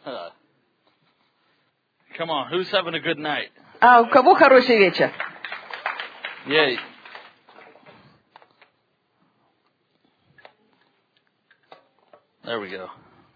Come on, who's having a good night? А у кого хороший вечер? Yeah. There we go.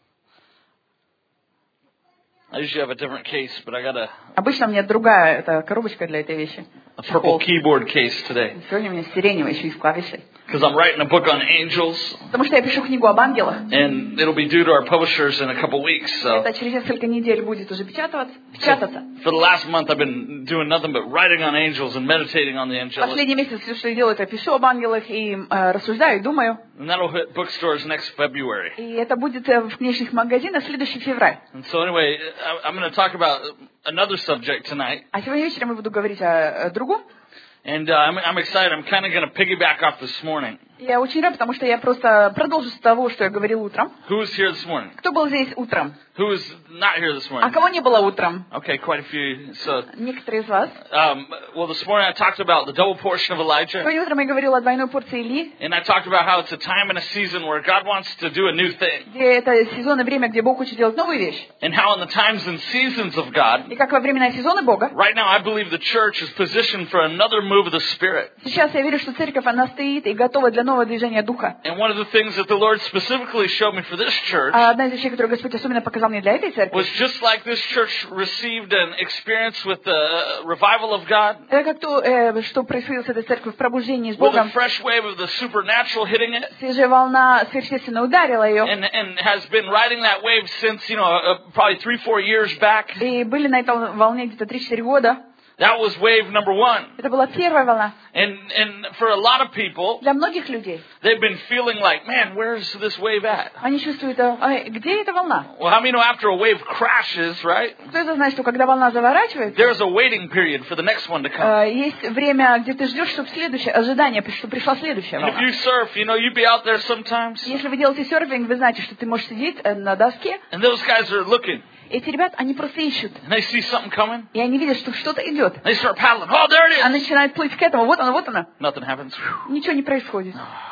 I usually have a different case, but I got Обычно у меня другая коробочка для этой вещи. a purple keyboard case today. Сегодня у меня сиреневая еще и с клавишей. Because I'm writing a book on angels, Потому что я пишу книгу об ангелах. and it'll be due to our publishers in a couple weeks. So Это через несколько недель будет уже печататься. for the last month, I've been doing nothing but writing on angels and meditating on the angelic. Последний месяц все, что я делаю, это пишу об ангелах и рассуждаю, и думаю. And that'll hit bookstores next February. И это будет в книжных магазинах в следующий февраль. And so anyway, I'm going to talk about another subject tonight. А сегодня вечером я буду говорить о другом. And I'm excited. I'm kind of going to piggyback off this morning. Я очень рад, потому что я просто продолжу с того, что я говорил утром. Who was here this morning? Кто был здесь утром? Who was not here this А morning? кого не было утром? Okay, quite a few. So, Некоторые из вас. well, this morning I talked about the double portion of Elijah. Сегодня утром я говорила о двойной порции Илии, And I talked about how it's a time and a season where God wants to do a new thing. где это сезон и время, где Бог хочет делать новую вещь. And how in the times and seasons of God, И как во времена и сезоны Бога, right now I believe the church is positioned for another move of the Spirit. сейчас я верю, что церковь, она стоит и готова для нового движения Духа. And one of the things that the Lord specifically showed me for this church А одна из вещей, которую Господь особенно показал мне для этой церкви, was just like this church received an experience with the revival of God, это как то, что происходило с этой церковью в пробуждении с with a Богом. fresh wave of the supernatural hitting it, Свежая волна сверхъестественно ударила ее. and has been riding that wave since, probably 3-4 years back. И были на этой волне где-то 3-4 года. That was wave number one. Это была первая волна. And for a lot of people, Для многих людей. they've been feeling like, man, where's this wave at? Они чувствуют, где эта волна? Well, how many know after a wave crashes, right, Кто это знает, что когда волна заворачивается, there's a waiting period for the next one to come. есть время, где ты ждешь, чтобы следующее, ожидание, чтобы пришла следующая And if волна. you surf, you'd be out there sometimes, Если вы делаете серфинг, вы знаете, что ты можешь сидеть на доске. and those guys are looking, Эти ребята, они просто ищут. and they see something coming, И они видят, что что-то идет. they start paddling. Oh, there it Они is! начинают плыть к этому. Вот оно, вот оно. Nothing happens. Ничего не происходит.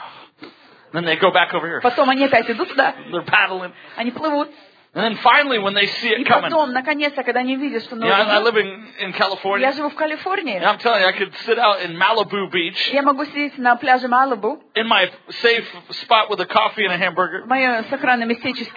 Then they go back over here. Потом они опять идут туда. They're paddling. Они плывут. And then finally, when they see И it coming, потом, наконец-то, когда они видят, что I live новое... in California. Я живу в Калифорнии. And I'm telling you, I could sit out in Malibu Beach Я могу сидеть на пляже Малибу, in my safe spot with a coffee and a hamburger, в моем сохранном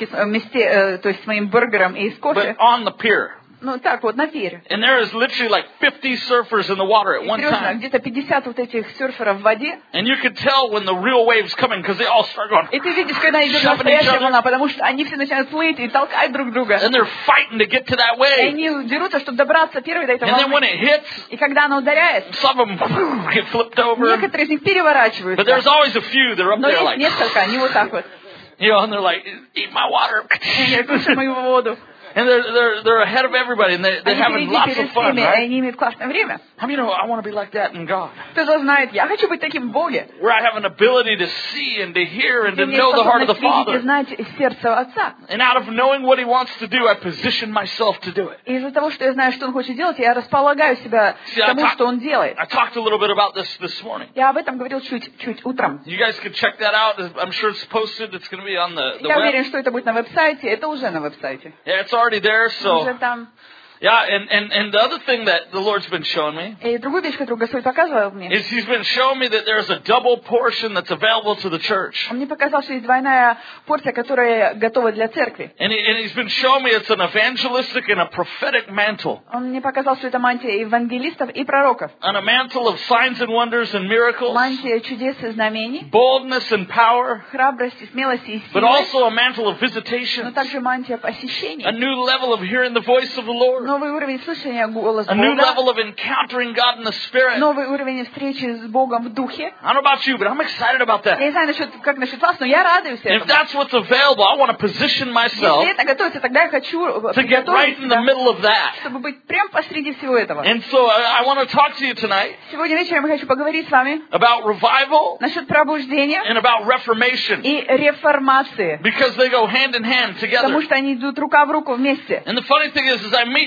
месте, то есть с моим бургером и с кофе. but on the pier. Ну, так вот, на пире. And there is literally like 50 surfers in the water at И one серьезно, time. где-то 50 вот этих серферов в воде. And you could tell when the real wave's coming because they all start going, И ты видишь, когда идет shoving each настоящая other. волна, потому что они все начинают плыть и толкать друг друга. And they're fighting to get to that И wave. они дерутся, чтобы добраться первой до этой And then when волны. it hits, И когда она ударяет, some of them get flipped over. некоторые из них переворачиваются. But there's always a few that are up Но there есть like, несколько, они вот так вот. and they're like, eat my water. Я кушаю мою воду. And they're ahead of everybody, and they're Они having впереди lots of перед fun, всеми, и right? они имеют классное время. How many know I want to be like that in God? Кто-то знает, я хочу быть таким в Боге. Where I have an ability to see and to hear and Где to у меня know есть the heart of the способность видеть и Father. знать сердце Отца. And out of knowing what He wants to do, I position myself to do it. И из-за того, что я знаю, что Он хочет делать, я располагаю себя к тому, что Он делает. I talked a little bit about this morning. Я об этом говорил чуть утром. You guys can check that out. I'm sure it's posted. It's going to be on the Я web. уверен, что это будет на веб-сайте. Это уже на веб-сайте. Yeah, it's already there. Уже So там. yeah, and the other thing that the Lord's been showing me И другую вещь, которую Господь показывал мне, is He's been showing me that there's a double portion that's available to the church. Он мне показал, что есть двойная порция, которая готова для церкви. And He's been showing me it's an evangelistic and a prophetic mantle. Он мне показал, что это мантия евангелистов и пророков. And a mantle of signs and wonders and miracles, Мантия чудес и знамений, boldness and power, храбрости, смелости и but силы, also a mantle of но visitation, также мантия a посещений. new level of hearing the voice of the Lord, Новый уровень слышания голоса a new Бога. level of encountering God in the Spirit. Новый уровень встречи с Богом в духе. I don't know about you, but I'm excited about Я that. не знаю, как насчет вас, но я радуюсь And if этому. that's what's available, I want to position myself Если это готовится, тогда я хочу to get right in the приготовиться, middle of that. чтобы быть прям посреди всего этого. And so I want to talk to you tonight Сегодня вечером я хочу поговорить с вами about revival насчет пробуждения and about reformation, и реформации. because they go hand in hand Потому together. что они идут рука в руку вместе. And the funny thing is I meet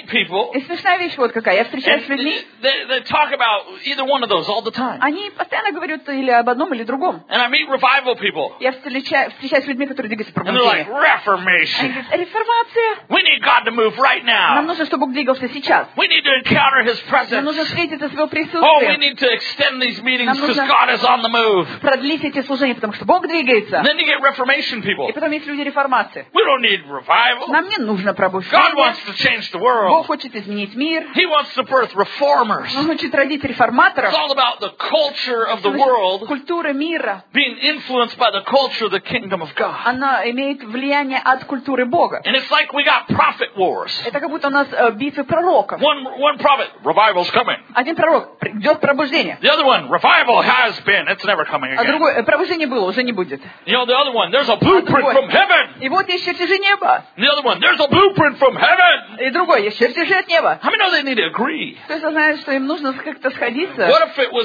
people, И смешная вещь вот какая. Я встречаюсь and с людьми, they talk about either one of those all the time. они постоянно говорят или об одном, или другом. And I meet revival people, Я встречаюсь с людьми, которые двигаются в and they're like, пробуждение. Они Reformation. говорят, реформация. We need God to move right Нам now. нужно, чтобы Бог двигался сейчас. We need to encounter His Нам нужно presence. встретиться с Его Oh, we присутствием. need to extend these meetings Нам because нужно- God is on the move. Продлить эти служения, потому что Бог двигается. And then you get Reformation people. И потом есть люди реформации. We don't need revival. Нам не нужно God пробуждение. wants to change the Бог world. хочет изменить мир. He wants to birth reformers. Он хочет родить реформаторов. It's all about the culture of the world Культура мира, being influenced by the culture of the kingdom of God. она имеет влияние от культуры Бога. And it's like we got prophet wars. Это как будто у нас битвы пророков. One prophet, revival's coming. Один пророк, идет пробуждение. The other one, revival has been, it's never coming А again. другой, пробуждение было, уже не будет. You know, the other one, there's a blueprint другой. from heaven. И вот есть чертежи неба. And the other one, there's a blueprint from heaven. И другой, есть чертежи от неба. How many know they need to agree? То есть знают, что им нужно как-то сходиться. What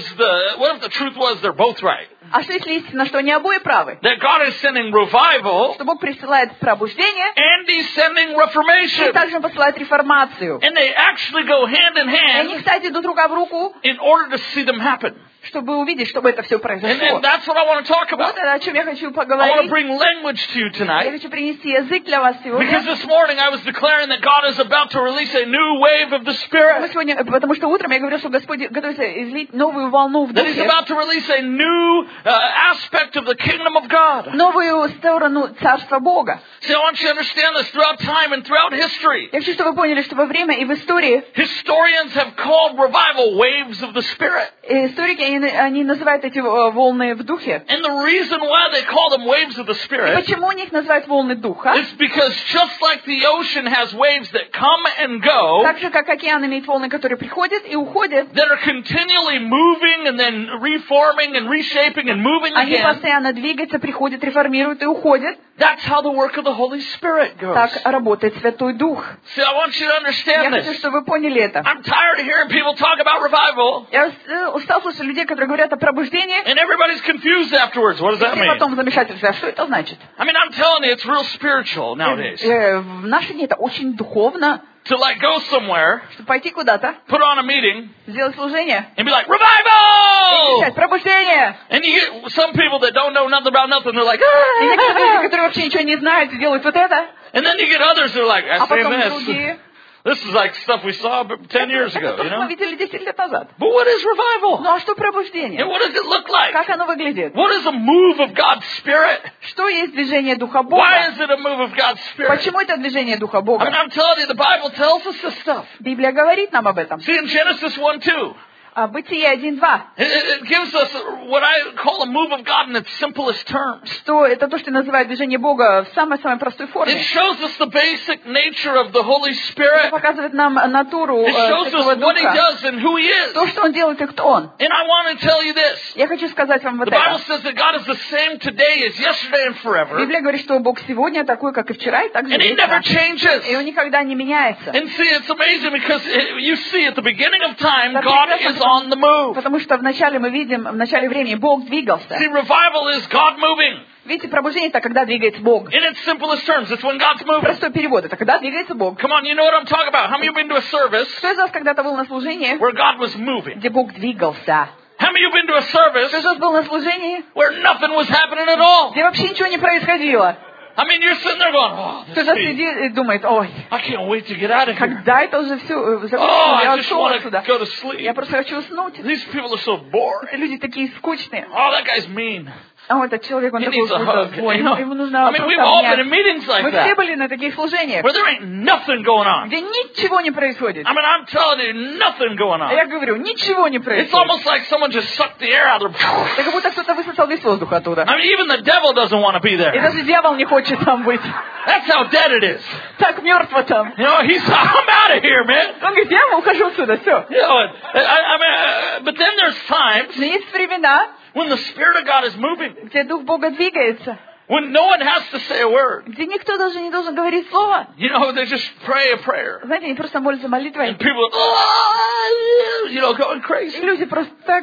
if the truth was they're both right? А что если истина, что они обои правы? That God is sending revival Что Бог присылает пробуждение, and He's sending и reformation. также Он посылает реформацию. And they actually go hand in И они, hand кстати, идут рука в руку, in order to see them happen. чтобы увидеть, чтобы это все And произошло. that's what I want to talk Вот about. это, о чем я хочу I want to поговорить. bring language to you Я tonight. хочу принести язык для вас сегодня. Because this morning I was declaring that God is about to release a new wave of the Spirit. Потому что утром я говорил, что Господь готовится излить новую волну в That He's духе, about to release a new aspect of the kingdom of God. новую сторону Царства Бога. See, I want you to understand this throughout time and throughout history. Я хочу, чтобы вы поняли, что во время и в истории Historians have called revival waves of the Spirit. историки, они называют эти волны в духе. And the reason why they call them waves of the И Spirit почему они их называют волны духа? is because just like the ocean has waves that come and go, Так же, как океан имеет волны, которые приходят и уходят, that are continually moving and then reforming and reshaping and moving они again, постоянно двигаются, приходят, реформируют и уходят. that's how the work of the Holy Spirit goes. Так работает Святой Дух. See, I want you to Я understand хочу, this. чтобы вы поняли это. I'm tired of hearing people talk about revival, Я устал слушать людей, которые говорят о пробуждении, and everybody's confused afterwards. What does that и mean? потом замешательство. А что это значит? I mean, I'm telling you, it's real spiritual nowadays. В наши дни это очень духовно, To like go somewhere, чтобы пойти куда-то, put on a meeting, сделать служение, and be like, и revival! кричать «Пробуждение!» And you get some people that don't know nothing about nothing, they're like, И некоторые люди, ah! которые вообще ничего не знают, делают вот это, And then you get others that are like, а I've seen потом this. другие. This is like stuff we saw 10 years ago, Это you то, что мы know? видели 10 лет назад. But what is revival? Ну а что пробуждение? And what does it look like? Как оно выглядит? What is a move of God's Spirit? Что есть движение Духа Why Бога? is it a move of God's Spirit? Почему это движение Духа I mean, Бога? I'm telling you, the Bible tells us this stuff. Библия говорит нам об этом. See, in Genesis 1:2, Бытие 1:2. it gives us what I call a move of God in its simplest terms. Что это то, что называют движение Бога в самой-самой простой It форме. shows us the basic nature of the Holy Это Spirit. показывает нам натуру It shows Святого us what He Духа. does and who He is. То, что Он делает и кто Он. And I want to tell you this. Я хочу сказать вам вот The Bible это. says that God is the same today as yesterday and forever. Библия говорит, что Бог сегодня такой, как и вчера, и так же And He вечно. never changes. И Он никогда не меняется. And see, it's amazing because you see at the beginning of time, Да, God прекрасно, is on the move. Потому что вначале мы видим, в начале времени Бог двигался. See, revival is God moving. Видите, пробуждение — это когда двигается Бог. In its simplest terms, it's when God's moving. Простой перевод — это когда двигается Бог. Come on, you know what I'm talking about. How many of you been to a service Кто из вас когда-то был на служении, where God was moving? где Бог двигался? How many of you been to a Кто service из вас был на служении, where nothing was happening at all? где вообще ничего не происходило? I mean, you're sitting there going, oh, Кто this же meeting, сидит и думает: ой, I can't wait to get out of here. когда это уже все Oh, закончится, я I just ушел want to отсюда. go to sleep. Я просто хочу уснуть. These people are so boring. Эти люди такие скучные. Oh, that guy's mean. А вот этот человек, он He такой needs a hug. злой. You know? Ему нужно I mean, we've all been in просто meetings like Мы все that были на таких служениях, where there ain't nothing going on. где ничего не происходит. I mean, I'm telling you, nothing going А on. я говорю, ничего не It's происходит. almost like someone just sucked the air out of their... Это как будто кто-то высосал весь воздух оттуда. I mean, even the devil doesn't want to be И there. даже дьявол не хочет там быть. That's how dead it is. Так мертво там. You know, he's, I'm out of here, man. Он говорит: я ухожу отсюда, все. You know, I mean, but then there's times Но есть времена, when the Spirit of God is moving, где Дух Бога двигается, when no one has to say a word. где никто даже не должен говорить слово. You know, they just pray a prayer. Знаете, они просто молятся молитвой. And people, oh, you know, going И crazy. люди просто так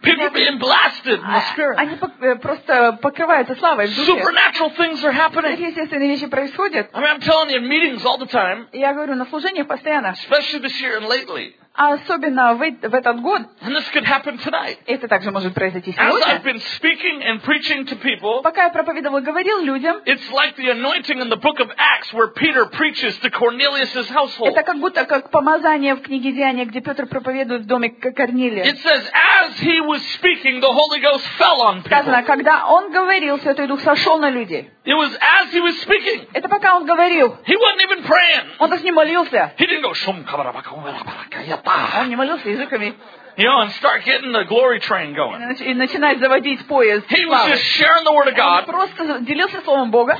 People are being blasted in the spirit. Они просто покрываются славой в душе. Supernatural things are happening. Естественные вещи происходят. I mean, I'm telling you, in meetings all the time, Я говорю, на служениях постоянно. especially this year and lately. А особенно в этот год, And this could happen tonight. это также может произойти As I've сегодня. been speaking and preaching to people, Пока я проповедовал и говорил людям, it's like the anointing in the book of Acts where Peter preaches to Cornelius' household. это как будто как помазание в книге Деяния, где Петр проповедует в доме Корнилия. It says, as he was speaking, the Holy Ghost fell on people. Сказано, когда он говорил, Святой Дух сошел на людей. It was as he was speaking. Это пока он говорил. He wasn't even praying. Он даже не молился. He didn't go, "Shum kabarabaka." Он не молился языками. You know, and start getting the glory train going. И начинает заводить поезд. He was just sharing the word of Он God. просто делился словом Бога.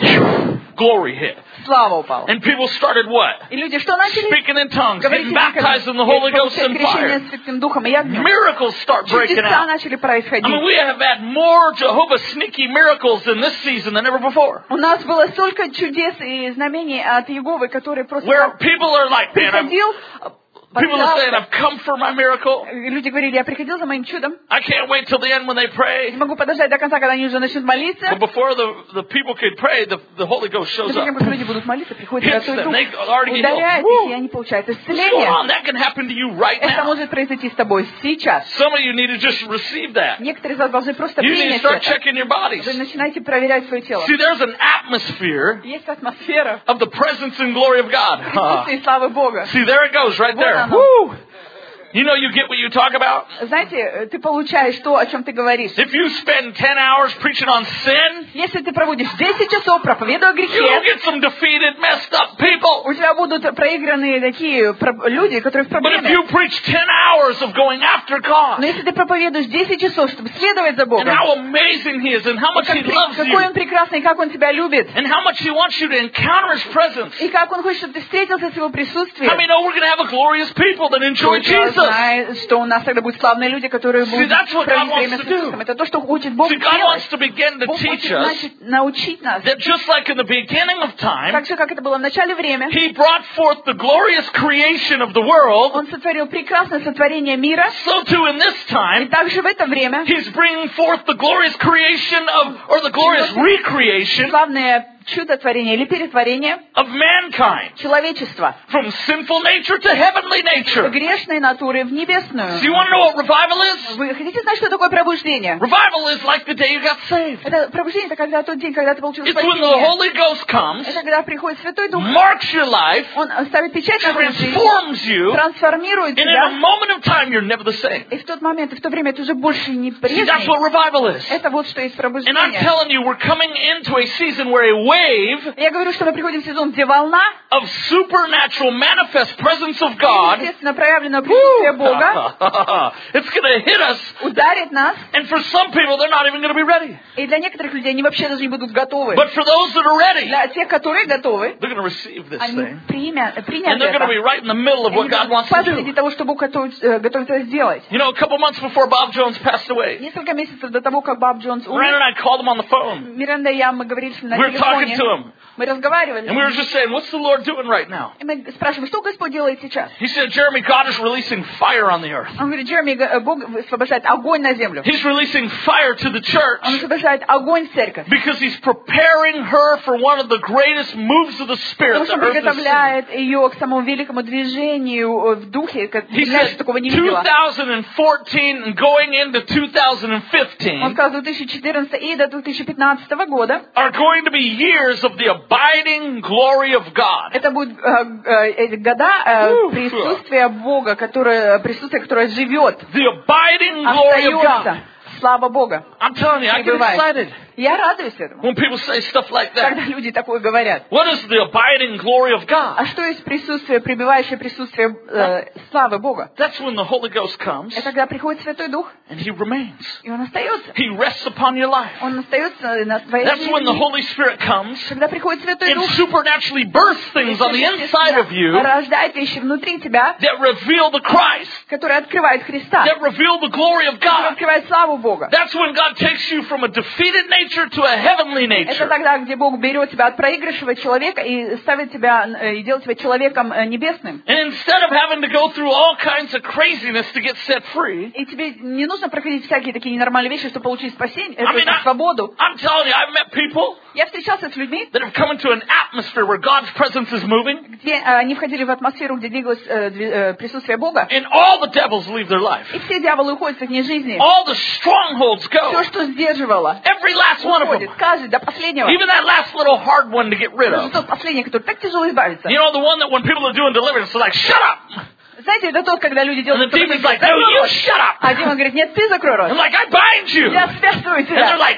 Glory hit. Слава упала. And people started what? И люди что начали? Speaking in tongues, Говорить getting baptized in the Holy Ghost and крещение fire. Святым Духом и огнем. Miracles start breaking Чудеса out. начали I происходить. mean, we have had more Jehovah sneaky miracles in this season than ever before. У нас было столько чудес и знамений от Иеговы, которые просто Where people are like, man, приходил. people are saying, I've come for my miracle. Люди говорили, я приходил за моим чудом. I can't wait till the end when they Не pray. могу подождать до конца, когда они уже начнут молиться. But before the people could pray, the Holy Ghost shows Прежде up. чем как люди будут молиться, приходит Hits Святой them. Дух, They already get ударяет healed. их, и они получают What's going исцеление. on? That can happen to you right Это now. может произойти с тобой сейчас. Some of you need to just receive that. Некоторые из вас должны просто You need to принять start это. checking your bodies. Вы начинаете проверять свое тело. See, there's an atmosphere Есть атмосфера of the presence and glory of God. присутствия и славы Бога. See, there it goes right Вот there. оно. Woo! You know, you get what you talk about? Знаете, ты получаешь то, о чем ты говоришь. If you spend 10 hours preaching on sin, Если ты проводишь 10 часов, проповедуя о you'll грехе, get some defeated, messed up people. у тебя будут проигранные такие люди, которые в But if проблеме. you preach 10 hours of going after God, Но если ты проповедуешь 10 часов, чтобы следовать за and Богом, how amazing He is, and how much He loves какой you, Он прекрасный, как Он тебя любит, and how much He wants you to encounter His presence, и как Он хочет, чтобы ты встретился с Его присутствием, how many know we're going to have a glorious people that enjoy Jesus? знает, что у нас тогда будут славные люди, которые будут that's what God проводить wants время to с do. Иисусом. Это то, что хочет Бог See, God делать. wants to begin to Бог teach хочет us научить нас. that just like in the beginning of time, Так же, как это было в начале времени, He brought forth the glorious creation of the world, Он сотворил прекрасное сотворение мира, so too in this и time, также в это время He's bringing forth the glorious creation of, or the glorious recreation славное чудотворение или перетворение of mankind, человечества from sinful nature to heavenly nature. грешной натуры в небесную. So you want to know what revival is? Вы хотите знать, что такое пробуждение? Revival is like the day you got saved. Это пробуждение, это когда тот день, когда ты получил It's when the спасение. Holy Ghost comes, Это когда приходит Святой Дух, marks your life, Он ставит печать на твою жизнь, transforms you, трансформирует and in a тебя, moment of time you're never the same. и в тот момент, и в то время ты уже больше не See, that's прежний. what revival is. Это вот что есть And I'm пробуждение. telling you, we're coming into a season where a wave Я говорю, что мы приходим в сезон, где волна, of supernatural manifest presence of God, естественно, проявленного присутствия Бога, it's going to hit us. ударит нас, And for some people, they're not even going to be ready. и для некоторых людей они вообще даже не будут готовы. But for those that are ready, Для тех, которые готовы, they're going to receive this они thing. примят And they're going to be это. right in the middle of what God wants to Посреди do. того, что Бог готовится сделать. You know, a couple months before Bob Jones passed away, Несколько месяцев до того, как Боб Джонс Miranda умер, and I called him on the phone. Миранда и я, мы говорили с ним на We were talking телефоне. to him. Мы разговаривали. And we were just saying, what's the Lord doing right now? И мы спрашиваем, что Господь делает сейчас? He said, Jeremy, God is releasing fire on the earth. Он говорит, Джереми, Бог освобождает огонь на землю. He's releasing fire to the Он church освобождает огонь в церковь. because He's preparing her for one of the greatest moves of the Spirit Потому the что он earth has seen. приготовляет ее к самому великому движению в духе, как He земля said еще такого не видела. 2014 and going into Он 2015 сказал, 2014 и до 2015 года are going to be years of the abiding glory of God. это будут года присутствия Бога, присутствие, которое живет, The abiding glory of God. остается. Слава Бога. I'm telling you, I get Пребывает. excited Я радуюсь этому, when people say stuff like that. когда люди такое говорят. What is the abiding glory of God? А что есть присутствие, пребывающее присутствие славы Бога? That's when the Holy Ghost comes Это когда приходит Святой Дух, and He remains. и Он остается. He rests upon your life. Он остается на твоей That's when the жизни. Holy Spirit comes Когда приходит Святой and Дух, supernaturally births things on the inside of you рождает вещи внутри тебя, that reveal the Christ, которые открывают Христа, that reveal the glory of которые God. открывают славу Бога. That's when God takes you from a defeated nature to a heavenly Это nature. тогда, где Бог берет тебя от проигрышего человека и ставит тебя, и делает тебя человеком небесным. And instead of having to go through all kinds of craziness to get set free, И тебе не нужно проходить всякие такие ненормальные вещи, чтобы получить спасение, I mean, свободу. I'm telling you, I've met people Я встречался с людьми, that have come into an atmosphere where God's presence is moving, где они входили в атмосферу, где двигалось присутствие Бога, and all the devils leave their life. и все дьяволы уходят с их жизни. All the strongholds Все, go. что сдерживало, Every last one of уходит. them. Каждый до последнего. Even that last little hard one to get rid Даже of. тот последний, который так тяжело избавиться. You know, the one that when people are doing deliverance, they're like, shut up! Знаете, это тот, когда люди And делают... the demon's like, no, you shut А up! демон говорит, нет, ты закрой I'm рот. like, I bind you! Я связываю And they're тебя. like,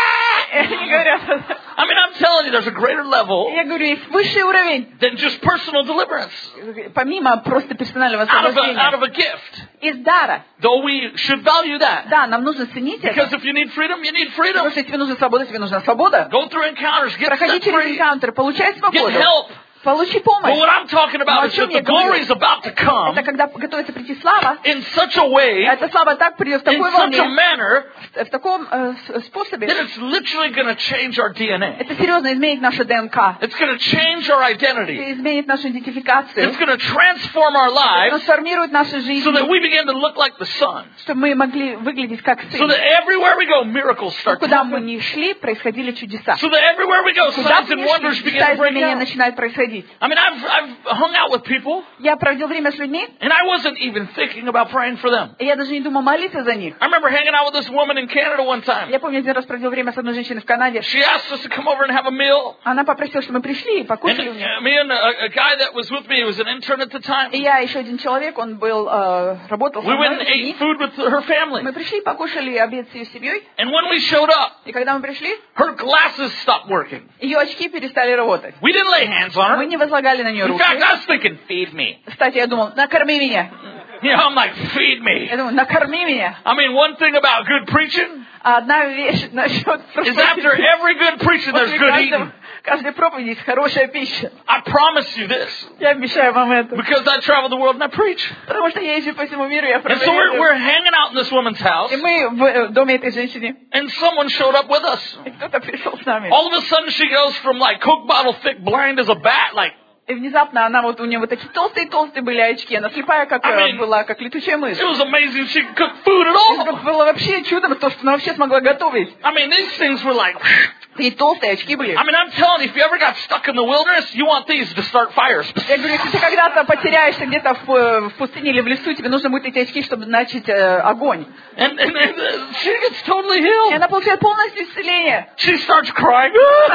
И они nah! говорят, I mean, I'm telling you, there's a greater level я говорю, есть высший уровень, than just personal deliverance помимо просто персонального out of освобождения, a gift. из дара. Though we should value that. Да, нам нужно ценить это. Because if you need freedom, you need freedom. Потому что если тебе нужна свобода, тебе нужна свобода. Go through encounters, get Проходи set через free, энкаунтер, получай get свободу, help. получи But помощь. what I'm talking Но about о is чем that я the glory говорю? is about to come Это когда готовится прийти слава, in such a way, а эта слава так придет в in такой such a волне, manner, в таком способе. that it's literally going to change our DNA. Это серьезно изменит наше ДНК. It's going to change our identity. Это изменит нашу идентификацию. It's going to transform our lives Трансформирует наши so жизни, that we begin to look like the Son. чтобы мы могли выглядеть как So сын. that everywhere we go, miracles start to Куда мы happen. ни шли, происходили чудеса. So that everywhere we go, Куда signs бы and ни wonders шли, begin чудеса to break изменения out. начинают происходить. I mean, I've hung out with people, Я проводил время с людьми, and I wasn't even thinking about praying for them. и я даже не думал молиться за них. I remember hanging out with this woman in Canada one time. Я помню, один раз проводил время с одной женщиной в Канаде. She asked us to come over and have a meal. Она попросила, чтобы мы пришли и And покушали у нее. me and a guy that was with me, he was an intern at the time, И я, еще один человек, он был, работал со we went мной. and ate food with her family. Мы пришли, покушали обед с ее семьей. And when we showed up, И когда мы пришли, her glasses stopped working. ее очки перестали работать. We didn't lay hands on Мы her. не возлагали на нее In руки. fact, I was thinking, feed me. Кстати, я думал, накорми меня. You know, I'm like, feed me. Я думаю, накорми меня. I mean, one thing about good preaching А одна вещь насчет is after every good preaching, there's good eating. каждой проповеди есть хорошая пища. I promise you this. Я обещаю вам это. Because I travel the world and I preach. Потому что я езжу по всему миру, я And so проповедую. we're hanging out in this woman's house, И мы в доме этой женщины. and someone showed up with us. И кто-то пришел с нами. All of a sudden, she goes from like Coke bottle thick, blind as a bat, like, И внезапно она вот, у нее вот такие толстые-толстые были очки. Она слепая, как была, как летучая мышь. it was amazing she could cook food at all. Это было вообще чудом, то, что она вообще смогла готовить. I mean, these things were like, Такие толстые очки были. I mean, I'm telling you, if you ever got stuck in the wilderness, you want these to start fires. Я говорю, если ты когда-то потеряешься где-то в пустыне или в лесу, тебе нужно будет эти очки, чтобы начать огонь. And she gets totally И healed. она получает полностью исцеление. She starts crying.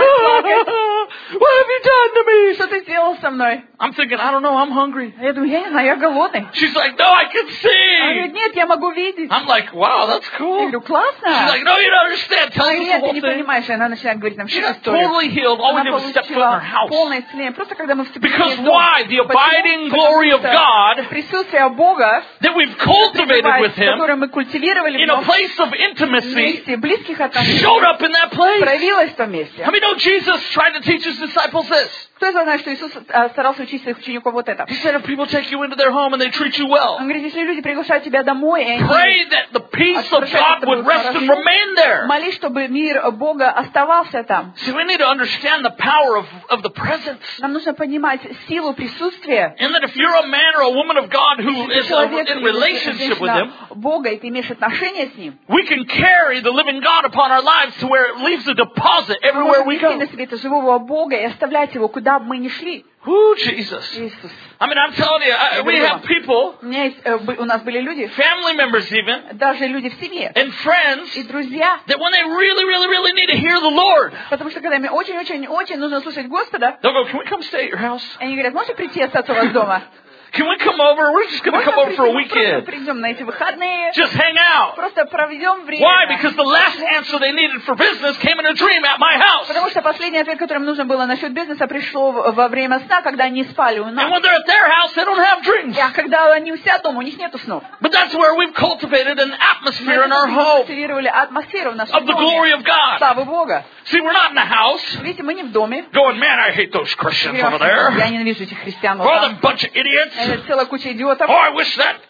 What have you done to me? Что ты сделал со мной? I'm thinking, I don't know, I'm hungry. А я думаю, я не знаю, я голодный. She's like, no, I can Она see. говорит, нет, я могу видеть. I'm like, wow, that's Я cool. говорю, классно. She's like, no, you don't understand. Tell Она us говорит, the нет, ты whole не thing. понимаешь. И она начинает говорить нам She всю got историю. totally healed. All we Она did was step foot in her получила house. полное исцеление. Просто когда мы вступили Because в дом. why? The abiding glory of God Присутствие Бога, that we've cultivated with Him которое мы культивировали в in a нем, place of intimacy вместе, близких отношений, showed up in that place. проявилось в том месте. How many know Jesus tried to teach His disciples this? Кто из вас знает, что Иисус старался учить своих учеников вот это? He said if people take you into their home and they treat you well, Он говорит, если люди приглашают тебя домой, и они pray that the peace of God would rest and remain there. молись, чтобы мир Бога оставался там. See, we need to understand the power of the presence. Нам нужно понимать силу присутствия. And that if you're a man or a woman of God who is Человек in или relationship with Him, женщина Бога, и ты имеешь отношения с Ним, we can carry the living God upon our lives to where it leaves a deposit everywhere we нести go. на себе это живого Бога и оставлять Его, куда бы мы ни шли. Ooh, Jesus. Иисус. I mean, I'm telling you, we have people, У нас были люди, family members even, даже люди в семье, and friends, и друзья, that when they really need to hear the Lord, потому что когда им очень нужно слушать Господа, they'll go, can we come stay at your house? они говорят, можете прийти остаться у вас дома? Can we come over? We're just going to come over for a Просто weekend. придем на эти выходные, Just hang out. просто проведем время. Why? Because the last answer they needed for business came in a dream at my house. Потому что последний ответ, который им нужен было насчет бизнеса, пришло во время сна, когда они спали у And нас. when they're at their house, they don't have dreams. А когда они у себя дома, у них нету снов. But that's where we've cultivated an atmosphere in our Мы home культивировали атмосферу в нашем of the glory доме. of God. Славы Бога. See, we're not in the house Видите, мы не в доме. going, man, I hate those Christians over Я there. ненавижу этих христиан. Oh, them bunch of idiots. Это целая куча идиотов. Oh, I wish that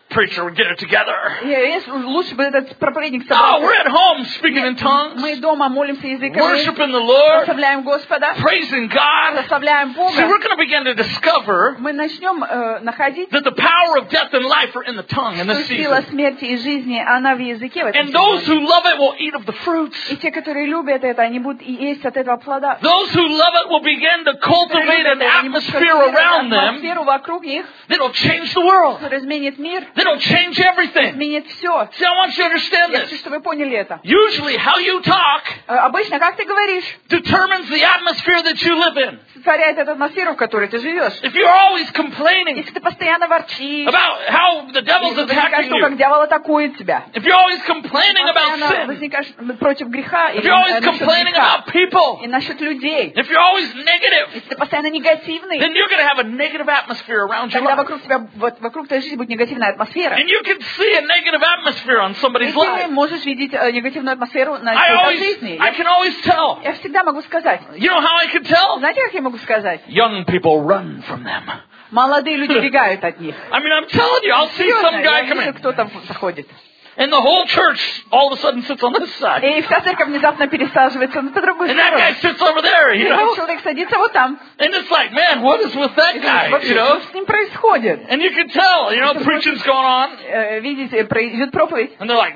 preacher would get it together. Лучше бы этот проповедник Oh, we're собрался. at home speaking in tongues, Мы дома молимся языками, worshiping the Lord, прославляем Господа, praising God. прославляем See, Бога. we're going to begin to discover Мы начнем находить, that the power of death and life are in the tongue in что this сила season. смерти и жизни, она в языке в этом And those сезоне. who love it will eat of the fruits. И те, которые любят это, они будут и есть от этого плода. Those who love it will begin to cultivate an atmosphere around them Атмосферу вокруг них, that'll change the world, которая изменит мир, that'll change everything. изменит все. See, I want you to understand Я хочу, this. чтобы вы поняли это. Usually, how you talk Обычно, как ты говоришь, determines the atmosphere that you live in. сотворяет эту атмосферу, в которой ты живешь. If you're always complaining Если ты постоянно ворчишь, about how the devil's если возникаешь, attacking что как you, дьявол атакует тебя, if you're always complaining about постоянно sin, возникаешь против греха, if или you're always насчет complaining греха, about people, и насчет людей, if you're always negative, если ты постоянно негативный, then you're going to have a negative atmosphere around your тогда life. вокруг тебя, вокруг твоей жизни будет негативная атмосфера. And you can see a negative atmosphere on И somebody's ты life. можешь видеть негативную атмосферу на чьей-то жизни. I can always tell. Я всегда могу сказать. You know how I can tell? Знаете, как я могу сказать? Young people run from them. Молодые люди бегают от них. I mean, I'm telling you, I'll see Серьезно, some guy я come вижу, in, кто-то заходит. and the whole church all of a sudden sits on this side, И вся церковь внезапно пересаживается на другую and that guy сторону. sits over there, you И know? человек садится вот там. And it's like, man, what is with that И guy, думаешь, вообще, you know? что с ним происходит? And you can tell, you know, preaching's going on, Видите, идет проповедь, and they're like,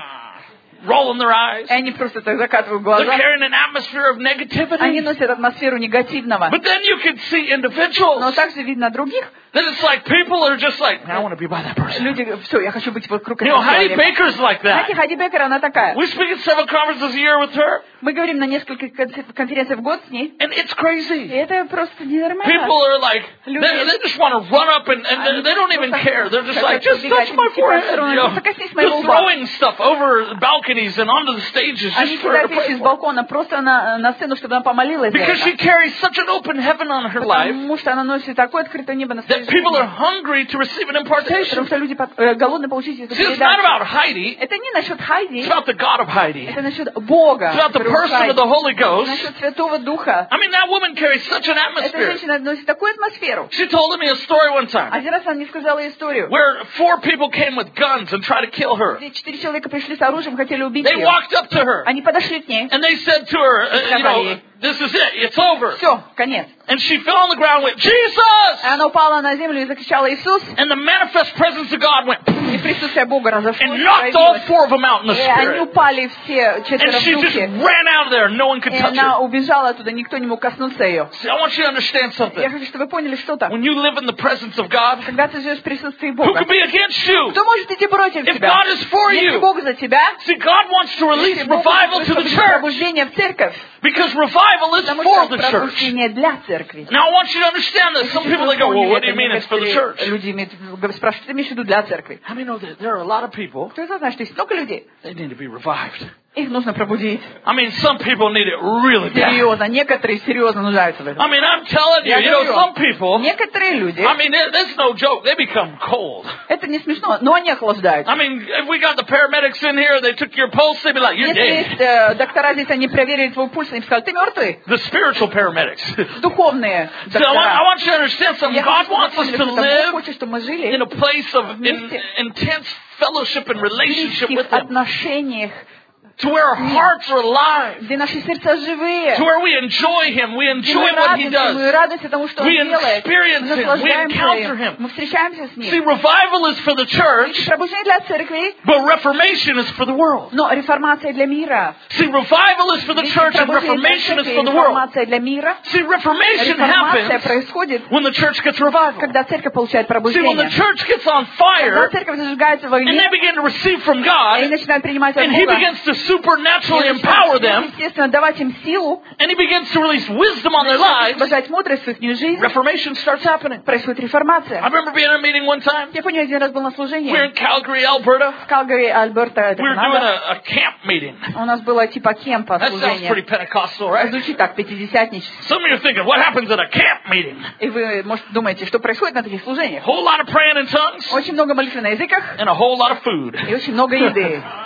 rolling their eyes. и они просто так закатывают They're глаза. carrying an atmosphere of Они negativity. носят атмосферу негативного. But then you can see Но individuals. также видно других. Then it's like people are just like, I want to be by that person. Люди, все, я хочу быть вокруг You этого know, Heidi человека. Baker's like Знаете, that. Хайди Бекер, она такая. We speak at several conferences a year with her, Мы говорим на нескольких конференциях в год с ней. and it's И crazy. это просто ненормально. People are like, they just want to run up and they don't even care. They're just like, just touch my forehead. You know, just throwing stuff over balconies and onto the stages Они just for her кидают to вещи pray с for. балкона просто на сцену, чтобы она помолилась за Because she это. carries such an open heaven on her life Потому что она носит такое открытое небо на своей that people are жизни. hungry to receive an Потому impartation. что люди голодны получить эту See, it's not about передачу. Heidi. Это не насчет Хайди, It's about the God of Heidi. это насчет Бога. It's about the который в person of the Хайди. Holy Ghost. Насчет Святого Духа. I mean, that woman carries such an Эта atmosphere. женщина носит такую атмосферу. She told me a story one time Один раз она мне сказала историю. where 4 people came with guns and tried to kill her. Где 4 человека пришли с оружием, хотели убить They ее. walked up to her Они подошли к ней. and they said to her, you know, this is it, it's over. Все, конец. And she fell on the ground and went, И Jesus! она упала на землю и закричала Иисус. And the manifest presence of God went И присутствие Бога разошлось. and knocked all проявилось. 4 of them out in the И они spirit. упали все And четверо в she just духе. ran out of there. No one could И touch она her. убежала оттуда, никто не мог коснуться ее. See, I want you to understand Я something. хочу, чтобы вы поняли что-то. When you live in the presence of God, Когда ты живешь в присутствии who Бога, could be against you? кто может идти против If тебя? God is for Если you. Бог за тебя, See, God wants to release если Бог revival хочет to the высвободить church пробуждение в церковь, because revival is потому for что the church. пробуждение для церкви. Now, I want you to understand this. Some people, they go, well, what do you mean it's for the church? Люди спрашивают, что ты имеешь в виду для церкви? How many know that there are a lot of people, Кто это знает, что есть много людей? they need to be revived. Их нужно пробудить. I mean, some people need it really bad. Серьезно, некоторые серьезно нуждаются в этом. I mean, I'm telling you, Я you know, говорю, some people, некоторые люди, I mean, there's no joke, they become cold. это не смешно, но они охлаждаются. I mean, if we got the paramedics in here, they took your pulse, they'd be like, you're Если dead. есть доктора здесь, они проверили твой пульс, они сказали, ты мертвый. The spiritual paramedics. Духовные So I доктора. want you to understand something. Я God хочу, чтобы wants вы us поняли, to что Бог live хочет, чтобы мы жили in a place of вместе intense fellowship and в relationship близких with Him, отношениях, to where our hearts are alive, где наши сердца живые, to where we enjoy Him, we где enjoy мы what He радуемся, мы does. радуемся тому, что Он We делает, experience мы Him, we наслаждаемся encounter им, Him. мы встречаемся с See, Ним. revival is for the church, Пробуждение для церкви, but reformation is for the world. но реформация для мира. See, revival is for the church and reformation is for the world. Реформация для мира. See, reformation Реформация happens происходит, when the church gets revival. когда церковь получает See, when the пробуждение. church gets on Когда fire, церковь зажигается в and they огне, begin to receive from и God, начинает принимать от and He Бога, begins to supernaturally и empower начинает, them, естественно, давать им силу, and He begins to release wisdom on their lives, вложить мудрость в их жизнь, reformation starts happening. происходит реформация. I remember being in a meeting one time. Я помню, один раз был на We're служении in Calgary, Alberta. в Калгари, Альберта, это We were doing Канада. a camp meeting. У нас было типа кемпа That sounds pretty служение. Pentecostal, right? Звучит так, пятидесятничество. Some of you are thinking, what happens at a camp meeting? И вы, может, думаете, что происходит на таких A служениях? whole lot of praying in tongues Очень много молитвы на языках and a whole lot of food. и очень много еды.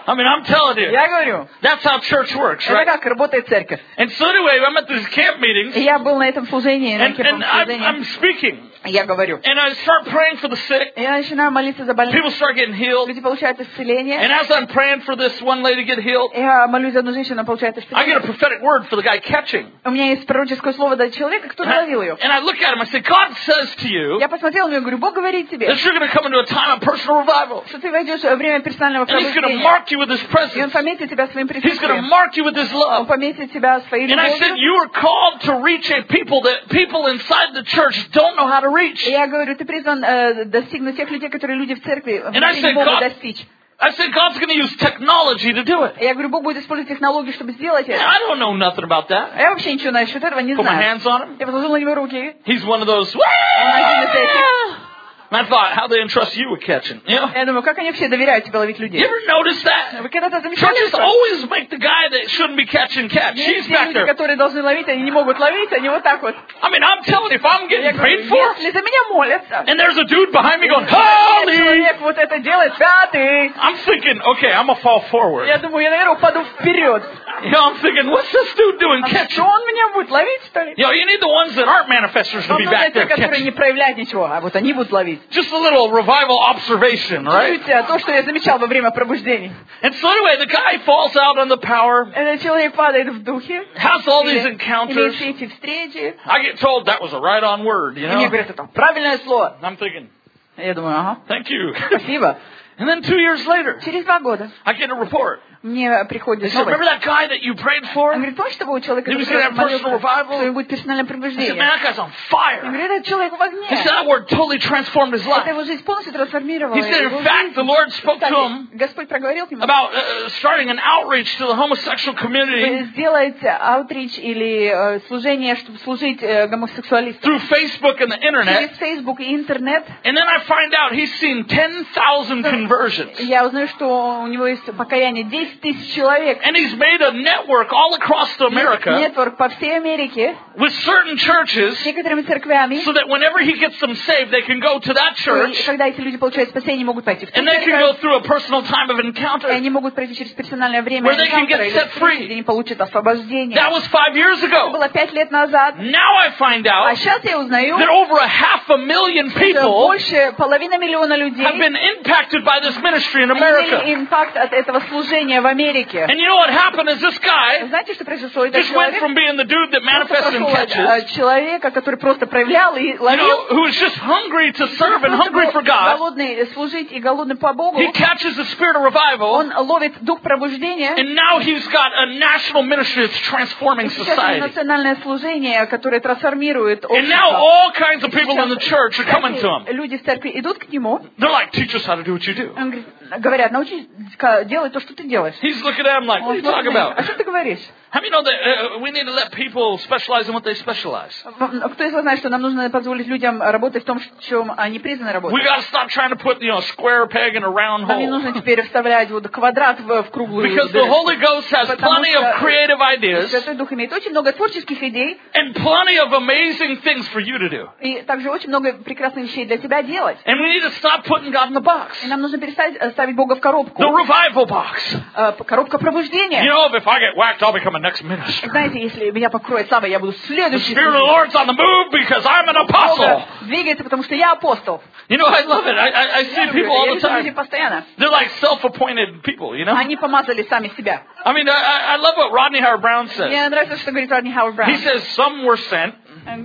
I mean, I'm telling you. Я говорю. That's how church works, Это right? как работает церковь. And so anyway, I'm at these camp meetings. Я был на этом служении, на And служении. I'm speaking. Я говорю. And I start praying for the sick. Я начинаю молиться за больных. People start getting healed. Люди получают исцеление. And as I'm praying for this one lady to get healed, Я молюсь за одну женщину, она получает I get исцеление. a prophetic word for the guy catching. У меня есть пророческое слово для человека, который ловил ее. And I look at him, I say, God says to you Я посмотрела на нее и говорю, Бог говорит тебе, that you're going to come into a time of personal revival. что ты войдешь в время персонального And He's going to пробуждения. mark you with His И Он presence. пометит тебя своим He's going to присутствием. mark you with His Он love. пометит тебя своей And I said, любовью. you are called to reach a people that people inside the church don't know how to reach. И я говорю, ты призван достигнуть тех людей, которые люди в церкви And I внутри said, не могут God- достичь. I said, God's going to use technology to do it. Я говорю, Бог будет использовать технологию, чтобы сделать And это. I don't know nothing about that. А я вообще ничего насчет этого не Put my знаю. hands on him. Я положила на него руки. He's one of those. один из этих. And I thought, how they entrust you with catching. You know? Я думаю, как они вообще доверяют тебе ловить You людей? ever notice that? Вы когда-то замечали Churches это? always make the guy that shouldn't be catching catch. He's Есть те back люди, there. которые должны ловить, они не могут ловить, они вот так вот. I mean, I'm telling you, if I'm Я getting говорю, prayed for, если за меня молятся, and there's a dude behind me going, если holy, человек вот это делает, пятый, I'm thinking, okay, I'm going to fall forward. я думаю, я, наверное, упаду вперед. You know, I'm thinking, what's this dude doing А catching? что он меня будет ловить, что ли? You know, you need the ones that aren't manifestors to Вам be нужны back те, there которые не catching. проявляют ничего, а вот они будут ловить. Just a little revival observation, right? Чуть-чуть то, что я замечал во время пробуждений. And so anyway, the guy falls out on the power, Этот человек падает в духе, has all these имеет encounters. все эти встречи, I get told that was a right-on word, you и мне know? говорят, это правильное слово. I'm thinking, Я думаю, ага, thank you. спасибо. And then 2 years later, Через 2 года I get a report. мне They приходит said, remember новость. that guy that you prayed for? Он говорит, помнишь того человека, He was который gonna have personal молился, revival? что будет персональное I said, пробуждение? man, that guy's on Я fire. говорю, этот человек в огне. He said that word totally transformed his Это life. его жизнь полностью трансформировала. He said, его in fact, жизнь. the Lord spoke to Кстати, him Господь проговорил к нему, about starting an outreach to the homosexual community сделать аутрич или служение, чтобы служить гомосексуалистам. through Facebook and the internet. Через Facebook и интернет. And then I find out he's seen 10,000 conversions. Я узнаю, что у него есть покаяние 10 тысяч человек. And he's made a network all across America Нетворк по всей Америке with certain churches с некоторыми церквями. so that whenever he gets them saved, they can go to that И church когда эти люди получают спасение, они могут пойти в ту and they can go церковь, through a personal time of и encounter. они могут пройти через персональное время, Where they can get или set free. встречи, где они получат освобождение. That was 5 years Это ago. было 5 лет назад. Now I find А out сейчас я узнаю, that over 500,000 что people больше половины миллиона людей have been impacted by this ministry in имели America. импакт от этого служения в Америке. And you know what happened is this guy Знаете, что произошло? Этот just went человек from being the dude that просто manifested and прошел от catches, человека, который просто проявлял и you ловил, know, who is just hungry to serve and просто hungry был for God. голодный служить и голодный по Богу. He catches the spirit of revival, Он ловит дух пробуждения. and now he's got a national ministry that's transforming Сейчас это society. национальное служение, которое трансформирует And now общество. all kinds of people in the church are coming to him. Люди в церкви идут к нему, They're like, teach us how to do what you do. он говорит, говорят, научись делать то, что ты делаешь. He's looking at him like, what are Он you смотрит talking на них, а about? что ты говоришь? How many know that we need to let people specialize in what they specialize? Кто из вас знает, что нам нужно позволить людям работать в том, в чем они призваны We работать? got to stop trying to put, a square peg in a round Нам не hole. нужно теперь вставлять вот квадрат в круглую Because the дырочку. Holy Ghost has Потому plenty of что creative ideas Святой Дух имеет очень много творческих идей and plenty of amazing things for you to do. и также очень много прекрасных вещей для тебя делать. And we need to stop putting God in the box. И нам нужно перестать ставить Бога в коробку. The revival box. Коробка You пробуждения. know, if I get whacked, I'll become a next minister. Знаете, если меня покроет слава, я буду The следующий. Spirit of the Lord's on the move because I'm an apostle. Бога двигается, потому что я апостол. You know, I love it. I see people all Я the вижу людей time. постоянно. They're like self-appointed people, you know? Они помазали сами себя. I mean, I love what Rodney Howard-Browne says. Мне нравится, что говорит Родни Хауард Браун. He says some were sent.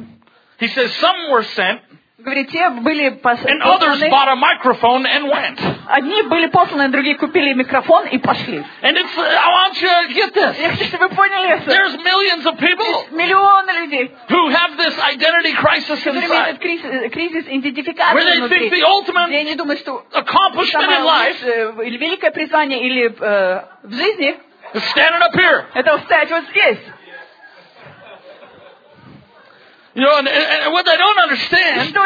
He says some were sent, Говорит, те были and others посланы. bought a microphone and went. Одни были посланы, другие купили микрофон и пошли. And it's, I want you to get this. Я хочу, чтобы вы поняли это. There's millions of people Миллионы людей, who have this identity crisis которые имеют inside, этот кризис where идентификации they think внутри. the ultimate Где они думают, что accomplishment in самое life лучшее, или великое призвание, или в жизни, is standing up here. это встать вот здесь. You know, and what they don't understand Что они не is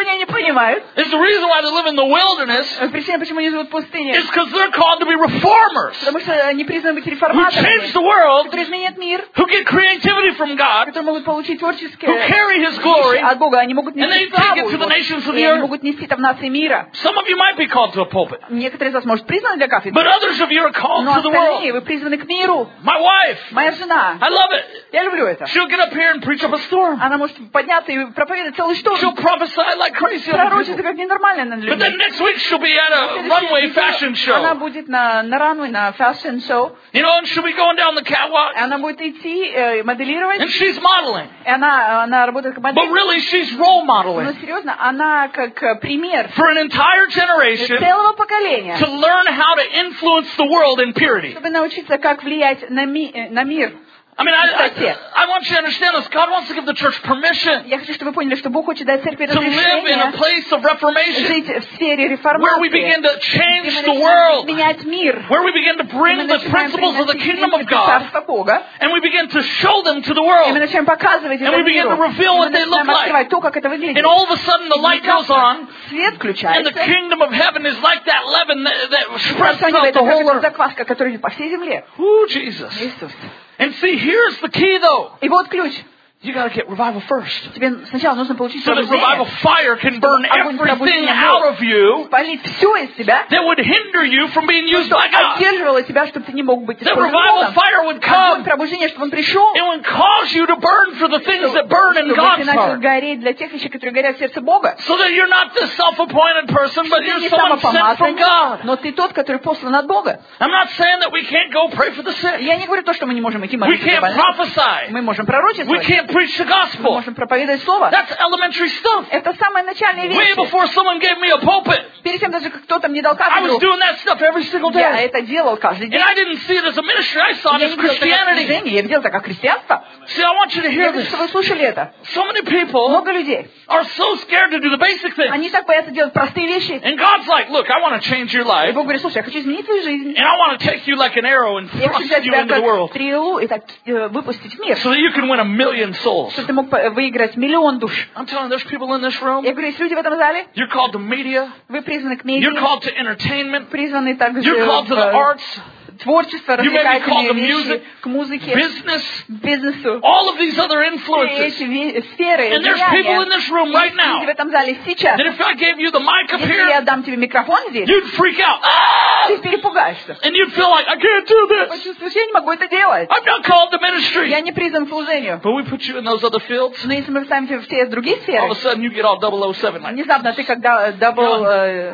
понимают, is the reason why they live in the wilderness причина, почему они живут в пустыне, is because they're called to be reformers. потому что они призваны быть Who реформаторами, change the world, которые изменят мир, who get creativity from God, которые могут получить who творческое carry His glory, от Бога. Они могут and they нести take славу it to the Его, nations of и the они earth. могут нести это в нации мира. Some of you might be called to a pulpit, Некоторые из вас, может, призваны для кафедры, but others of you are called но to the world. остальные, вы призваны к миру. My wife, Моя жена, I love it. я люблю это. She'll get up here and preach up a storm. Она может подняться и проповедовать целый She'll шторм. prophesy like crazy other Пророчится people. как ненормально над But then людьми. next week she'll be at a runway fashion Она show. будет на runway, на фэшн-шоу. You know, and she'll be going down the catwalk, Она будет идти моделировать. and she's modeling. И она работает как But модель. really, she's role Но modeling серьезно, она как пример for an entire generation целого поколения, to learn how to influence the world in purity. чтобы научиться, как влиять на мир. I mean, I want you to understand this. God wants to give the church permission Я хочу, чтобы вы поняли, что Бог хочет дать церкви to live in a разрешение place of reformation жить в сфере where we begin реформации, to change где мы the начинаем world, менять мир, where we begin to мы bring the начинаем principles of the приносить kingdom of принципы God, Царства Бога, and we begin to show them to the и мы world. начинаем показывать And это we begin миру, to reveal и what мы they look начинаем открывать то, как это And выглядит. all of a sudden the light goes on, Свет and the включается, kingdom of heaven is like that leaven that spreads это throughout the как whole earth. закваска, которая идет по всей земле. Ooh, Jesus. Иисус. And see, here's the key though. И вот ключ. You got to get revival first. Тебе сначала нужно получить So that revival пробуждение, fire can burn everything out of you спалить все из тебя, that would hinder you from being used что by God. отдерживало тебя, чтобы ты не мог быть That использован revival Богом. fire would Огонь come. пробуждения, чтобы он пришел, It would cause you to burn for the things that burn in чтобы God's ты начал heart. гореть для тех вещей, которые горят в сердце Бога. So that you're not this self-appointed person, but Ты you're не someone sent from God. самопомазанник, но ты тот, который послан от Бога. I'm not saying that we can't go pray for the sick. Я не говорю то, что мы не можем идти We молиться за can't больных. prophesy. Мы можем We пророчествовать, can't preach the мы gospel. можем проповедовать Слово. That's elementary stuff. Это самые начальные Way вещи. before someone gave me a pulpit, Перед тем даже, как кто-то мне дал I was кафедру, doing that stuff every single я day. это делал каждый And день. I didn't see it as a ministry. I saw it Я as не видел это как Christianity. служение, я видел это как христианство. See, I want you to Я hear хочу, this. чтобы вы слушали это. So many people Много людей. are so scared to do the basic things. Они так боятся делать простые вещи. And God's like, look, I want to change your И life. Бог говорит, слушай, я хочу изменить твою жизнь. And I want to take you like an arrow and Я хочу thrust взять you тебя into the как world стрелу и так выпустить в мир. so that you can win 1 million souls. Чтобы ты мог выиграть 1 миллион душ. I'm telling you, there's people in this room. Я говорю, есть люди в этом зале, You're called to media. вы призваны к You're медиа, called to entertainment. призваны также You're called to the в arts, творчество, You may be called to развлекательные music, вещи, к музыке, business, бизнесу. all of these other Все influences. эти сферы And there's people in влияния. this room right Есть люди в now этом зале сейчас. that if I gave you the mic up Если я here, дам тебе микрофон здесь, you'd freak out. Ah! ты перепугаешься. And you'd feel like, I can't do this. Почувствуешь, я не могу это делать. I'm not called to Я ministry. не призван к служению. But we put you in those other fields, Но если мы вставим тебя в те другие all сферы, of a sudden you get all 007. Like, внезапно ты когда дабл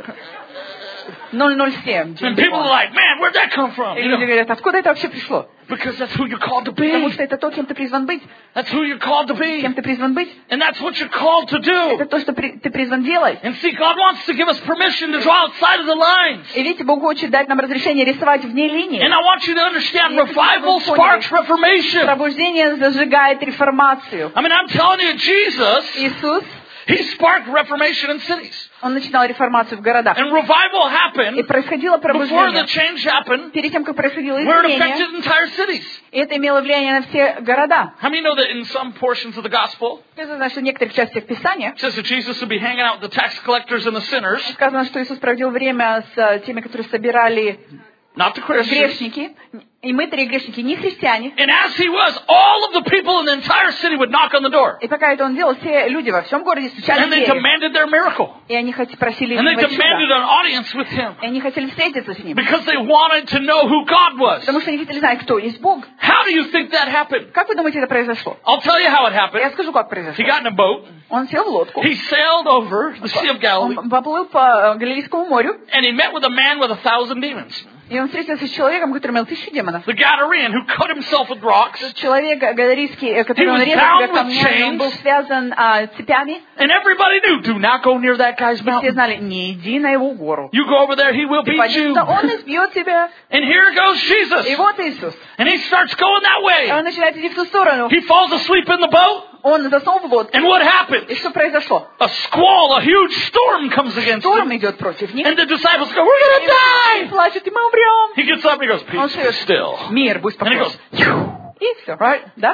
007. and people are like, man, where'd that come from? И You люди know, говорят, откуда это вообще пришло? because that's who you're called to Потому be. что это то, кем ты призван быть. That's who you're called to be. Кем ты призван быть. And that's what you're called to do. Это то, что ты призван делать. And see, God wants to give us permission to draw outside of the lines. И видите, Бог хочет дать нам разрешение рисовать вне линии. And I want you to understand, Я хочу, чтобы revival вы поняли. sparks reformation. Пробуждение зажигает реформацию. I mean, I'm telling you, Jesus, Иисус, He sparked reformation in cities. Он начинал реформацию в городах. And revival И happened происходило before the пробуждение. change happened, Перед тем, как происходило where it изменение, affected entire cities. и это имело влияние на все города. How many know that in some portions of the gospel, Сказано, что в некоторых частях Писания it says that Jesus would be hanging out with the tax collectors and the sinners, сказано, что Иисус проводил время с теми, которые собирали not the Christians. грешники. И мытари и грешники, не христиане. And as he was, all of the people in the entire city would knock on the door. И пока это он делал, все люди во всем городе стучали в And they дверь. demanded their miracle. И они просили And they его demanded чуда. an audience with him. И они хотели встретиться с ним. Because they wanted to know who God was. Потому что они хотели знать, кто есть Бог. How do you think that happened? Как вы думаете, это произошло? I'll tell you how it Я happened. скажу, как He произошло. got in a boat. Он сел в лодку. He sailed over the Sea of Galilee. Он поплыл по Галилейскому морю. And he met with a man with 1,000 demons. И он встретился с человеком, который имел 1000 демонов. The Gadarene who cut himself with rocks. Человек галилейский, который He was резал bound себя with камнями, он был chains. связан цепями. And everybody knew, do not go near that guy's Все mountain. знали, не иди на его гору. You go over there, he will Ты beat пойдешь you. туда, он избьет тебя. And here goes И Jesus. вот Иисус. And he starts going that И way. он начинает идти в ту сторону. He falls asleep in the boat. Он заснул в лодке. And what И happens? что произошло? A squall, a huge storm comes against Шторм him. идет против них. And the disciples go, we're going to И die. плачут, и мы умрем. He gets up and he goes, Он peace be слышит, still. мир, будь And he спокоен. goes, phew. И все. Right? Да?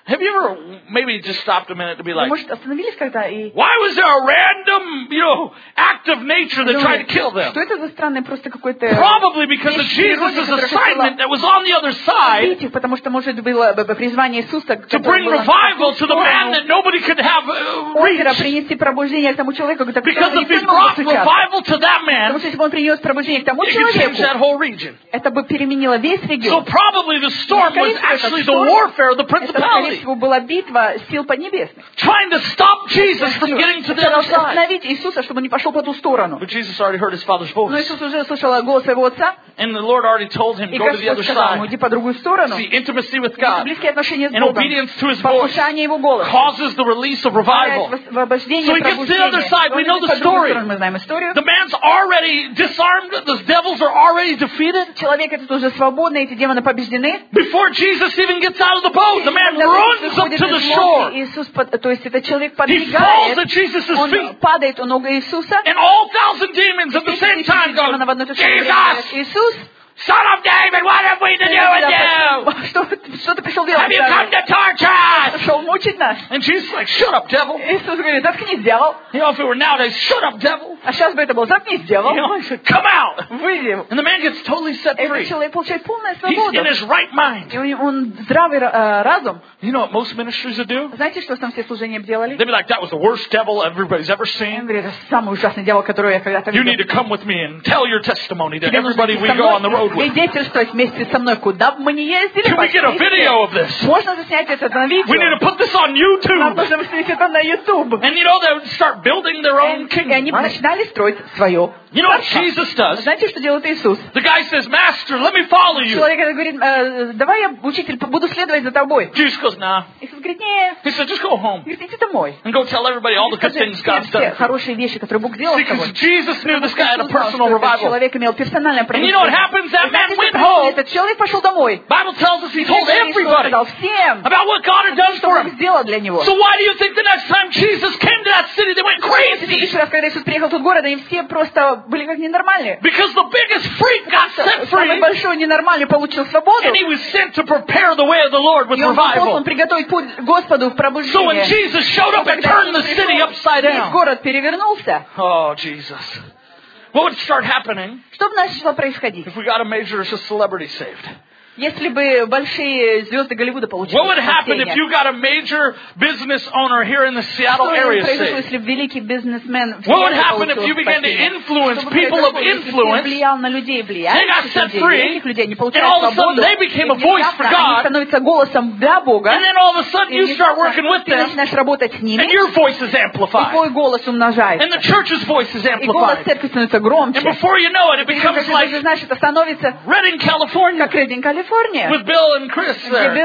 Have you ever maybe just stopped a minute to be like, может, остановились когда и... why was there a random, act of nature that tried to kill them? Что это за странное просто какое-то... Probably because of Jesus' assignment that was on the other side. Потому что, может, было призвание Иисуса, to bring revival to the man that nobody could have reached. принести пробуждение к тому человеку, because if he brought revival to that man, потому что если бы он принес пробуждение к тому it could change that whole region. Это бы переменило весь регион. So probably the storm was actually the warfare of the principality. Это, была битва сил поднебесных. Trying to stop Jesus from getting to the other side. Остановить Иисуса, чтобы он не пошел по ту сторону. But Jesus already heard his Father's voice. Но Иисус уже слышал голос своего Отца. And the Lord already told him, go to the other side. Иди по другую сторону. See, intimacy with God близкие отношения с and Богом. obedience to His voice Его голоса. causes the release of revival. So he gets to the other side. We know the story. The man's already disarmed. The devils are already defeated. Человек этот уже свободный, эти демоны побеждены. Before Jesus even gets out of the boat, the man runs up to the shore. Иисус, то есть этот человек He falls at Jesus' feet. Он падает у ног Иисуса. And all 1,000 demons at the same time go, Jesus! Иисус! Son of David, what have we to do with you? Что ты пришел делать? Have you come to torture us? Пришел мучить нас. And Jesus is like, shut up, devil. Иисус говорит, заткнись, дьявол. If it were nowadays, shut up, devil. А сейчас бы это было, заткнись, дьявол. He said, come out. Выйди. And the man gets totally set free. Этот человек получает полную свободу. He's in his right mind. И он здравый разум. You know what most ministries would do? Знаете, что там все служения делали? They'd be like, that was the worst devil everybody's ever seen. Это самый ужасный дьявол, который я когда-то видел. You need to come with me and tell your testimony to everybody we go on the road with. Вместе со мной, куда бы мы ни ездили. Can we get a video of this? Можно заснять это на видео. We need to put this on YouTube. Нам нужно выставить это на YouTube. And you know, they would start building their own kingdom. И они начинали строить свое. You know what Jesus does? Знаете, что делает Иисус? The guy says, Master, let me follow you. Человек говорит, давай я, учитель, буду следовать за тобой. Jesus goes, nah. Иисус говорит, нет. He said, just go home. Говорит, иди домой. And go tell everybody all the good things God's done. Хорошие вещи, которые Бог сделал с тобой. Because Jesus knew this guy had a personal revival. Человек имел персональное And you know what happens? That man went home. Этот человек пошел домой. Bible tells us he told everybody about what God had done for him. Сделал для него. So why do you think the next time Jesus came to that city, they went crazy? Еще раз, когда Иисус приехал в тот город, они все просто были как ненормальные. Because the biggest freak got set free. Самый большой ненормальный получил свободу. And he was sent to prepare the way of the Lord with revival. Он приготовить путь Господу в пробуждение. So when Jesus showed up and turned the city upside down. Город перевернулся. Oh, Jesus. What would start happening? Что бы начало происходить? If we got a major celebrity saved? Если бы большие звезды Голливуда получили What would happen if you got a major business owner here in the Seattle area saved? Если великий бизнесмен What would happen if you began to influence people of influence? Влиял на людей, They got set free, людей, and all of a sudden they became a voice for God. Становятся голосом для Бога. And then all of a sudden you start working with them, начинаешь работать с ними, and your voice is amplified. Твой голос умножается. And the church's voice is И голос amplified. церкви становится громче. And before you know it becomes like знаешь, это становится Redding, California. Как Redding, Калифорния. With Bill and Chris there.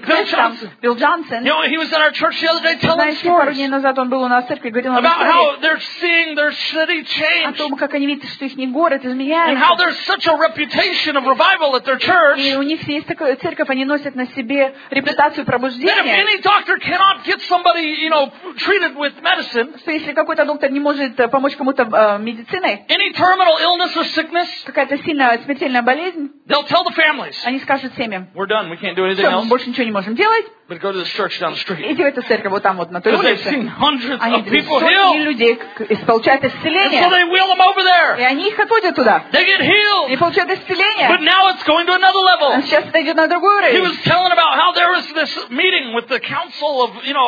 Bill Johnson. You know, he was at our church the other day telling пару stories дней назад он был у нас в церкви, говорил about how they're seeing their city change. О том, как они видят, что их город изменяется. And how there's such a reputation of revival at their church. И у них есть такая церковь, они носят на себе репутацию пробуждения. That if any doctor cannot get somebody, treated with medicine, что если какой-то доктор не может помочь кому-то медициной, any terminal illness or sickness, какая-то сильная смертельная болезнь, they'll tell the families, они скажут семьям, we're done, we can't do anything else. Мы больше ничего не можем делать. But go to this church down the street. Иди в эту церковь вот там вот на той улице. Они видели сотни людей получают исцеление. So they wheel them over there. И они их отводят туда. They get healed. И получают исцеление. But now it's going to another level. Сейчас это идет на другой уровень. He was telling about how there was this meeting with the council of,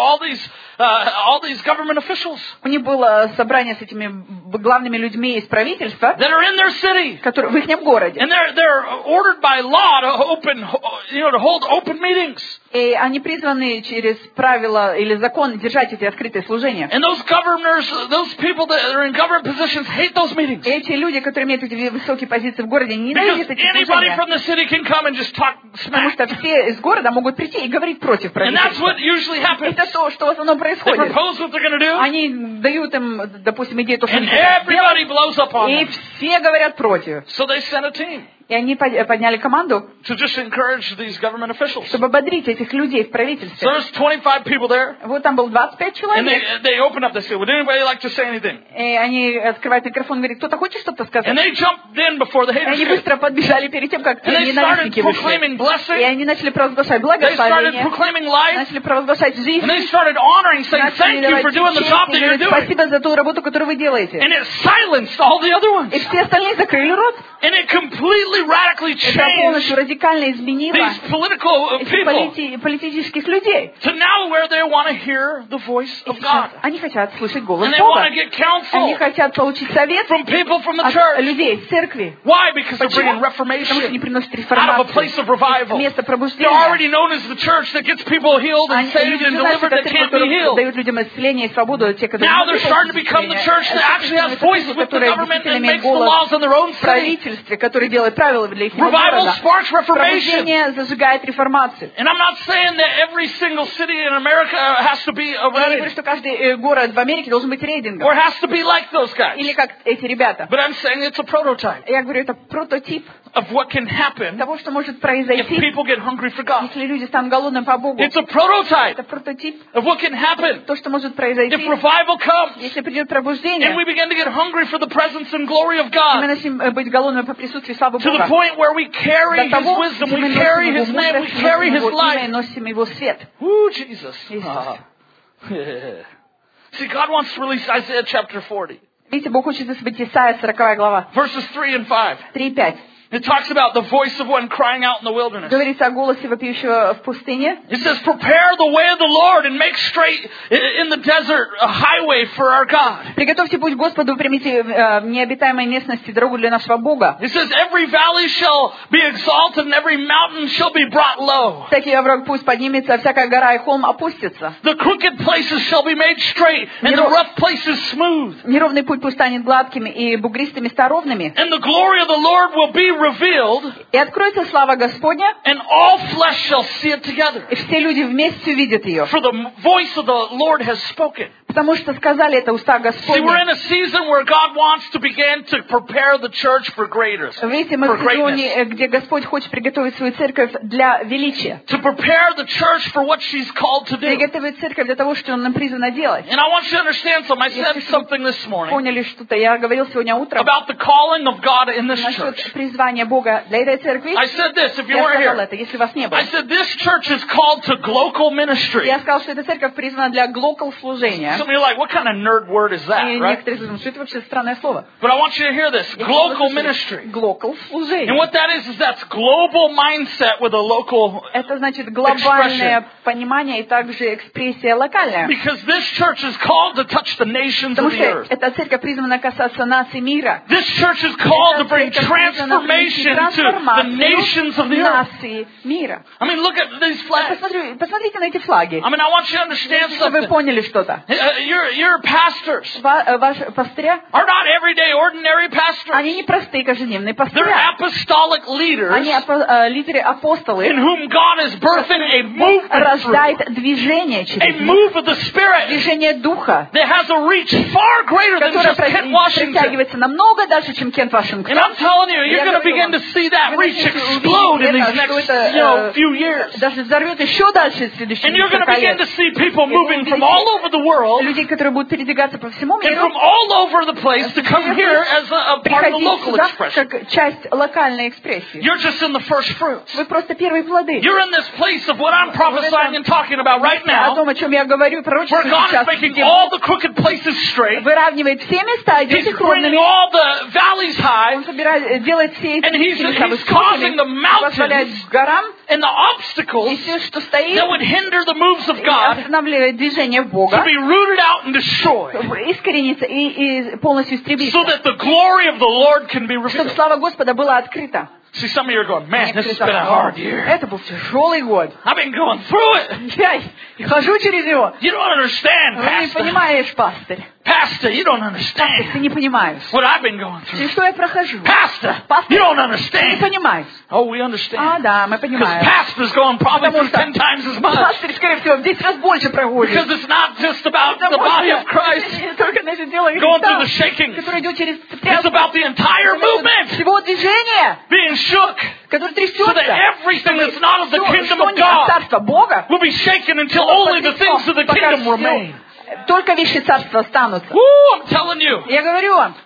all these government officials. У них было собрание с этими главными людьми из правительства, that are in their city, которые в их городе. And they're ordered by law to hold open meetings. И они призваны через правила или закон держать эти открытые служения. And those governors, those people that are in government positions hate those meetings. Эти люди, которые имеют эти высокие позиции в городе, ненавидят эти служения. Anybody from the city can come and just talk Потому smack. что все из города могут прийти и говорить против правительства. And that's what usually happens. Это то, что в основном They происходит. propose what they're going to do. Они дают им, допустим, идею, то, что And они хотят everybody сделать, blows up on и them. все говорят против. So they sent a team. И они подняли команду, to just encourage these government officials. чтобы ободрить этих людей в правительстве. So there's 25 people there. Вот там было 25 And человек. they open up, they say, would anybody like to say anything? И они открывают микрофон и говорят, кто-то хочет что-то сказать? And they jumped in before the И haters они came. быстро подбежали перед тем, как And they started ненавистники вышли. proclaiming blessing. И они начали провозглашать They started благословение, proclaiming life. начали провозглашать жизнь, And they started honoring, saying, начали thank you for давать doing the честь job и that you're говорить doing. спасибо за ту работу, которую вы делаете. And it silenced all the other ones. И все остальные закрыли рот. And it completely radically Это changed полностью радикально изменило these political этих people политических людей. to now where they want to hear the voice of God. Они хотят слышать голос And they want Бога. to get Они counsel хотят получить совет from people from the от church. людей из церкви. Why? Because they're Почему? bringing Потому что они reformation приносят out of a реформацию. place of revival. Место They're пробуждения. already known as the church that gets people healed and saved Люди and знают, что delivered это that церковь, can't be которая healed. дает людям исцеление и свободу, те, которые Now не they're starting to become the church that actually has voice with the government and makes the laws in their own в city. правительстве, который делает правила для их Revival города. sparks reformation. Пробуждение зажигает реформацию. And I'm not saying that every single city in America has to be a Я не говорю, raid что каждый город в Америке должен быть рейдингом. or has to be like those guys. Или как эти ребята. But I'm saying it's a prototype Я говорю, это прототип of what can happen того, что может if произойти, people get hungry for God. если люди станут голодными по Богу. It's a prototype Это прототип of what can happen то, что может if произойти, revival comes если придет and пробуждение. we begin to get hungry for the presence and glory of Мы God начнем быть голодными по присутствию славы to the Бога. point where we carry До His того, wisdom, где мы we carry носим His Его name, we мудрость, carry носим His Его имя и life. носим Его свет. Ooh, Jesus. Иисус. See, God wants to release Isaiah chapter 40, Видите, Бог хочет засветить Исайя, 40 глава, verses 3 and 5. 3-5. It talks about the voice of one crying out in the wilderness. Говорится о голосе вопиющего в пустыне. It says, prepare the way of the Lord and make straight in the desert a highway for our God. Приготовьте путь Господу, примите в необитаемой местности дорогу для нашего Бога. It says, every valley shall be exalted and every mountain shall be brought low. Всякий овраг пусть поднимется, а всякая гора и холм опустится. The crooked places shall be made straight and the rough places smooth. Неровный путь пусть станет гладким и бугристые места ровными. And the glory of the Lord will be revealed, И откроется слава Господня, and all flesh shall see it together. и все люди вместе увидят ее. For the voice of the Lord has spoken. Потому что сказали это уста See, we're Господни. in a season where God wants to begin to prepare the church for greatness, Видите, мы for в сезоне, greatness. где Господь хочет приготовить свою церковь для величия. To prepare the church for what she's called to do. Приготовить церковь для того, что Он нам призвано делать. And I want you to understand something. I said something this morning Поняли что-то? Я говорил сегодня утром about the calling of God in this church. насчет призвания Бога для этой церкви. I said this, if you Я weren't сказал here. это, если вас не было. I said this church is called to global ministry. Я сказал, что эта церковь призвана для глокал служения. Some of you are like, what kind of nerd word is that, И right? некоторые думают, что это вообще странное слово. But I want you to hear this. Global ministry. Глокал служение. And what that is that's global mindset with a local Это значит глобальное понимание и также экспрессия локальная. because this church is called to touch the nations Потому of the что earth. эта церковь призвана касаться наций мира. This church is called to bring Эта церковь призвана принести transformation to the nations of the earth. нации мира. I mean, look at these flags. Посмотрите на эти флаги. I mean, I want you to understand Чтобы вы something. поняли что-то. Your pastors Ваши пастыря, are not everyday ordinary pastors. они не простые каждодневные They're пастыря. apostolic leaders Они лидеры апостолы. in whom God is birthing a movement through, Рождает движение a через них. move of the Spirit Движение духа, that has a reach far greater than которое just Kent, Washington. притягивается намного дальше, чем Кент And Вашингтон. I'm telling you, you're Я going to говорю begin вам, to see that вы reach начнете explode in увидеть these это, next что это, few years. даже взорвет еще дальше в следующие And you're going to несколько begin лет. to see people moving from all over the world Людей, которые будут передвигаться по всему and миру, from all over the place to come here as a part of the приходить local сюда expression. как часть локальной экспрессии. You're just in the first fruits. Вы просто первые плоды. You're in this place of what I'm prophesying and talking about right О now, том, о чем я говорю, where пророчествую God is сейчас, making где all the crooked places straight. выравнивает все места, He's идет их bringing ровными. all the valleys high, Он делает все эти and he's места causing the высокими, позволяет mountains горам and the и obstacles все, что стоит, that would hinder the moves of и God останавливает движение to Бога, be rooted out and destroyed, искорениться и полностью истребиться, so that the glory of the Lord can be чтобы revealed. слава Господа была открыта. See, some of you are going, man, this has Некоторые been a hard year. это был тяжелый год. I've been going through it. Я хожу через него. You don't understand, Вы не Pastor. понимаешь, пастырь. Pastor, you don't Ты не understand понимаешь. what I've been going И through. что я прохожу? Pastor, Пастор, you don't ты не understand. понимаешь. Oh, we understand. Да, мы Because понимаем. pastor's going probably Потому through что 10 times as much. пастор, скорее всего, в 10 раз больше проходит. Because it's not just about the Потому body что of Christ это не только наше тело going through the Христа, shaking. которое идет через It's тряску, about the entire movement всего движения, being shook которое so that трясется. everything that's not of the kingdom Что of не от God Царства Бога, will be shaken until only the things of the kingdom remain. только вещи Царства останутся. Woo, I'm telling you. Я говорю вам,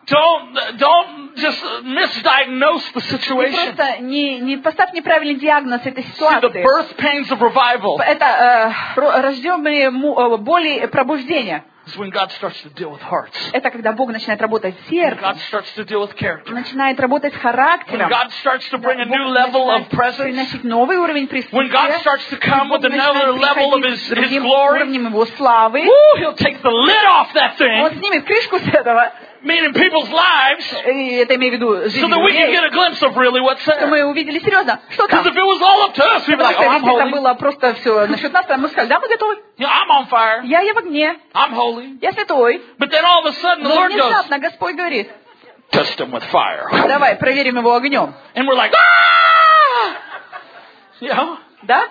Don't just misdiagnose the situation. просто не поставь неправильный диагноз этой See, the ситуации. birth pains of revival Это рожденные боли пробуждения. is when God starts to deal with hearts. Это когда Бог начинает работать с When сердцем, God starts to deal with character. начинает работать с When характером. God starts to bring a Бог new level of начинает presence. приносить новый уровень When God присутствия. starts to come with Бог another начинает level of приходить с His другим glory. уровнем Его славы. Woo, He'll take the lid off that Он thing, снимет крышку с этого, meaning people's lives, и это имею в виду so жизнь that we can людей, get a glimpse of really what's что there. мы увидели серьезно, что Because там. if it was all up to us, we'd be Потому like, что oh, I'm если это holy. было просто все насчет нас, то мы сказали, да, мы готовы. You know, I'm on fire. Я в огне, I'm holy. я святой. But then all of a sudden the Но Lord goes, внезапно Господь говорит, test him with fire. давай проверим его огнем. And we're like, ah! You know? Да?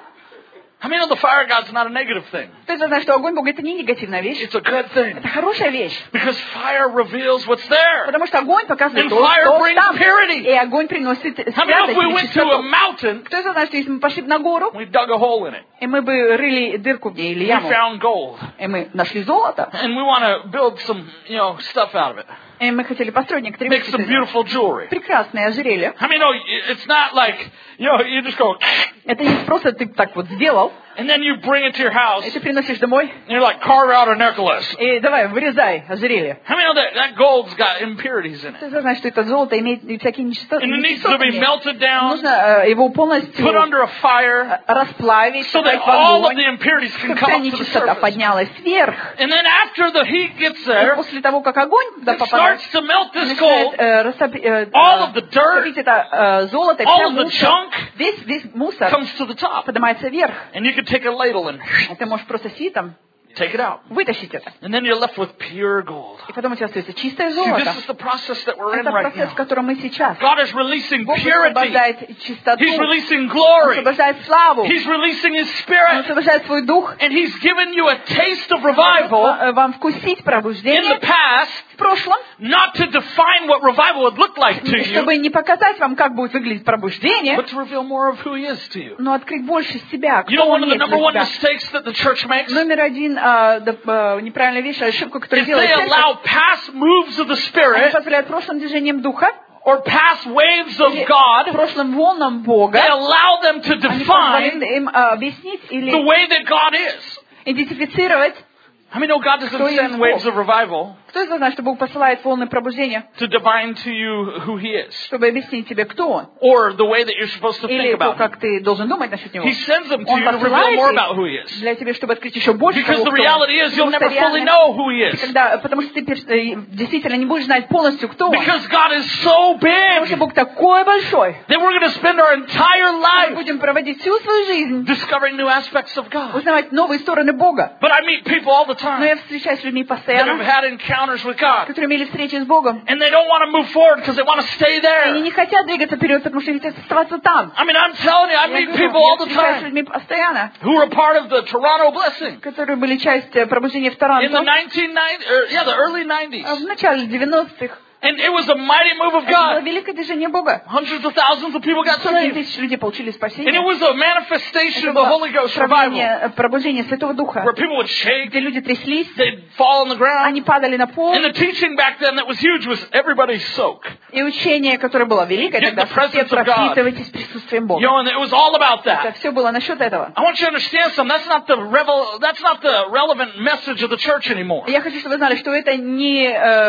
I mean, the fire of God's not a negative thing. Ты же знаешь, что огонь Бога это не негативная вещь. It's a good thing. Это хорошая вещь. Because fire reveals what's there. Потому что огонь показывает And то, fire что brings там. purity. И огонь приносит How many if we went святость to и a чистоту. mountain, Кто же знает, что если мы пошли бы на гору, we dug a hole in it, и мы бы рыли дырку в ней или we яму, found gold, и мы нашли золото, and we want to build some, stuff out of it, и мы хотели построить некоторые make вещи. some beautiful jewelry. Прекрасное ожерелье. I mean, it's not like, you just go, Это не просто ты так вот сделал, and then you bring it to your house, и ты приносишь домой, and you're like, carve out a necklace. и давай, вырезай ожерелье. How many know that gold's got impurities in it? Ты же знаешь, что это золото имеет всякие нечистоты. And it needs to be melted down, Нужно его полностью put under a fire, расплавить, so that поставить в all of огонь, the impurities can чтобы come вся up to the нечистота surface. поднялась вверх. And then after the heat gets И there, после того, как огонь туда it попадает, starts to melt this gold, начинает all of the dirt, растопить это золото, и all вся of the мусор, junk весь мусор comes to the top. поднимается вверх. And you can take a ladle and И ты можешь просто ситом take it out. вытащить это. And then you're left with pure gold. И потом у тебя остается чистое See, золото. this is the process that we're in Это right процесс, в now. котором мы сейчас. God is releasing Бог purity. освобождает чистоту, He's releasing Он glory. освобождает славу, He's releasing His Он Spirit. освобождает свой дух. And He's given you a taste of revival Вам вкусить in пробуждение the past, в прошлом, not to define what revival would look like to you, чтобы не показать вам, как будет выглядеть пробуждение, but to reveal more of who He is to you. но открыть больше себя, You know, кто one Он of the есть number one для тебя. mistakes that the church makes Номер один неправильная вещь, ошибка, которую is делает they церковь, allow past moves of the они Spirit позволяют прошлым движением Духа, or past waves of или God, прошлым волнам Бога, they allow them to они define позволяют им объяснить the или way that God is. идентифицировать. How many know God doesn't Кто есть send waves Бог? of revival Кто из вас знает, что Бог посылает волны пробуждения, to divine to you who He is, чтобы объяснить тебе, кто Он, or the way that you're supposed to think или то, about Him? как ты должен думать насчет Него. He sends them to Он you to reveal посылает more их about who He is. для тебя, чтобы открыть еще больше Because того, the кто Он. reality is you'll Потому never что fully реально, know who He is. потому что ты действительно не будешь знать полностью, кто Он. Because God is so Потому что big Бог такой большой. that we're going to spend our entire Мы life будем проводить всю свою жизнь, discovering new aspects of God. узнавать новые стороны Бога. But I meet people all the Но time я встречаюсь с людьми that have постоянно, had encounters with God, которые имели встречи с Богом. and they don't want to move forward because they want to stay Они there. не хотят двигаться вперед, потому что они хотят оставаться там. I mean, I'm telling you, I Я meet говорю, people all я the встречаюсь с time людьми постоянно, who are part of the Toronto Blessing которые были частью пробуждения в in the Торонто 1990s, the early в 90s. начале 90-х. And it was a mighty move of Это было God. великое движение Бога. Hundreds of thousands of people got Сотни saved. тысяч людей получили And it спасение. was a manifestation Это of the было Holy Ghost revival, проявление пробуждения Святого Духа, where people would shake, где люди тряслись, they'd fall on the ground. они падали на пол. And the teaching back then that was huge was everybody soak. И учение, которое было великое, Get тогда the presence все of God. пропитывайтесь присутствием Бога. And it was all about Это that. все было насчет этого. I want you to understand something. That's not the relevant message of the church anymore. Я хочу, чтобы вы знали, что это не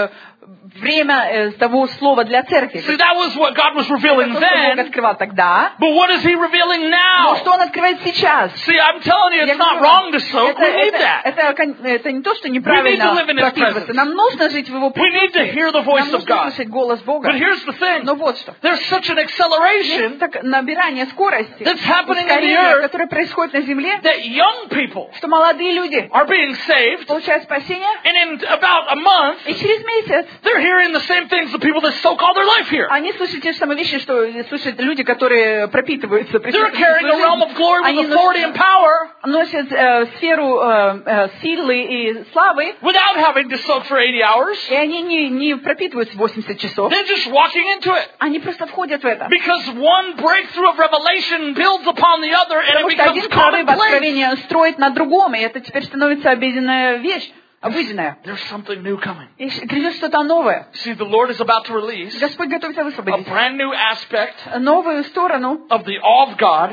время того слова для церкви. See, that was what God was revealing Это то, что Бог then. открывал тогда. But what is He revealing Но now? что Он открывает сейчас? See, I'm telling you, it's not wrong to soak. We need that. Это не то, что неправильно пропитываться. Нам нужно жить в Его We need to hear the voice Нам of нужно God. слышать голос Бога. But here's the thing. Но вот что. There's such an Есть acceleration так набирание скорости, that's happening in the ускорение, earth которое происходит на земле, that young people что молодые люди are being saved, получают спасение, and in about a month, и через месяц they're hearing the same things the people that soak all their life hear. они слышат те же самые вещи, что слышат люди, которые пропитываются. They're carrying a realm of glory with authority and power носят сферу силы и славы, without having to soak for 80 hours. и они не пропитываются 80 часов. They're just walking into it. Они просто входят в это. Because one breakthrough of revelation builds upon the other and it Потому что becomes один прорыв commonplace. откровения строит на другом, и это теперь становится обыденная вещь, обыденная. There's something new coming. И грядет что-то новое. See, the Lord is about to release Господь готовится a высвободить brand new aspect новую сторону of the awe of God,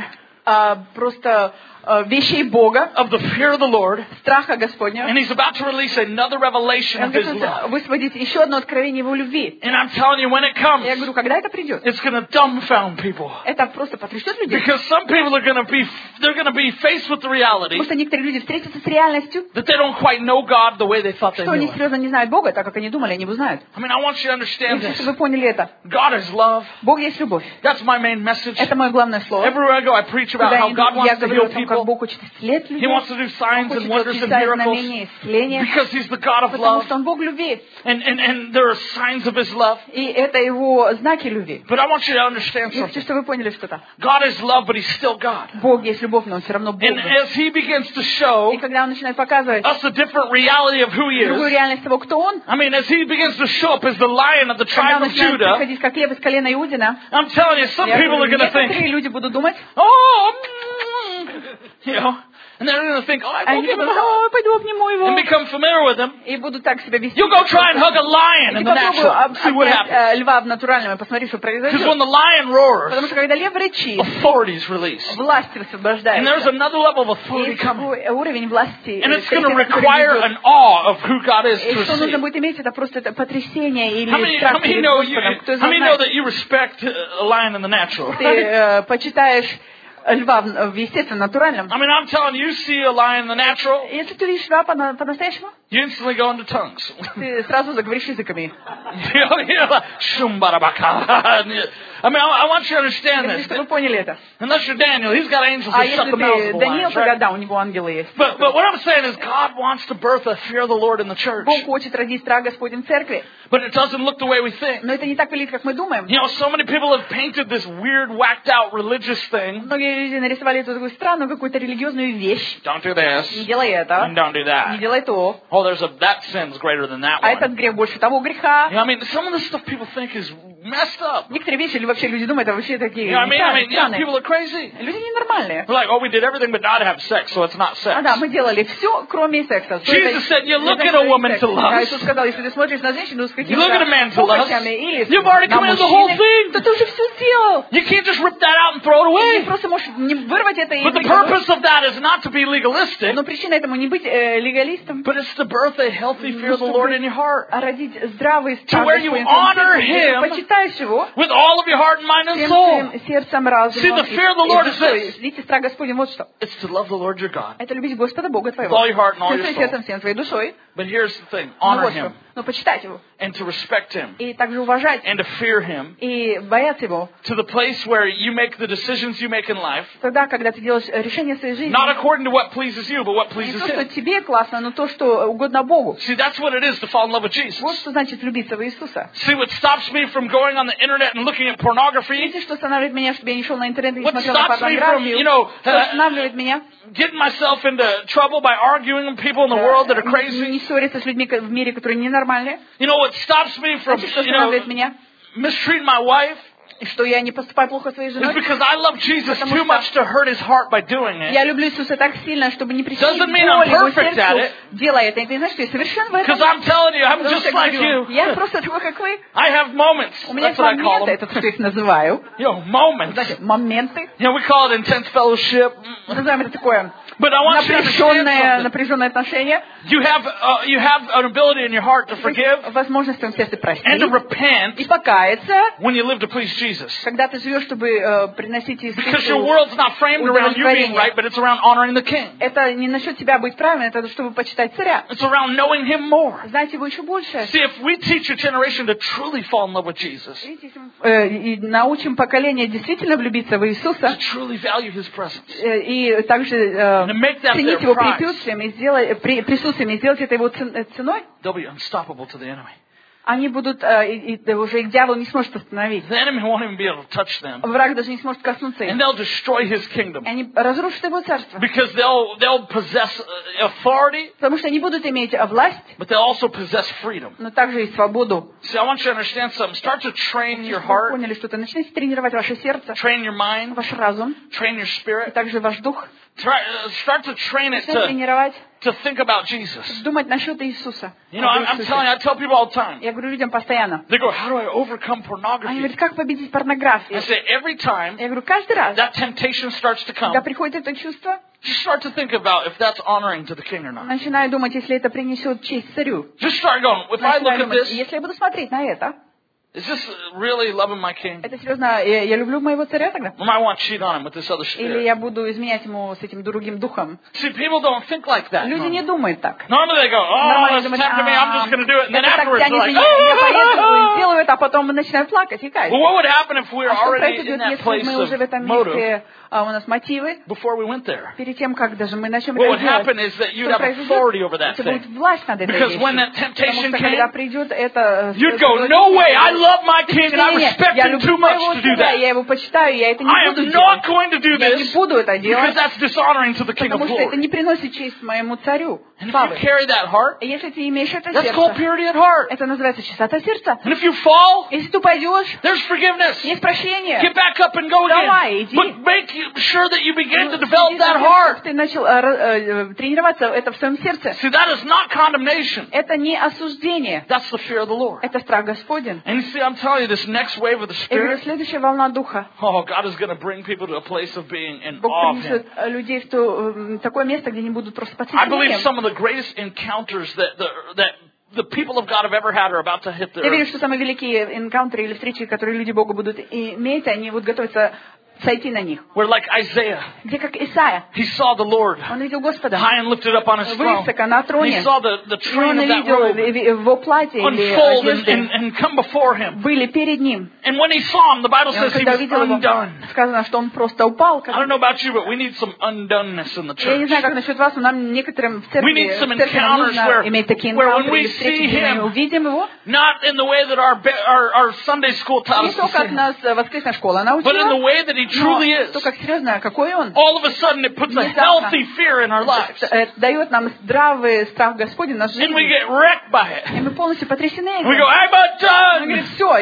просто вещей Бога, of the fear of the Lord, страха Господня. and He's about to release another revelation Он of His готовится love. высвободить еще одно откровение Его любви. And I'm telling you, when it comes, Я говорю, когда это придет? it's going to dumbfound people. Это просто потрясет людей. Because some people are going to be faced with the reality Потому что некоторые люди встретятся с реальностью, that they don't quite know God the way they thought they что knew они Him. серьезно не знают Бога, так как они думали, они Его знают. I mean, I want you to understand И this. чтобы вы поняли это. God is love. Бог есть любовь. That's my main message. Это мое главное слово. Everywhere I go, I preach about Куда how я иду, God я wants to говорю heal о том, как people. Бог хочет исцелять He людей. wants to do signs and Хочет wonders and чудеса, miracles знамения, исцеления. because He's the God of Потому love. что Он Бог любви. And there are signs of His love. И это Его знаки любви. But I want you to understand Я хочу, something. чтобы вы поняли что-то. God is love, but He's still God. Бог есть любовь, но Он все равно Бог. And as He begins to show И когда Он начинает показывать us a different reality of who He другую is, реальность того, кто Он, I mean, as He begins to show up as the Lion of the когда tribe Он of начинает Judah, приходить как лев из колена Иудина, I'm telling you, some я people are говорю, going to think, некоторые люди будут думать, oh, you know, and they're going to think, oh, I will они give Him a будут, hug, ой, пойду обниму его, and become familiar with Him. и будут так себя вести. You go try and hug a lion in the natural, see what happens. Попробуй льва в натуральном и посмотри, что Because произойдет. when the lion roars, Потому что когда лев рычит, authority is released. власть And there's высвобождается. another level of authority И coming. уровень власти. And it's going to require an awe of who God is И to что нужно receive. будет иметь, это просто это потрясение или How many страх перед know Господом. Кто из how вас many know знает? that you respect a lion in the natural? Ты почитаешь льва в естественном, натуральном. I mean, I'm telling you, you see a lion in the natural, Если ты видишь льва по-настоящему, you instantly go into tongues. ты сразу заговоришь языками. I mean, I want you to understand Я this. хочу, чтобы вы поняли это. Unless you're Daniel, he's got angels А that shut если the mouths ты of the Даниил, lions, тогда right? да, у него ангелы есть. But what I'm saying is God wants to birth a fear of the Lord in the church. Бог хочет родить страх Господень в церкви. But it doesn't look the way we think. Но это не так велик, как мы думаем. You know, so many people have painted this weird, whacked out religious thing. Многие люди нарисовали эту такую странную какую-то религиозную вещь. Don't do this. Не делай это. And don't do Не that. делай то. Oh, that sin's greater than that А one. этот грех больше того греха. You know, I mean, some of the stuff people think is messed up. Некоторые вещи, или вообще люди думают, это вообще такие You know what I mean? странные. People are crazy. Люди ненормальные. We're like, oh, we did everything but not have sex, so it's not sex. А да, мы делали все, кроме секса. Jesus said, you look at a woman to Да, lust. Иисус сказал, если ты смотришь на женщину с You look at a man какими-то to lust. похотями или You've already на committed the whole мужчины, thing. то ты уже все сделал. You can't just rip that out and throw it Ты away. просто можешь не вырвать это и But the выкинуть. purpose of that is not to be legalistic, Но причина этому не быть легалистом, but it's to birth a healthy fear of the Lord in your heart. а родить здравый To страх where you Господень. honor Ты Him почитаешь его with all of your heart and mind and всем soul. своим сердцем, разумом See, the fear of the Lord is душой. this. Видите, страх Господень, вот что. It's to love the Lord your God. Это любить Господа Бога твоего. With all your heart and all Всем your своим soul. сердцем, всем своей душой. But here's the thing. Ну Honor вот что. Him Но почитать его. and to respect Him И также уважать. and to fear Him И бояться его. to the place where you make the decisions you make in life, Тогда, когда ты делаешь решение своей жизни. not according to what pleases you, but what Не pleases то, что Him. тебе классно, но то, что угодно Богу. See, that's what it is to fall in love with Jesus. Вот что значит влюбиться в Иисуса. See, what stops me from going on the internet and looking at pornography, Видите, что останавливает меня, чтобы я не шел на интернет и не what смотрел на stops me from, порнографию? you know, Что останавливает меня? getting myself into trouble by arguing with people in the world that are crazy. Не ссориться с людьми в мире, которые ненормальные. You know, what stops me from, Знаете, что you know, останавливает меня? mistreating my wife Что я не поступаю плохо своей is женой? because I love Jesus Потому too что much to hurt His heart by doing it. Я люблю Иисуса так сильно, чтобы не причинить Doesn't mean I'm боль его perfect at сердцу, it. делая это. И ты знаешь, что я совершен в этом. Because I'm telling you, I'm Потому just что я like говорю, you. я просто такой, как вы. I have moments. У меня That's есть what I call моменты, them. это то, что я их называю. You know, moments. Знаете, моменты. You know, we call it intense fellowship. Мы называем это такое напряженные отношения. You have an ability in your heart to forgive. Возможность в твоем сердце простить. And to repent. И покаяться. When you live to please Jesus. Когда ты живешь, чтобы приносить Иисусу Because your world's not framed around you being right, but it's around honoring the King. Это не насчет тебя быть правильным, это чтобы почитать царя. It's around knowing Him more. Знать его еще больше. See, if we teach a generation to truly fall in love with Jesus, и научим поколение действительно влюбиться в Иисуса, to truly value His presence, и также ценить его присутствием и сделать это его ценой, they'll be unstoppable to the enemy. Они будут, уже их дьявол не сможет остановить. Враг даже не сможет коснуться их. И они разрушат его царство. Потому что они будут иметь власть, но также и свободу. Поняли что-то? Начните тренировать ваше сердце, ваш разум, и также ваш дух. Start to train it to think about Jesus. Думать насчет Иисуса. You know, I tell people all the time. Я говорю людям постоянно. They go, how do I overcome pornography? Они говорят, как победить порнографию? I say, every time я говорю, каждый раз, that temptation starts to come, когда приходит это чувство, just start to think about if that's honoring to the King or not. Начинаю думать, если это принесет честь царю. Just start going, if I look at this, если я буду смотреть на это, is this really loving my King? Это серьезно, я люблю моего царя тогда? Or I want to cheat on him with this other spirit? Или я буду изменять ему с этим другим духом? See, people don't think like that. Люди не думают так. Normally they go, oh, it's time to me, I'm just going to do it. And then afterwards they're like, я поеду, сделаю это, а потом начинаю плакать и каяться. Well, what would happen if we were already in that place мы уже в этом месте, у нас мотивы, before we went there? Перед тем, как даже мы начнем это делать, what would happen is that you'd have authority over that thing. Власть над этой Because when that temptation came, когда придет это, you'd go, no way, I love my King and I respect him too much to do that. Я его почитаю, я это не буду делать. I am not going to do this. Я не буду это делать. Because that's dishonoring to the King of Glory. Потому что это не приносит честь моему царю. And if you carry that heart, если ты имеешь это that's called purity at heart. Это называется чистота сердца. And if you fall, если ты упадешь, there's forgiveness. Есть прощение. Get back up and go again. Давай, иди. But make sure that you begin to develop that heart. Ты начал тренироваться это в своем сердце. See, that is not condemnation. Это не осуждение. That's the fear of the Lord. Это страх Господень. And you see, I'm telling you, this next wave of the Spirit. Следующая волна духа. Oh, God is going to bring people to a place of being in Бог awe of Him. принесет людей в такое место, где они будут просто I believe some of the greatest encounters that the people of God have ever had are about to hit their. Я верю, что самые великие энкаунтеры или встречи, которые люди Бога будут иметь, они будут готовиться сойти на них. Where like Isaiah, где как Исайя, he saw the Lord он видел Господа, high and lifted up on His throne. Высоко на троне. He saw the train of that robe его платье unfold and come before Him. Были перед ним. And when he saw Him, the Bible says he was undone. Сказано, что он просто упал. I don't know about you, but we need some undoneness in the church. Я не знаю, как насчет вас, но нам некоторым в церкви нужно иметь такие энкаунтеры или встречи, где мы увидим его. Not in the way that our Sunday school taught us to see. Не то, как нас воскресная школа научила. But in the way that He truly is. Как серьезно, какой он. All of a sudden it puts a healthy fear in our lives. Дает нам здравый страх Господень в нашей жизни. And we get wrecked by it. И мы полностью потрясены этим. We go, I'm done. Он говорит, все,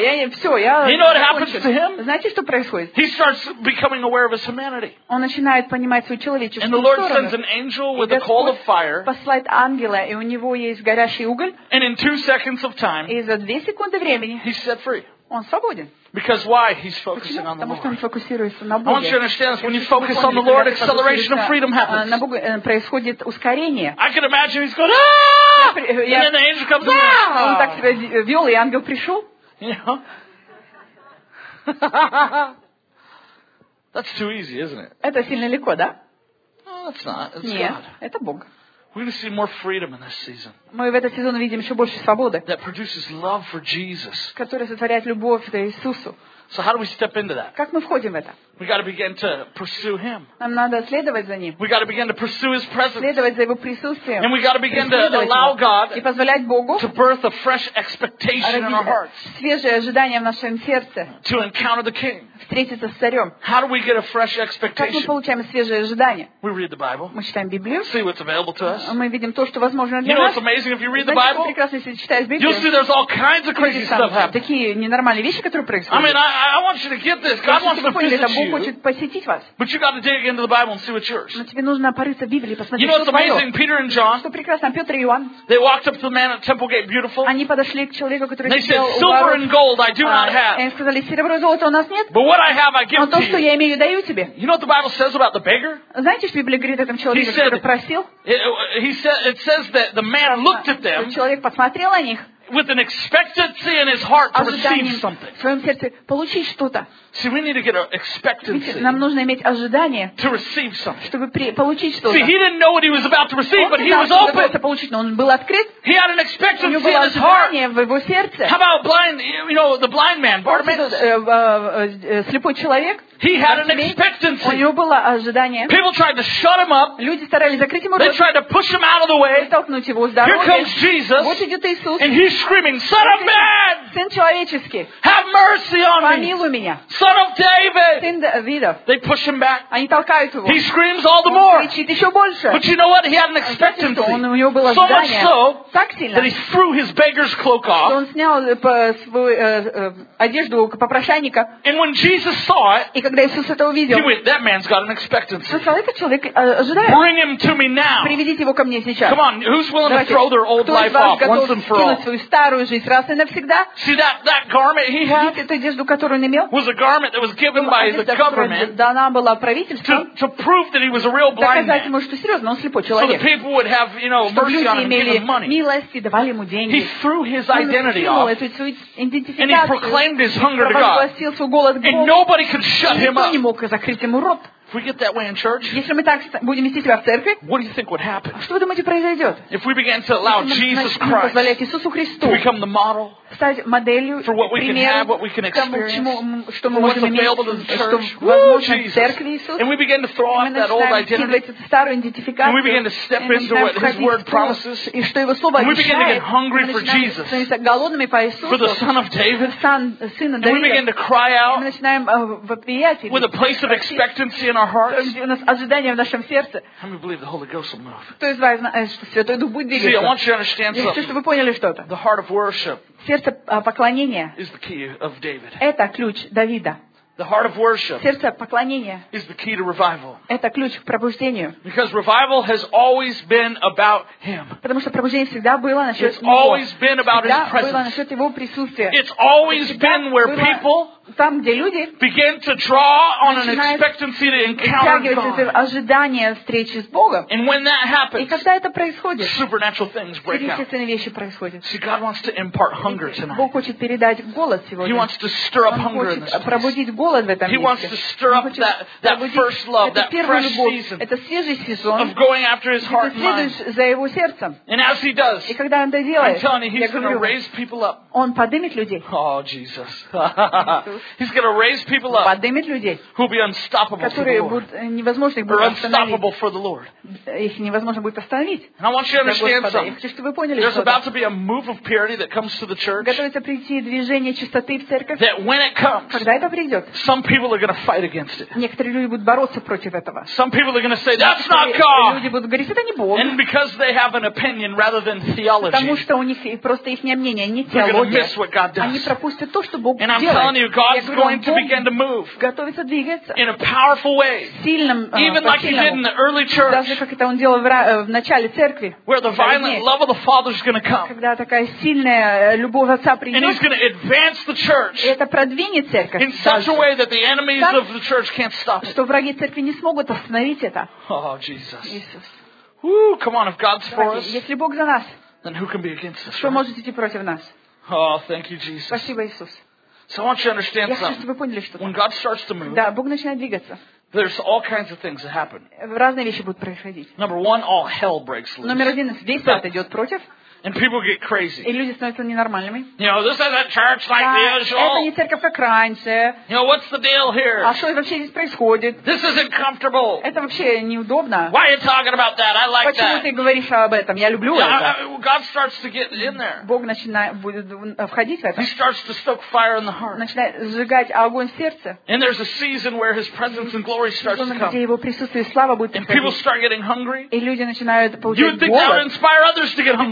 я You know what happens to him? Знаете, что происходит? He starts becoming aware of his humanity. Он начинает понимать свою человеческую сторону. And the Lord sends an angel with a coal of fire. Посылает ангела, и у него есть горящий уголь. And in 2 seconds of time, и за 2 секунды времени, he's set free. Он свободен. Because why? He's focusing on the Lord. Потому что он фокусируется на Боге. I want you to understand this. When you focus on the Lord, acceleration of freedom happens. На Боге происходит ускорение. I can imagine he's going, ah! And then the angel comes and он так себя вел, и ангел пришел. You know? That's too easy, isn't it? Это сильно легко, да? No, it's not. It's Нет, God. это Бог. We're going to see more freedom in this season. Мы в этот сезон видим еще больше свободы. That produces love for Jesus. Которая сотворяет любовь к Иисусу. So how do we step into that? Как мы входим в это? We got to begin to pursue Him. Нам надо следовать за Ним. We got to begin to pursue His presence. Следовать за Его присутствием. And we got to begin to allow God и позволять Богу to birth a fresh expectation in our hearts. Свежее ожидание в нашем сердце. To encounter the King. Встретиться с царем. How do we get a fresh expectation? Как мы получаем свежее ожидание? We read the Bible. Мы читаем Библию. See what's available to us. Мы видим то, что возможно для нас. You know нас. what's amazing if you read the Bible? Прекрасно, если читаешь Библию. You'll see there's all kinds of crazy stuff happening. Такие ненормальные вещи, которые происходят. I mean, I want you to get this. God wants to visit you. хочет посетить вас. But you got to dig into the Bible and see what's yours. Но тебе нужно порыться в Библии, посмотреть, You know что what's твое. amazing? Peter and John, Что прекрасно, Петр и Иоанн, they walked up to the man at Temple Gate, beautiful. они подошли к человеку, который They said, сидел у silver ворот. and gold I do not И have. они сказали, серебро и золото у нас нет, But what I have I но give то, to что you. я имею, даю тебе. You know what the Bible says about the beggar? Знаете, что Библия говорит о этом человеке, He said- который просил? It says that the man looked at them Человек посмотрел на них, with an expectancy in his heart to ожиданием receive something. в своем сердце получить что-то. See, we need to get an Видите, expectancy нам нужно иметь ожидание, to receive something. чтобы получить что-то. See, he didn't know what he was about to receive, Он but не he знал, was что он готовится open. получить, но он был открыт. He had an У expectancy него in было his heart. ожидание в его сердце. How about the blind man, Bartimaeus? Слепой человек, He had an у expectancy. него было ожидание. People tried to shut him up. Люди старались закрыть ему They рот, tried to push him out of the way. толкнуть его с Here дороги. comes Jesus, Вот идет Иисус, and he's screaming, Son of Man, Сын человеческий, have mercy on me. помилуй меня, Son of David. Сын Давидов. They push him back. Они толкают его. He screams all the Он more. кричит еще больше. But you know what? He had an Знаете, expectancy. что у него было So much ожидание so так сильно, that he threw his beggar's cloak что off. он снял свою одежду попрошайника. And when Jesus saw it, И когда Иисус это увидел, he went, that man's got an expectancy. он сказал, этот человек ожидает. Bring him to me now. Приведите его ко мне сейчас. Come on, who's willing to Давайте, throw their old кто из life вас off once готов and for all? скинуть свою старую жизнь раз и навсегда? See, that garment he had Видите эту одежду, которую он имел? was a garment that was given by the Одежда, которая government дана была правительством, to prove that he was a real blind доказать man. ему, что серьезно, он слепой So that человек. people would have, Чтобы mercy люди on him and give имели him money. милость и давали ему He деньги. threw his Он identity скинул off, эту свою and he идентификацию, proclaimed his hunger to God. провозгласил свой голод к And Богу. nobody could shut him Никто не up. мог закрыть ему рот. If we get that way in church, Если мы так будем вести себя в церкви, what do you think would happen? что вы думаете произойдет? If we began to allow Если мы Jesus начнем Christ позволять Иисусу to Христу become the model стать моделью, for what we can have, примером what we can тому, experience, что мы for what's можем иметь, available to the что church, возможно в Jesus. церкви Иисус, And we begin to throw мы off that old начинаем identity, скидывать эту старую and we идентификацию, begin to step и into начинаем what His входить Word в то, promises, и что Его Слово and we begin to обещает, get hungry мы for начинаем Jesus, становиться голодными по for the Иисусу, Son of David, Сына and we begin Давида, to cry мы out начинаем вопиять, with a place of expectancy in our hearts. у нас ожидание в нашем сердце. How many believe the Holy Ghost will move? Кто из вас знает, что Святой Дух будет See, I двигаться? want you to understand Я хочу, something. чтобы вы поняли что-то. The heart of worship Сердце поклонения is the key of David. – это ключ Давида. The heart of worship Сердце поклонения is the key to revival. – это ключ к пробуждению. Because revival has always been about Him. Потому что пробуждение всегда было насчет It's Него. always been about His Всегда было presence. насчет Его присутствия. It's always Всегда been where было people там, где люди begin to draw on an начинают expectancy to encounter втягиваются в God. ожидание встречи с Богом. And when that И happens, когда это происходит, supernatural things break out. сверхъестественные вещи происходят. See, God wants to impart hunger tonight. Бог хочет передать голод He сегодня. wants to stir up Он hunger in this хочет place. пробудить голод в этом He wants месте. to stir Он up хочет that пробудить first love, эту that первую fresh любовь, season это свежий of сезон. going after His heart Ты and mind. следуешь за Его сердцем. And as He does, И когда Он это I'm делает, telling you, я He's going to говорю, raise people up. Он поднимет людей. Oh, Jesus. He's going to raise people up Поднимет людей, who will be unstoppable for the которые Lord. будут, невозможно их Or будет остановить. unstoppable for the Lord. Их невозможно будет остановить. And I want you to Для understand Господа. Я something. хочу, чтобы вы поняли, There's что about to be a move of purity that comes to the church. готовится прийти движение чистоты в церковь. That when it comes, Когда это придет, some people are going to fight against it. некоторые люди будут бороться против этого. Some people are going to say, that's not Люди God. будут говорить, это не Бог. And because they have an opinion rather than Потому theology, что у них просто их мнение, не they're going to теология. miss what God Они does. пропустят то, что Бог And I'm telling делает. you, Я God's говорю, going to Бог begin to move готовится двигаться in a powerful way. сильным, Even like He did in the early church, даже как это он делал в начале церкви, where the violent love of the Father is going to come. когда такая сильная любовь Отца And He's придет, going to advance the church и это продвинет церковь in such дальше, a way that the enemies Так, of the church can't stop it. что враги церкви не смогут остановить это. Oh, Jesus. Иисус. Woo, come on, if God's for Братья, us, если Бог за нас, then who can be against us? что Right? может идти против нас? Oh, thank you, Jesus. Спасибо, Иисус. So I want you to understand Я хочу, чтобы something. вы поняли, что When God starts to move, да, Бог начинает двигаться. there's all kinds of things that happen. Разные вещи будут происходить. Number one, all hell breaks Номер loose. один, весь ад идет против, And people get и crazy. люди становятся ненормальными. This isn't church like Да, the это не usual. церковь, как раньше. What's the deal А here? что вообще здесь происходит? This isn't comfortable. Это вообще неудобно. Why are you talking about that? I like Почему that. ты говоришь об этом? Я люблю это. God starts to get in there. Бог начинает будет входить в это. He starts to stoke fire in the heart. Начинает сжигать огонь в сердце. And there's a season where His presence and glory starts to Где come. Его присутствие и слава будет And people приходить. start getting hungry. И люди начинают You получать would think that would голод. inspire others to get Ты hungry. думаешь,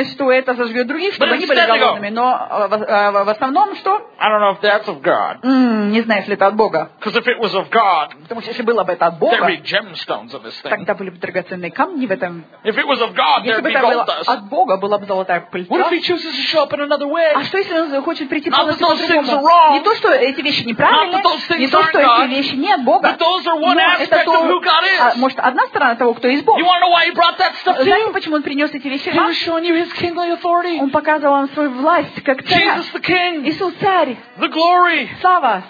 надеялись, что это зажгет других, чтобы они были голодными. Но в основном что? I don't know if that's of God. Не знаю, если это от Бога. Because if it was of God, потому что если было бы это от Бога, there'd be gemstones of this thing. Тогда были бы драгоценные камни в этом. If it was of God, если бы это было от Бога, была бы золотая пыльца. What if he chooses to show up in another way? А что, если он хочет прийти полностью по-другому? Не то, что эти вещи неправильные, не то, что эти вещи не от Бога, но это то, может, одна сторона того, кто есть Бог. Знаете, почему он принес эти вещи вам? Он показывал вам свою власть, как царь. Иисус царь. Слава.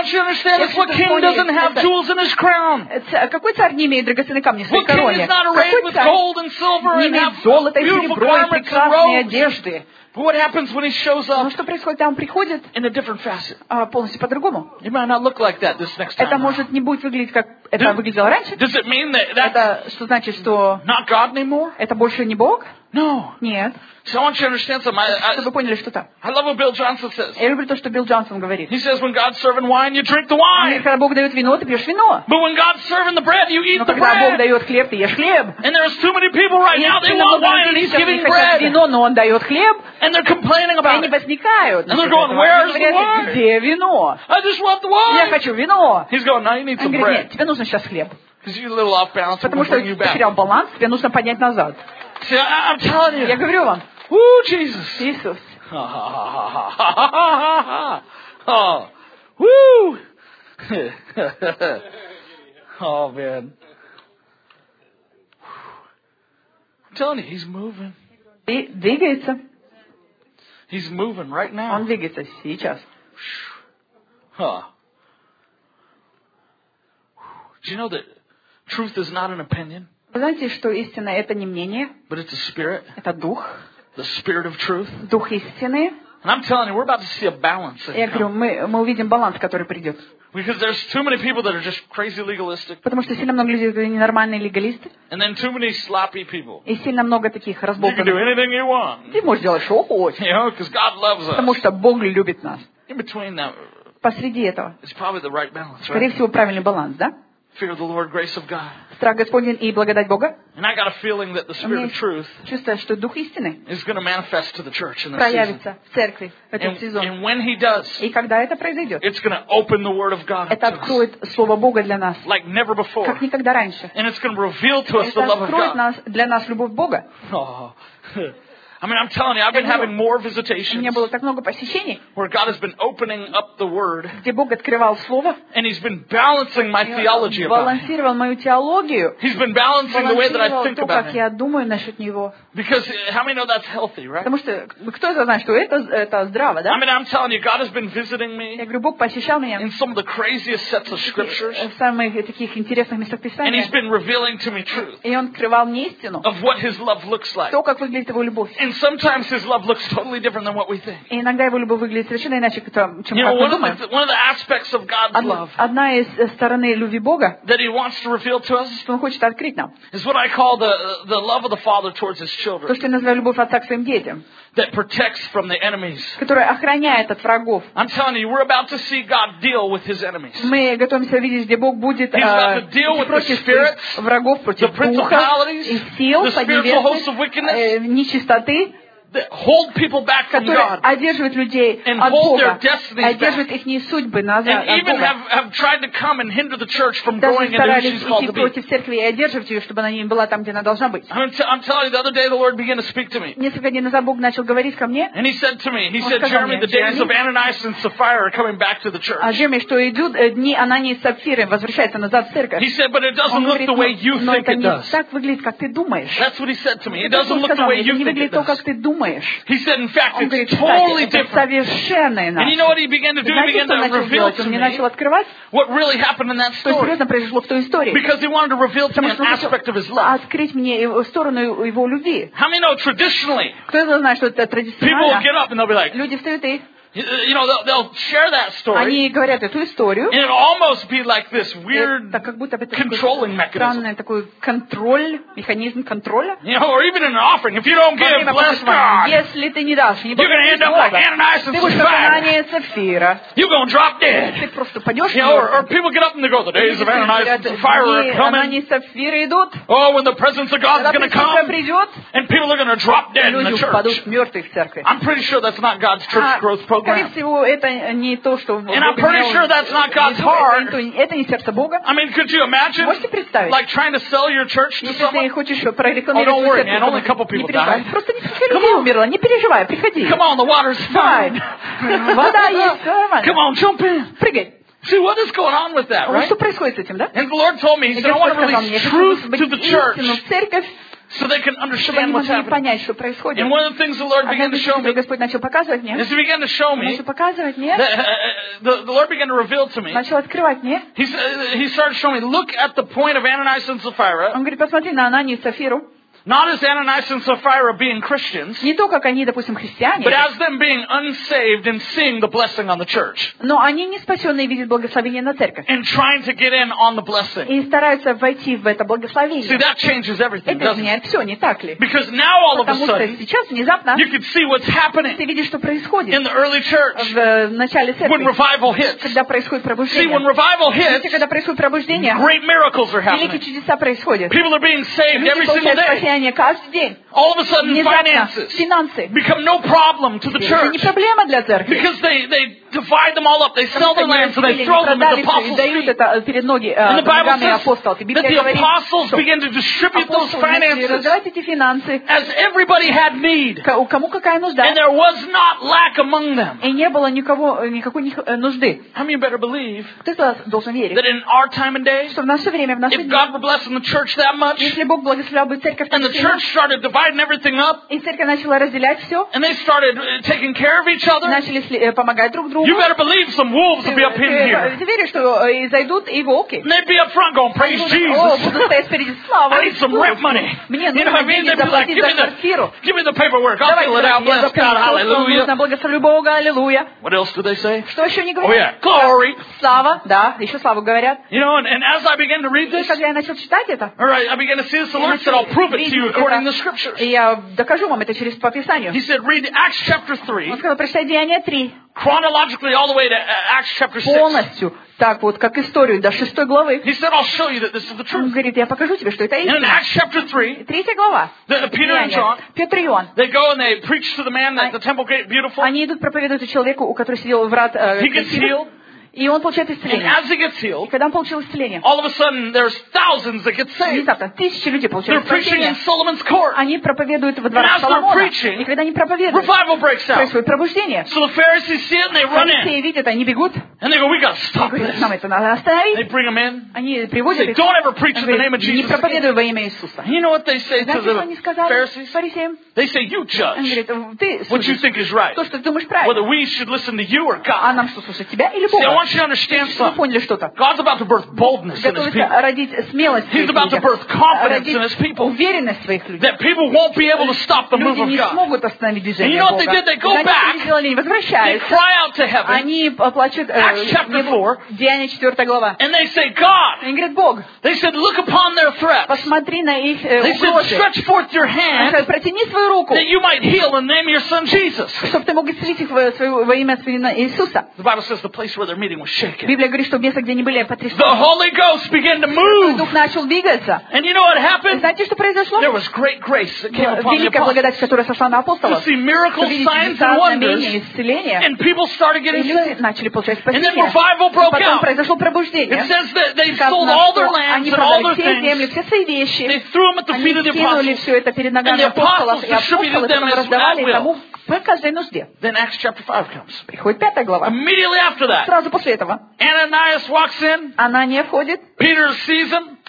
Какой царь не имеет драгоценных камней в своей короне? Какой царь не имеет золота и серебро и прекрасные одежды? What happens when he shows up? Но что происходит, когда он приходит? In a different facet. Полностью по-другому. It might not look like that this next time. Это может не будет выглядеть, как это выглядело раньше. Does it mean that это что значит, что not God anymore? Это больше не Бог? No. Нет. So I want you to understand something. Чтобы вы поняли, что так. I love what Bill Johnson says. Я люблю то, что Билл Джонсон говорит. He says when God's serving wine, you drink the wine. Когда Бог дает вино, ты пьешь вино. But when God's serving the bread, you eat the bread. Но когда Бог дает хлеб, ты ешь хлеб. And there's too many people right now. They want wine and He's giving bread. Вино, но Он дает хлеб. And they're complaining about it. Они возникают. And they're going, where's the wine? Где вино? I just want the wine. Я хочу вино. He's going, no, you need some bread. Нет, тебе нужно сейчас хлеб. Because you're a little off balance. Потому что ты потерял баланс, тебе нужно поднять назад. See, I'm telling you. Я говорю вам. Woo, Jesus. Иисус. Oh, woo. Oh, man. I'm telling you, He's moving. И двигается. He's moving right now. Он двигается сейчас. Huh. Do you know that truth is not an opinion? Вы знаете, что истина это не мнение, but it's a spirit. Это дух. The spirit of truth. Дух истины. And I'm telling you, we're about to see a balance. Я говорю, мы увидим баланс, который придет. Because there's too many people that are just crazy legalistic. Потому что сильно много людей, которые ненормальные легалисты. And then too many sloppy people. И сильно много таких разболтанных. You can do anything you want. Ты можешь делать, что хочешь. You know, because God loves us. Потому что Бог любит нас. In between that. Посреди этого. It's probably the right balance, right? Скорее всего, правильный баланс, да? Fear of the Lord, grace of God. Страх Господень и благодать Бога. And I got a feeling that the spirit of truth чувствую, что дух истины is going to manifest to the church in this проявится в церкви в этот сезон. And when He does, и когда это произойдет, it's going to open the Word of God. Это откроет Слово Бога для нас, like never before. Как никогда раньше. And it's going to reveal to us the love of God. Это откроет для нас любовь Бога. Oh. I mean, I'm telling you, I've been having more visitations. У меня было так много посещений. Where God has been opening up the Word. Где Бог открывал Слово. And He's been balancing my theology about it. Балансировал мою теологию. He's been balancing the way that I think about как я думаю насчет него. Because how many know that's healthy, right? Потому что кто это знает, что это здраво, да? I mean, I'm telling you, God has been visiting me. Я говорю, Бог посещал меня. In some of the craziest sets of scriptures. В самых таких интересных местах Писания. And He's been revealing to me truth. И Он открывал мне истину. Of what His love looks like. То, как выглядит Его любовь. And sometimes His love looks totally different than what we think. И иногда Его любовь выглядит совершенно иначе, чем как мы думаем. One of the aspects of God's love. Одна из стороны любви Бога. That He wants to reveal to us. Что Он хочет открыть нам. Is what I call the love of the Father towards His children. То, что я называю любовь Отца к своим детям. That protects from the enemies. Которая охраняет от врагов. I'm telling you, we're about to see God deal with His enemies. Мы готовимся видеть, где Бог будет против врагов, против духов и сил поднебесных, нечистоты. Hold people back from God. Одерживает людей от Бога, одерживает их судьбы назад от Бога. Have tried to come and hinder the church from growing into who she's called to be. Против церкви и одерживать ее, чтобы она не была там, где она должна быть. I'm telling you, the other day the Lord began to speak to me. Несколько дней назад Бог начал говорить ко мне. And He said to me, He said, Jeremy, the days of Ananias and Sapphira are coming back to the church. Джереми, что идут дни Анании и Сапфиры, возвращаются назад в церковь. He said, but it doesn't look the way you think it does. Так выглядит, как ты думаешь. That's what He said to me. It doesn't look the way you think it does. как ты думаешь. He said, in fact, it's totally different. And you know what He began to do? He began to reveal to me what really happened in that story. Because He wanted to reveal to me an aspect of His love. How many know traditionally? Кто знает, что это People will get up and they'll be like, люди встают и they'll share that story. Они говорят эту историю. And it'll almost be like this weird как будто это controlling mechanism. Странный такой контроль, механизм контроля. Or even in an offering, if you don't give, bless God, если ты не дашь, не you're going to end up like Ananias and ты будешь как Анания и Сапфира. You're going to drop dead. Ты просто падешь. Or people get up and they go, the days of Ananias and Sapphira are coming. Анания и Сапфира идут. Oh, when the presence of God is going to come, придет, and people are going to drop dead in the church. Падут мертвые в церкви. I'm pretty sure that's not God's church growth program. Скорее всего, это не то, что And I'm pretty sure that's not God's heart. Это не сердце Бога. I mean, could you imagine, like trying to sell your church to someone? Если хочешь прорекламировать свою церковь, only a couple people died. Просто несколько людей умерло, не переживай, приходи. Come on, the water's fine. Вода есть, все нормально. Come on, jump in. Прыгай. See, what is going on with that, right? Что происходит с этим, да? And the Lord told me, He said, I want to release truth to the church. So they can understand what's happening. And one of the things the Lord began to show me, is He began to show me, the Lord began to reveal to me, He started showing me, look at the point of Ananias and Sapphira. Not as Ananias and Sapphira being Christians, не то, как они, допустим, христиане, but as them being unsaved and seeing the blessing on the church. Но они не спасенные видят благословение на церковь. And trying to get in on the blessing. И стараются войти в это благословение. See, that changes everything, это меняет все, не так ли? Because now all of a sudden, сейчас внезапно, you can see what's happening. Ты видишь, что происходит. In the early church, в начале церкви, when revival hits. Когда происходит пробуждение. See, when revival hits, когда происходит пробуждение, great miracles are happening. Великие чудеса происходят. People are being saved every single day. Спасение каждый день. All of a sudden, finances become no problem to the church. Because they divide them all up. They sell their lands and they throw them at the apostles' feet. And the Bible says that the apostles began to distribute those finances as everybody had need. And there was not lack among them. How many better believe that in our time and day, if God were blessing the church that much, and the church started dividing everything up, and they started taking care of each other, you better believe some wolves will be up in here. And they'd be up front going, praise Jesus. I need some rent money. You know what I mean? They'd be like, give me the paperwork. I'll fill it out. Bless God. Hallelujah. What else do they say? Oh yeah, glory. You know, and as I began to read this, all right, I began to see this. The Lord said, I'll prove it to you according to the Scriptures. He said, read Acts chapter 3. Chronologically all the way to Acts chapter 6. Полностью. Так вот, как историю до 6 главы. He said, I'll show you that this is the truth. Он говорит, я покажу тебе, что это истина. In Acts chapter 3, 3 глава. Peter and John, Петр и Иоанн. They go and they preach to the man at the temple gate, beautiful. Они идут проповедуют человеку, у которого сидел у врат. He gets healed. И он получает исцеление. And as he gets healed, когда он получил исцеление, all of a sudden there's thousands that get saved. Внезапно тысячи людей получают спасение. They're preaching in Solomon's court. Они проповедуют во дворах Соломона. И когда они проповедуют, revival breaks out. Происходит пробуждение. So the Pharisees see it and they run in. Фарисеи видят, они бегут. And they go, we got to stop this. Нам это надо остановить. They bring them in. Они приводят их. Don't ever preach in the name of Jesus. Не проповедуй во имя Иисуса. You know what they say to the Pharisees? Фарисеям? They say, you judge what you think is right. То, что ты думаешь правильно. Whether we should listen to you or God. А нам что, слушать тебя или Бога? See, I want you to understand something. Поняли что-то. God's about to birth boldness in His people. He's about to birth confidence in His people. Уверенность в своих людях. That people won't be able to stop the move of God. Люди не смогут остановить движение Бога. And you know what they did? They go back. They cry out to heaven. Они плачут. Acts chapter 4. Деяния 4 глава. And they say, God. Они говорят, Бог. They said, look upon their threats. Посмотри на их They said, stretch forth your hand. Протяни свою руку. That you might heal in the name of your Son Jesus. Чтобы ты мог исцелить их во имя Сына Иисуса. The Bible says the place where their meeting was shaken. Библия говорит, что место, где они были, потрясены. The Holy Ghost began to move. Дух начал двигаться. And you know what happened? Знаете, что произошло? There was great grace that came upon the apostles. Великая благодать, которая сошла на апостолов. To see miracles, signs, and wonders. And people started getting saved. Начали получать And then спасение. revival broke out. Потом произошло пробуждение. It says that they sold all their lands and all their things. Все свои вещи. They threw them at the feet of the apostles. Все это перед ногами апостолов. И апостолы потом раздавали тому по каждой нужде. Then Acts chapter 5 comes. Приходит 5 глава. Immediately after that, сразу после этого Ananias walks in. Анания входит. Peter sees him.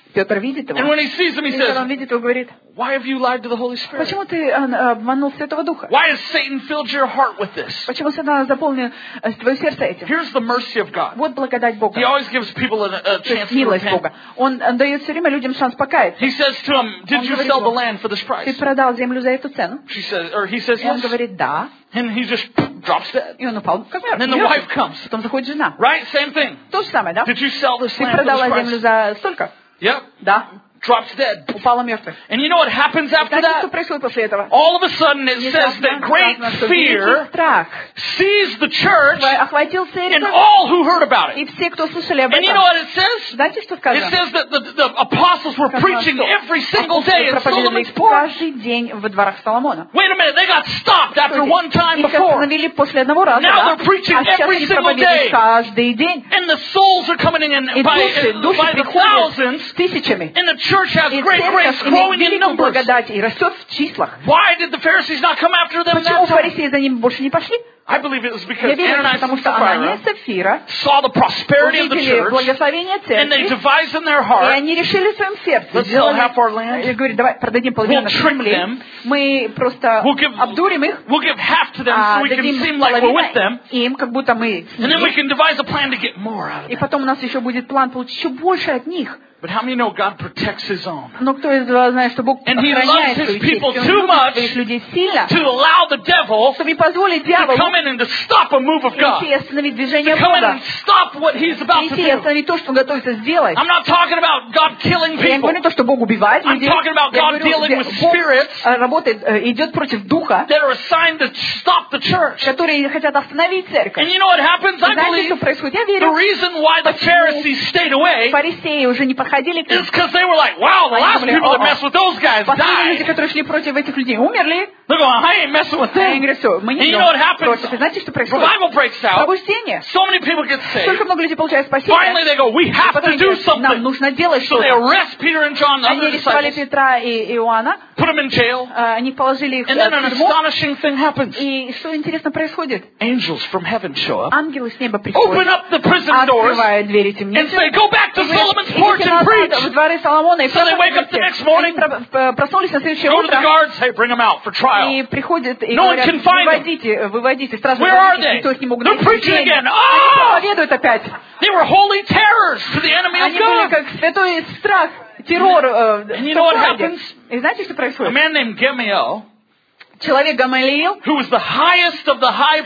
Петр видит его. And when he sees him, he И когда он says, видит его, говорит, why have you lied to the Holy Spirit? почему ты обманул Святого Духа? Why has Satan filled your heart with this? Почему Сатана заполнил твое сердце этим? Here's the mercy of God. Вот благодать Бога. He always gives people a chance to милость repent. Бога. Он дает все время людям шанс покаяться. He says to him, did you sell the land for this price? Ты продал землю за эту цену? He says, И он yes. говорит, да. And he just drops dead. И он упал. And then the wife comes. Потом заходит жена. Right? Same thing. То же самое, да? Did you sell this Ты land for продала this землю price? за столько? Yep. Да. Drops dead. Упала мертвой. And you know what happens after Знаете, что that? происходит после этого? All of a sudden it says that great fear страх seized the church охватил and церковь all who heard about и it. все, кто слышали об And you know этом. what it says? Знаете, что It сказано? says that the apostles were preaching every single day in Solomon's porch. Каждый день во дворах Соломона. Wait a minute, they got stopped after one time Их before. остановили после одного раза, Now да? they're preaching А сейчас every они single проповедуют day. каждый день. And the souls are coming in И души by the приходят thousands. тысячами. And the church has И great grace церковь growing имеет in великую numbers. благодать и растет в числах. Why did the Pharisees not come after them Почему that time? фарисеи за ними больше не пошли? I believe it was Я because верю, Ananias потому and что Анания и Sapphira Сапфира saw the prosperity of the увидели church благословение and they церкви, devised in their и heart, они решили в своем сердце. let's sell half our land, И говорят, давай продадим половину we'll trick земли. them, Мы просто обдурим их, we'll give half to them so we can дадим seem like we're with them, половину им, как будто мы с and then we ними. can devise a plan to get more out of И them. потом у нас еще будет план получить еще больше от них. But how many know God protects His own? Но кто из вас знает, что Бог And He охраняет loves His свою честь, people и Он too любит much своих людей сильно, to allow the devil чтобы не позволить to дьяволу come in and to stop a move of God, прийти и остановить движение to come in Бога, and stop what He's about to прийти и do. остановить то, что Он готовится сделать. I'm not talking about God killing Я не people. говорю то, что Бог убивает I'm людей. talking about Я God говорю, dealing with Бог spirits работает, идет против духа, that are assigned to stop the church. которые хотят остановить церковь. And you know what happens? I Знаете, что believe происходит? Я the верю, reason why the Pharisees stayed away фарисеи уже не подходили к ним. is because they were like, wow, the last Они people that думали, messed with those guys последние люди, died. которые шли против этих людей, умерли. They're going, I ain't messing with А я them. говорю, все, мы And не you know what идем happens? против. И знаете, что происходит? Revival breaks out. Пробуждение. So many people get Столько saved. много людей получают спасение. Finally they go, we have Потом to do они говорят, нам something. нужно делать So they что-то. arrest Peter and John, the Они other арестовали disciples, Петра и Иоанна, put them in jail. они положили их And then an в тюрьму. astonishing thing happens. И что интересно происходит? Angels from heaven show up, Ангелы с неба open приходят, up the prison doors, открывают двери and темницы. say, go back to И говорят, Solomon's porch идите and назад preach. в дворы Соломона и So they wake up the next morning, Они проснулись на следующее go to the утро guards, hey, bring them out for trial. и приходят и No one говорят, can find them. выводите, стражи, Where are выводите, they? никто их не могут They're preaching найти. again. Они Oh! проповедуют опять. They were holy terrors to the enemy of Они были God. как святой страх, террор. And you know what happens? И знаете, что A происходит? man named Gamaliel, Человек Гамалиил, who was the highest of the high,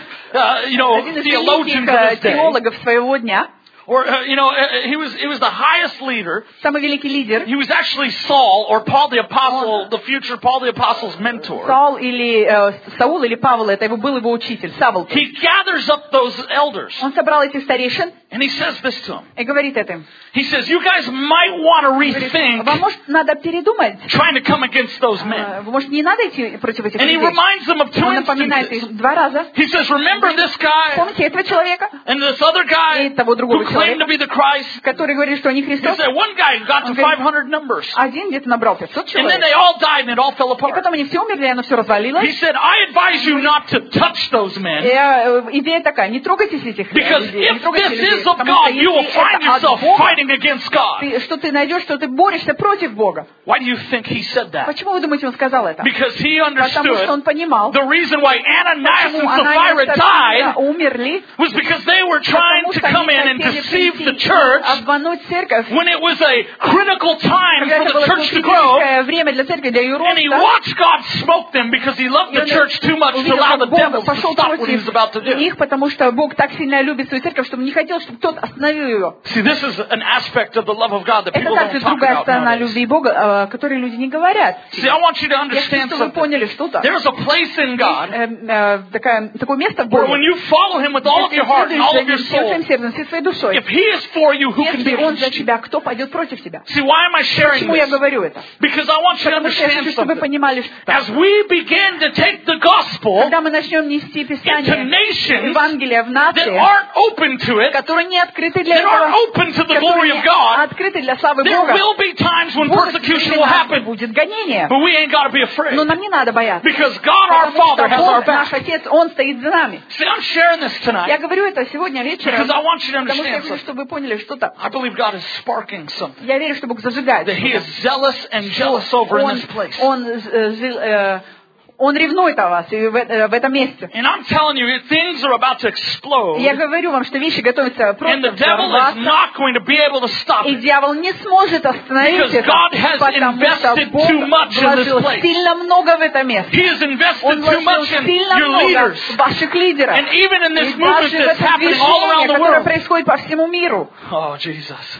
один из theologians великих of his day, теологов своего дня, or he was the highest leader. самый великий лидер, He was actually Saul or Paul the Apostle, the future Paul the Apostle's mentor. Саул или Саул или Павел, это был его учитель, Савл. He gathers up those elders Он собрал этих старейшин and he says this to them. и говорит это им. He says, you guys might want to rethink Вам, может, надо передумать? trying to come against those men. Может, не надо идти против этих And he людей? reminds them of two Он напоминает instances. их 2 раза. He says, remember this guy Помните этого человека, and this other guy и того другого who claimed to человека, be the Christ? который говорит, что они He Христос? said, one guy got to 500 numbers. Один где-то набрал 500 And then человек. they all died and it all fell И apart. потом они все умерли, и оно все He развалилось. said, I advise you not to touch those men. Идея такая, не трогайтесь этих Because людей, не if трогайте this людей, is of потому что God, you will если find это от yourself Бога, fighting against God. что ты найдешь, что ты борешься против Бога. Why do you think he said that? Почему вы думаете, он сказал это? Because he Потому что understood он понимал, the reason why Ananias почему and Анания и Sapphira Сапфира died умерли, was because they were trying потому to что come они in and хотели deceive the прийти, church обмануть церковь, when it was a critical time когда for это the было church to grow. критическое время для церкви, для ее And he роста. watched God smoke them because he loved the church too much to Увидел, allow the как devil Бог to пошел stop what he was about to против do. них, потому что Бог так сильно любит свою церковь, что не хотел, чтобы кто-то остановил ее. See, this is an aspect of the love of God that Это people также don't talk другая about сторона nowadays. любви Бога, о которой люди не говорят. See, I want you to Я хочу, understand чтобы вы something. поняли что-то. There's a place in God Такое место в where Боге. when you follow him with all of your heart and all of your Всем своим soul, сердцем, всей своей душой. if he is for you, who can be Если Он за against you? тебя, кто пойдет против тебя? See, why am I sharing Почему я this? говорю это? Because I want you to Потому что я understand хочу, чтобы вы something. понимали, что As we begin to take the gospel когда мы начнем нести into Писание, nations Евангелие в that нации, aren't open to it, которые не открыты для that aren't этого, open to the glory которые of не God, открыты для славы there Бога, will be times when будут persecution will времена, happen. будет гонение. But we ain't got to be afraid. Но нам не надо бояться. Because God our Потому Father что has our Бог, наш back. Отец, Он стоит за нами. See, I'm sharing this Я tonight говорю это сегодня вечером, because I want you to потому что я understand хочу, something. чтобы вы поняли что-то. I believe God is sparking something. Я верю, что Бог зажигает. That He is zealous and jealous over in this place. Он ревнует о вас и в этом месте. And I'm telling you, things are about to explode. Я говорю вам, что вещи готовятся просто взорваться. And the devil is not going to be able to stop it. И дьявол не сможет остановить это, потому что Бог вложил сильно много в это место. Он вложил сильно много в ваших лидеров. И даже в это движение, которое происходит по всему миру. Oh, Jesus.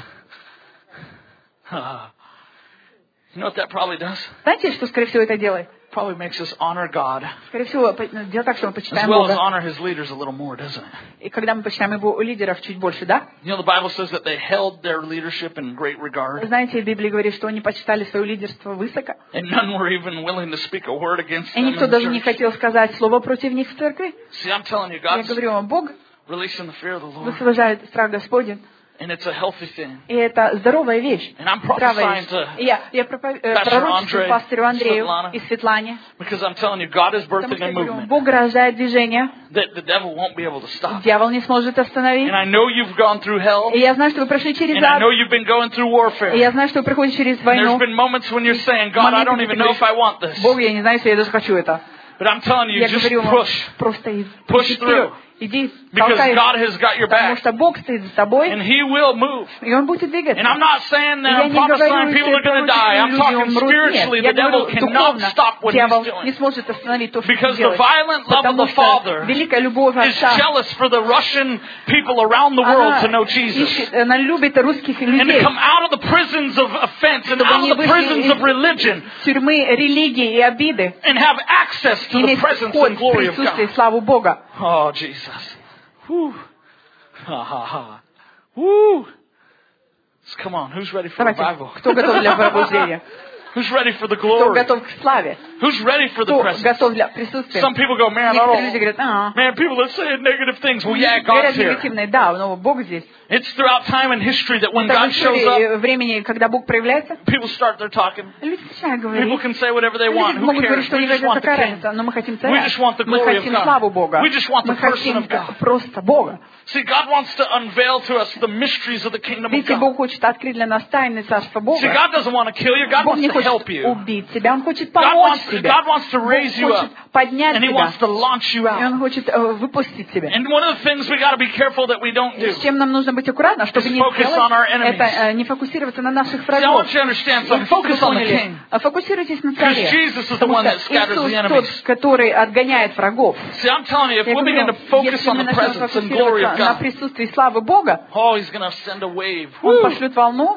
You know what that probably does? Знаете, что, скорее всего, это делает? Probably makes us honor God. Скорее всего, делает так, что мы почитаем Бога. Бога. As well as honor His leaders a little more, doesn't it? И когда мы почитаем Его лидеров чуть больше, да? You know, the Bible says that they held their leadership in great regard. Знаете, Библия говорит, что они почитали свое лидерство высоко. And none were even willing to speak a word against them. И никто даже не хотел сказать слово против них в церкви. See, I'm telling you, God's Я говорю вам, Бог высвобождает страх Господень. And it's a healthy thing. И это здоровая вещь. And I'm prophesying to я пророчествую пастырю Андрею и Светлане. Because I'm telling you, God is birthing a movement. Бог рождает движение. That the devil won't be able to stop. Дьявол не сможет остановить. And I know you've gone through hell. И я знаю, что вы прошли через ад. And I know you've been going through warfare. И я знаю, что вы проходите через войну. There's been moments when you're saying, God, I don't even know if I want this. Бог, я не знаю, если я даже хочу это. But I'm telling you, just push through. Иди, because God has got your back. Потому что Бог стоит за тобой. And He will move. И Он будет двигаться. And I'm not saying that I'm prophesying people are going to die. I'm talking spiritually. The devil cannot stop what he's doing. Не сможет остановить то, что because the violent love of the Father is jealous for the Russian people around the world to know Jesus. Она любит русских людей. And to come out of the prisons of offense and out of the prisons of religion. Тюрьмы религии и обиды. And have access to the presence and glory of God. Славу Бога. Oh, Jesus. Woo. Ha ha ha. Woo. Come on, who's ready for revival? Кто готов для пробуждения? Who's ready for the glory? Кто готов к славе? Who's ready for the presence? Готов для присутствия? Some people go, man, I don't. Man, people are saying negative things. Well, yeah, God's here. Да, но Бог здесь. It's throughout time and history that when God shows up, времени, когда Бог проявляется, people start their talking. People can say whatever they want. Who cares? We just want the King. We just want the glory of God. We just want the person of God. Просто Бога. See, God wants to unveil to us the mysteries of the kingdom of God. Бог хочет открыть для нас тайны царства Бога. See, God doesn't want to kill you. God wants to help you. Убить тебя, Он хочет помочь тебе. God wants to raise you up. Поднять and He wants to launch you out. И Он хочет выпустить тебя. And one of the things we got to be careful that we don't do. С чем нам нужно быть аккуратно, чтобы не делать, это не фокусироваться на наших врагах. Фокусируйтесь на царе. Иисус тот, который отгоняет врагов. Если мы начнем фокусироваться на присутствии славы Бога, Он пошлет волну.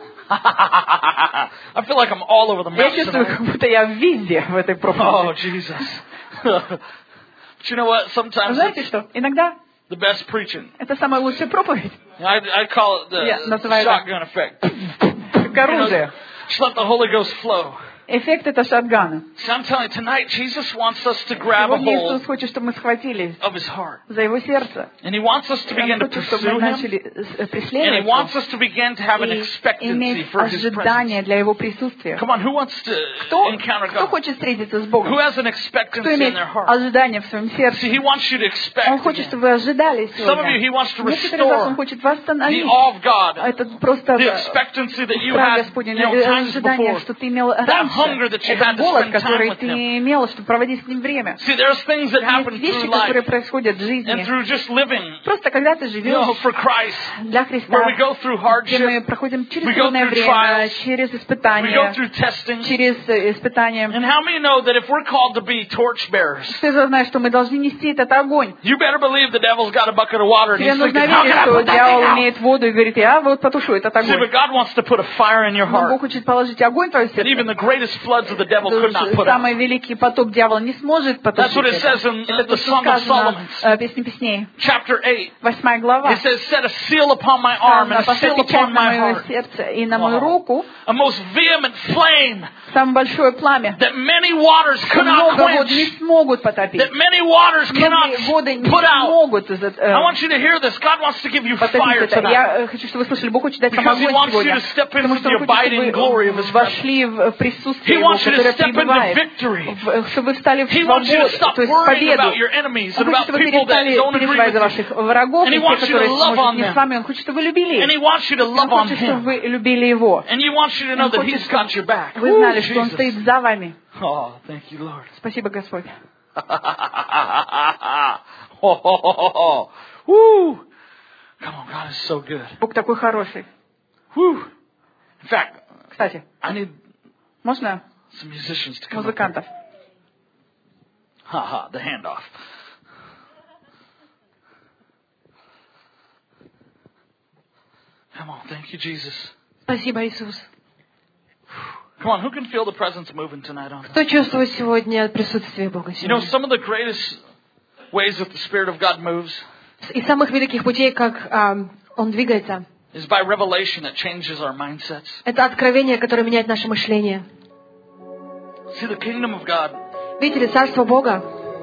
I feel like I'm all over the map. Я чувствую, как будто я везде в этой проповеди. Oh, Jesus. But you know what? Sometimes знаете что? Иногда the best preaching. Это самая лучшая проповедь. I call it the shotgun effect. Как оружие. Just let the Holy Ghost flow. Эффект это шотгана. I'm telling you, tonight Jesus wants us to grab a hold Иисус хочет, чтобы мы схватились of His heart. За Его сердце. And He wants us to begin to pursue Him. And He wants us to begin to have an expectancy for His presence. Для Его присутствия. Come on, who wants to encounter God? Кто хочет встретиться с Богом? Who has an expectancy in their heart? Ожидание в своем сердце. See, He wants you to expect. Он хочет, чтобы вы ожидали сегодня. Some of you, He wants to restore Он хочет восстановить the awe of God. Это просто the expectancy that you had, times before. Что ты имел that hunger that you had. Голод, который ты имел, чтобы проводить с ним время. See, there's things that happen Есть вещи, которые происходят в жизни. And through just living, просто когда ты живешь for Christ, для Христа, where we go through hardship, где мы проходим через трудное время, через испытания, we go through testing, через испытания. And how many know that if we're called to be torchbearers, ты знаешь, что мы должны нести этот огонь. You better believe the devil's got a bucket of water, and he's thinking, how can I put that дьявол имеет воду и говорит, я вот потушу этот огонь. See, but God wants to put a fire in your heart. Бог хочет положить огонь в твое сердце. That even the greatest floods of the devil could not put out. Самый великий потоп дьявола не сможет потушить. That's what it says in the Song of Solomon, Песни песней. Chapter 8. 8 глава. It says, set a seal upon my arm and a seal upon my heart. И на мою руку. A most vehement flame. Самое большое пламя. That many waters could not quench. Не смогут потопить. That many waters cannot put out. I want you to hear this. God wants to give you fire tonight. Я хочу, чтобы вы слышали, Бог хочет дать вам огонь сегодня. Потому что Он хочет, чтобы вы вошли в присутствие присутствие Его, которое пребывает. Чтобы вы встали в свободу, то есть в победу. Он хочет, чтобы вы перестали переживать за ваших врагов, и тех, которые может, не с вами. Он хочет, чтобы вы любили их. Он хочет, чтобы вы любили Его. Он хочет, чтобы вы знали, что Он стоит за вами. Спасибо, Господь. Бог такой хороший. Кстати, можно музыкантов? The handoff. Come on, thank you, Jesus. Спасибо, Иисус. Come on, who can feel the presence moving tonight on? Кто чувствует сегодня присутствие Бога сегодня? You know, some of the greatest ways that the Spirit of God moves. Из самых великих путей, как Он двигается, is by revelation that changes our mindsets. Это откровение, которое меняет наше мышление. See, the kingdom of God. Видите ли, царство Бога?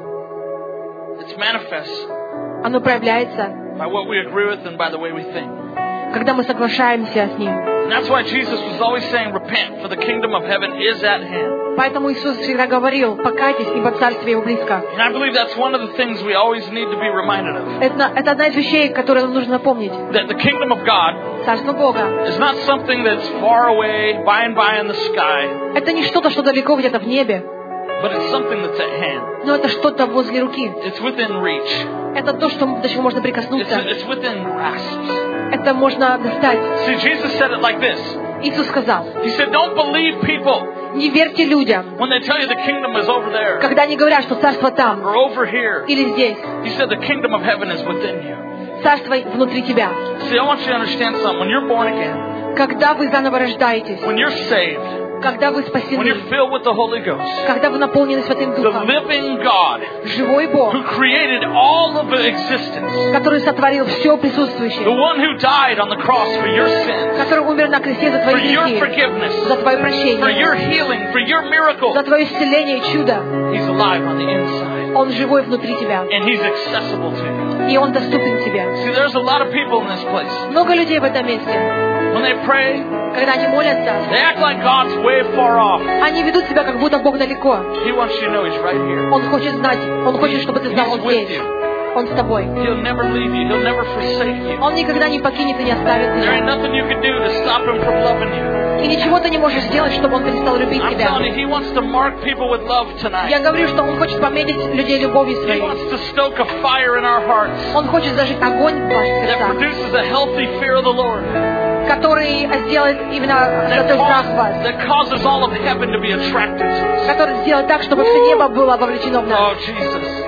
It's manifests. Оно проявляется. By what we agree with and by the way we think. Когда мы соглашаемся с Ним. That's why Jesus was always saying, "Repent, for the kingdom of heaven is at hand." Поэтому Иисус всегда говорил: покайтесь, ибо царствие Его близко. And I believe that's one of the things we always need to be reminded of. Это одна из вещей, которые нам нужно помнить. That the kingdom of God Царство Бога is not something that's far away, by and by in the sky. Это не что-то, что далеко где-то в небе. But it's something that's at hand. Но это что-то возле руки. It's within reach. Это то, до чего можно прикоснуться. It's within grasp. Это можно достать. See, Jesus said it like this. Иисус сказал: He said, "Don't believe people." Не верьте людям, when they tell you the kingdom is over there, когда они говорят, что царство там, or over here, или здесь. He said, "The kingdom of heaven is within you." Царство внутри тебя. See, I want you to understand something. When you're born again, когда вы заново рождаетесь, when you're saved, когда вы спасены, when you're filled with the Holy Ghost, когда вы наполнены Святым Духом, the living God, живой Бог, who created all of existence, который сотворил все присутствующее, the one who died on the cross for your sins, который умер на кресте за твои грехи, за твое прощение, for your healing, for your miracle, за твое исцеление и чудо. He's alive on the inside. Он живой внутри тебя. And He's accessible to you. И Он доступен тебе. See, there's a lot of people in this place. Много людей в этом месте. When they pray, когда они молятся, they act like God's way far off. Они ведут себя, как будто Бог далеко. He wants you to know He's right here. Он хочет знать, Он хочет, чтобы ты знал, Он здесь. Он с тобой. He'll never leave you. He'll never forsake you. Он никогда не покинет и не оставит тебя. There ain't nothing you can do to stop Him from loving you. И ничего ты не можешь сделать, чтобы Он перестал любить тебя. I'm telling you, He wants to mark people with love tonight. Я говорю, что Он хочет пометить людей любовью своей. He wants to stoke a fire in our hearts. Он хочет зажечь огонь в ваших сердцах. That produces a healthy fear of the Lord. Который сделает именно святой страх в вас. That causes all of heaven to be attracted to us. Который сделает так, чтобы все небо было вовлечено в нас. Oh, Jesus.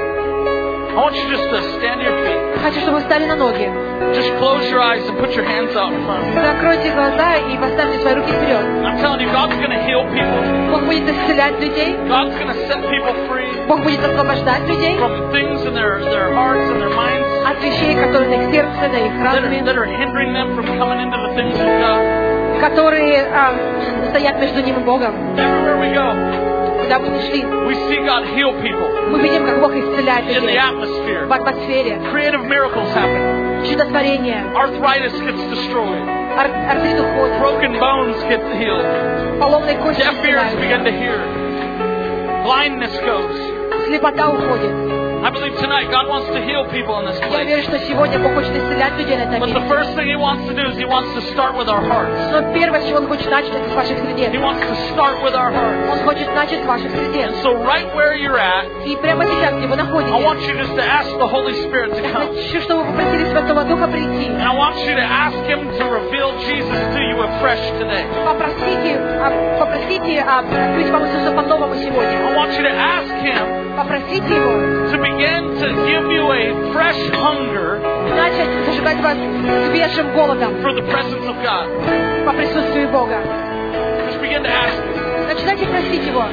I want you just to stand to your feet. Хочу, чтобы вы встали на ноги. Just close your eyes and put your hands out in front. Закройте глаза и поставьте свои руки вперед. I'm telling you, God's going to heal people. Бог будет исцелять людей. God's going to set people free. Бог будет освобождать людей. From things in their hearts and their minds. От вещей, которые на их сердце, на их разуме. That are hindering them from coming into the things of God. Которые стоят между ним и Богом. Everywhere we go. Куда бы ни шли, we see God heal people. Мы видим, как Бог исцеляет людей. In the atmosphere. В атмосфере. Creative miracles happen. Чудотворение. Arthritis gets destroyed. Артрит уходит. Broken bones get healed. Поломные кости исцеляются. Deaf ears begin to hear. Blindness goes. Слепота уходит. I believe tonight God wants to heal people in this place. Я верю, что сегодня Бог хочет исцелять людей на этом месте. But the first thing He wants to do is He wants to start with our hearts. Но первое, с чего Он хочет начать, это с ваших сердец. He wants to start with our hearts. Он хочет начать с ваших сердец. And so right where you're at, и прямо сейчас, где вы находитесь, I want you just to ask the Holy Spirit to come. Я хочу, чтобы вы попросили Святого Духа прийти. And I want you to ask Him to reveal Jesus to you afresh today. Попросите открыть вам Иисуса по-новому сегодня. I want you to ask Him. Попросите Его to begin to give you a fresh hunger начать зажигать вас свежим голодом for the presence of God. По присутствию Бога. Just begin to ask Him. Начинайте просить Его.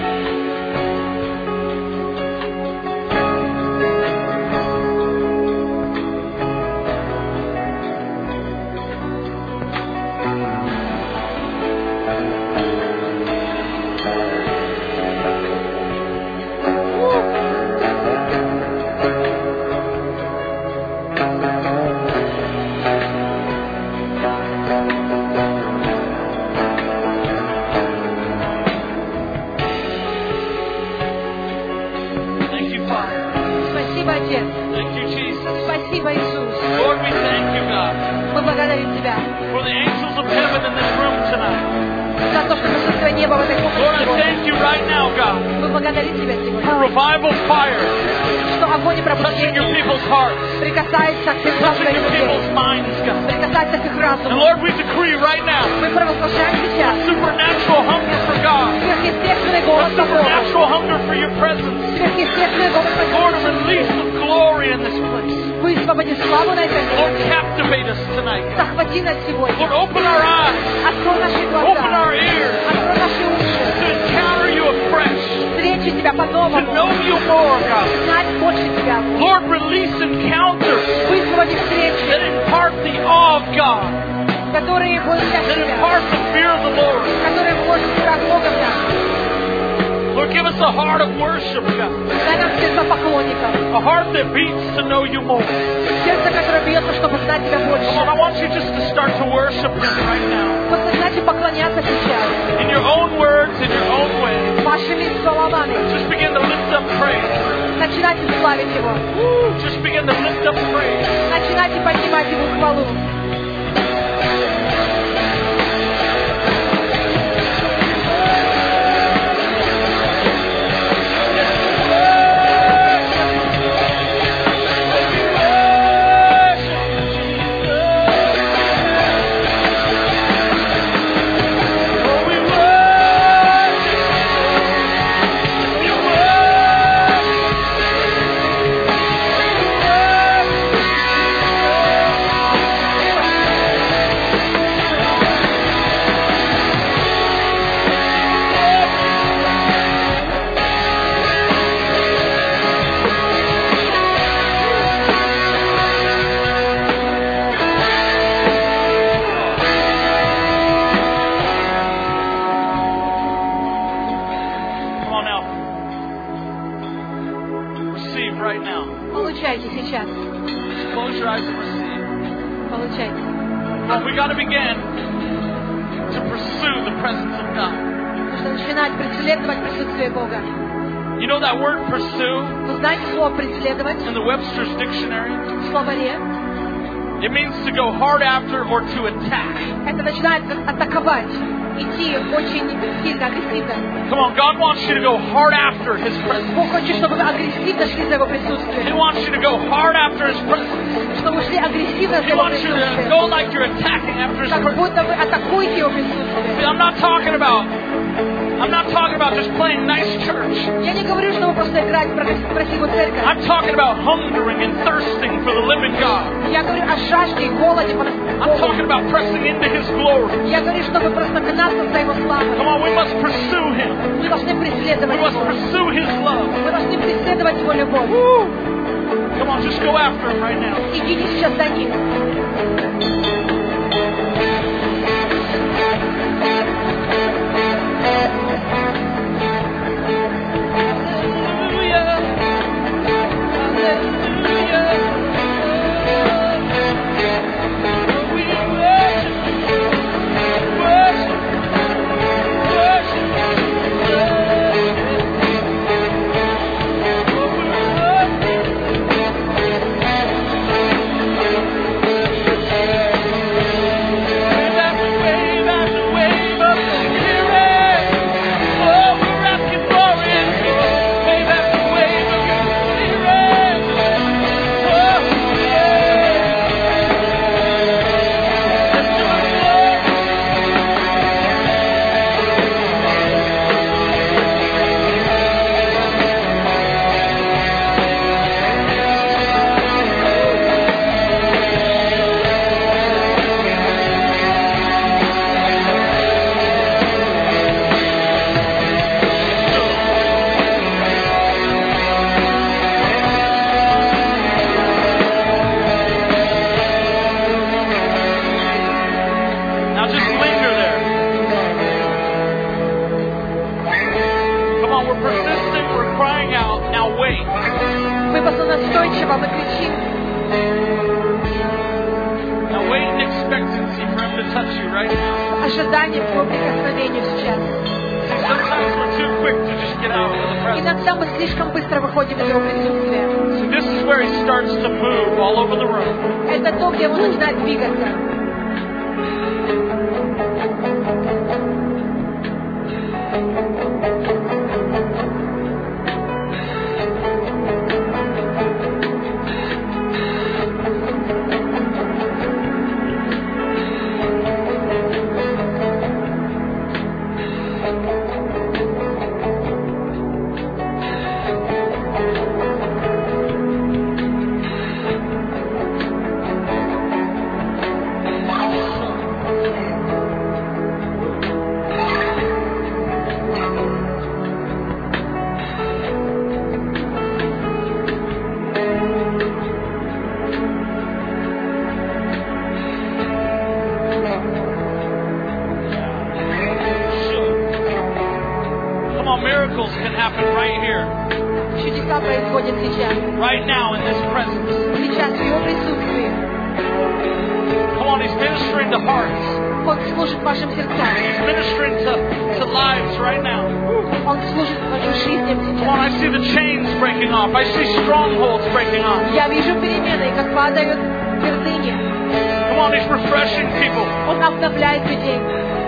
For the angels of heaven in this room tonight. Lord, I thank you right now, God, for revival fire touching your people's hearts, touching your people's minds, God. And Lord, we decree right now a supernatural hunger for God, a supernatural hunger for your presence. Lord, a release of glory in this place. Lord, captivate us tonight. Lord, open our eyes, open our ears to encounter you afresh, to know you more, God. Lord, release encounters that impart the awe of God, that impart the fear of the Lord. Lord, give us a heart of worship, God. A heart that beats to know you more. Come on, I want you just to start to worship Him right now. In your own words, in your own way. Just begin to lift up praise. Just begin to lift up praise. Close your eyes and receive. We got to begin to pursue the presence of God. You know that word pursue? In the Webster's Dictionary, it means to go hard after or to attack. Come on, God wants you to go hard after His presence. He wants you to go hard after His presence. He wants you to go like you're attacking after His presence. See, I'm not talking about just playing nice church. I'm talking about hungering and thirsting for the living God. I'm talking about pressing into His glory. Come on, we must pursue Him. We must pursue His love. Woo. Come on, just go after Him right now. This is where He starts to move all over the room. miracles can happen right here. Чудеса происходят сейчас. Right now in this presence. Сейчас в Его присутствии. Come on, He's ministering to hearts. Он служит вашим сердцам. He's ministering to lives right now. Он служит вашим жизням сейчас. Come on, I see the chains breaking off. I see strongholds breaking off. Я вижу перемены, как падают твердыни. Come on, He's refreshing people. Он обновляет людей.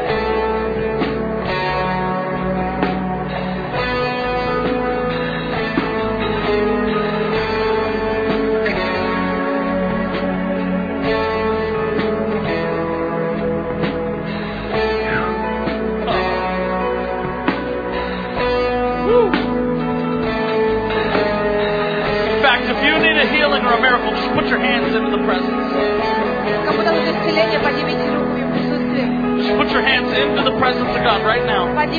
Or a miracle, just put your hands into the presence. Just put your hands into the presence of God right now. If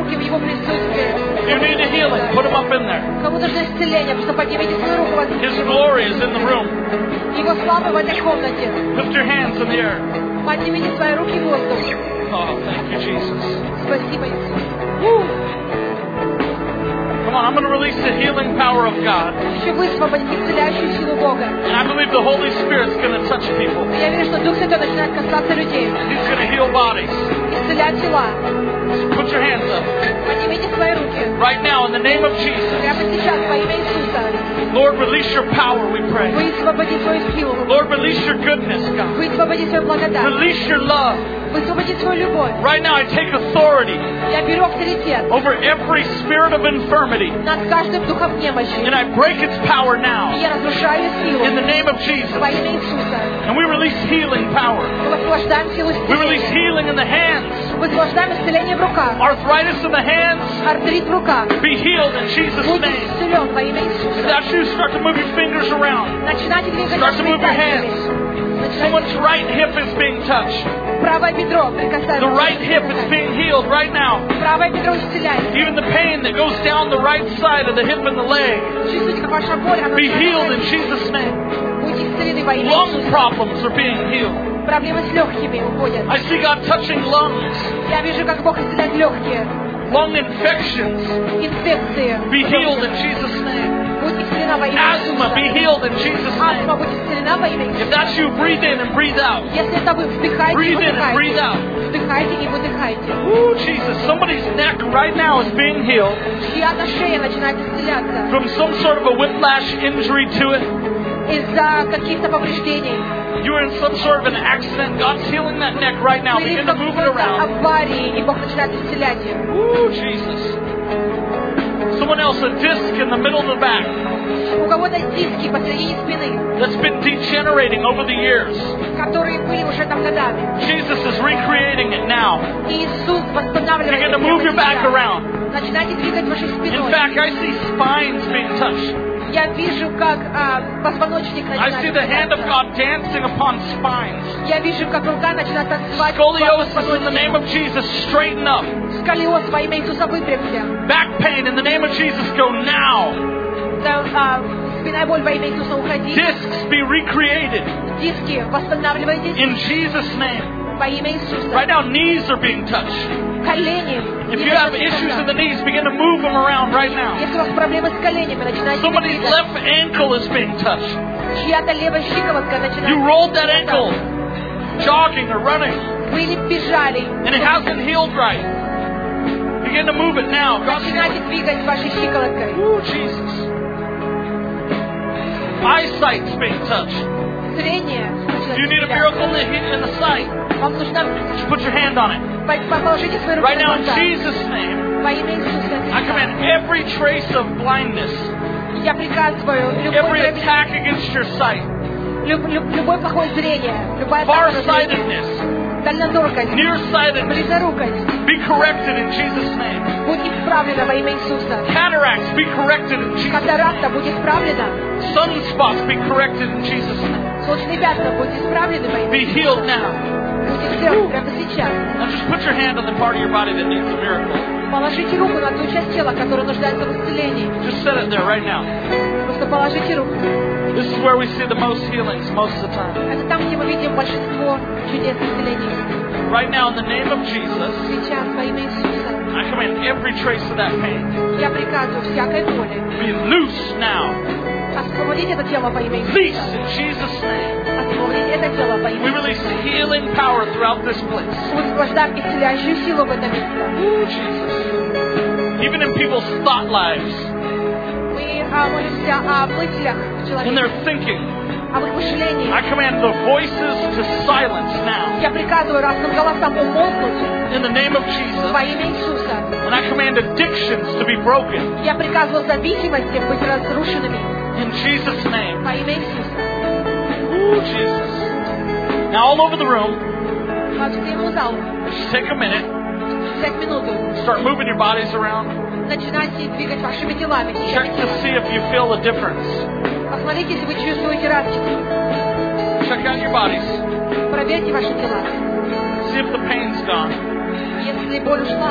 you need a healing, put them up in there. His glory is in the room. Lift your hands in the air. Oh, thank you, Jesus. Come on, I'm going to release the healing power of God. And I believe the Holy Spirit's going to touch people. He's going to heal bodies. Put your hands up. Right now, in the name of Jesus. Lord, release your power, we pray. Lord, release your goodness, God. Release your love. Right now, I take authority over every spirit of infirmity. And I break its power now. In the name of Jesus. And we release healing power. We release healing in the hands. Arthritis in the hands. Be healed in Jesus' name. That's you. Start to move your fingers around. Start to move your hands. Someone's right hip is being touched. The right hip is being healed right now. Even the pain that goes down the right side of the hip and the leg. Be healed in Jesus' name. Lung problems are being healed. I see God touching lungs. Lung infections. Be healed in Jesus' name. Asthma, be healed in Jesus' name. If that's you, breathe in and breathe out. Breathe in and breathe out. Ooh, Jesus. Somebody's neck right now is being healed from some sort of a whiplash injury to it. You were in some sort of an accident. God's healing that neck right now. Begin to move it around. Ooh, Jesus. Someone else, a disc in the middle of the back that's been degenerating over the years. Jesus is recreating it now. Begin to move your back around. In fact, I see spines being touched. I see the hand of God dancing upon spines. Scoliosis in the name of Jesus, straighten up. Back pain in the name of Jesus, go now. Discs be recreated. In Jesus' name. Right now, knees are being touched. If you have issues in the knees, begin to move them around right now. Somebody's left ankle is being touched. You rolled that ankle jogging or running, and it hasn't healed right. Begin to move it now. Ooh, Jesus. Eyesight's being touched. You need a miracle in the sight. Just put your hand on it. Right now, in Jesus' name, I command every trace of blindness, every attack against your sight, farsightedness, nearsightedness, be corrected in Jesus' name. Cataracts, be corrected in Jesus' name. Sunspots, be corrected in Jesus' name. Be healed now. Now just put your hand on the part of your body that needs a miracle. Just set it there right now. This is where we see the most healings most of the time. Это там, где мы видим большинство чудес исцелений. Right now, in the name of Jesus, сейчас во имя Иисуса, I command every trace of that pain. Я приказываю всякой боли. Be loose now. Освободить это тело во имя Иисуса. Release in Jesus' name. Освободить это тело во имя We release healing power throughout this place. Высвобождаем исцеляющую силу в это место. Oh, Jesus. Even in people's thought lives. Мы молимся о мыслях человека. In their thinking. Об их мышлении. I command the voices to silence now. Я приказываю разным голосам умолкнуть. In the name of Jesus. Во имя Иисуса. And I command addictions to be broken. Я приказываю зависимости быть разрушенными. In Jesus' name. Во имя Иисуса. Oh, Jesus. Now all over the room. Just take a minute. Start moving your bodies around. Начинайте двигать вашими телами. Check to see if you feel a difference. Посмотрите, если вы чувствуете разницу. Check out your bodies. Проверьте ваши тела. See if the pain's gone. Если боль ушла.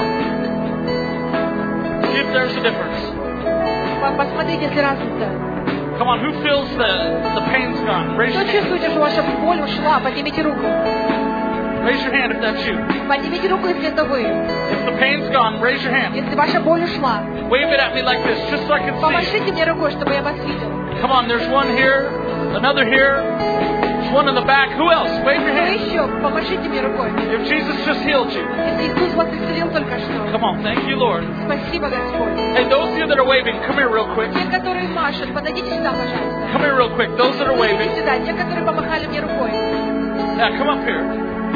See if there's a difference. Посмотрите, если разница. Come on, who feels the pain's gone? Raise your hand. Кто чувствуете, что ваша боль ушла? Поднимите руку. Raise your hand if that's you. Поднимите руку, если это вы. If the pain's gone, raise your hand. Если ваша боль ушла. Wave it at me like this, just so I can see. Помашите мне рукой, чтобы я вас видел. Come on, there's one here, another here, there's one in the back. Who else? Wave your hand. Еще, помашите мне рукой. If Jesus just healed you. Если Иисус вас исцелил только что. Come on, thank you, Lord. Спасибо, Господь. Hey, those of you that are waving, come here real quick. Те, которые машут, подойдите сюда, пожалуйста. Come here real quick. Those that are waving. Сюда, те, которые помахали мне рукой. Yeah, come up here.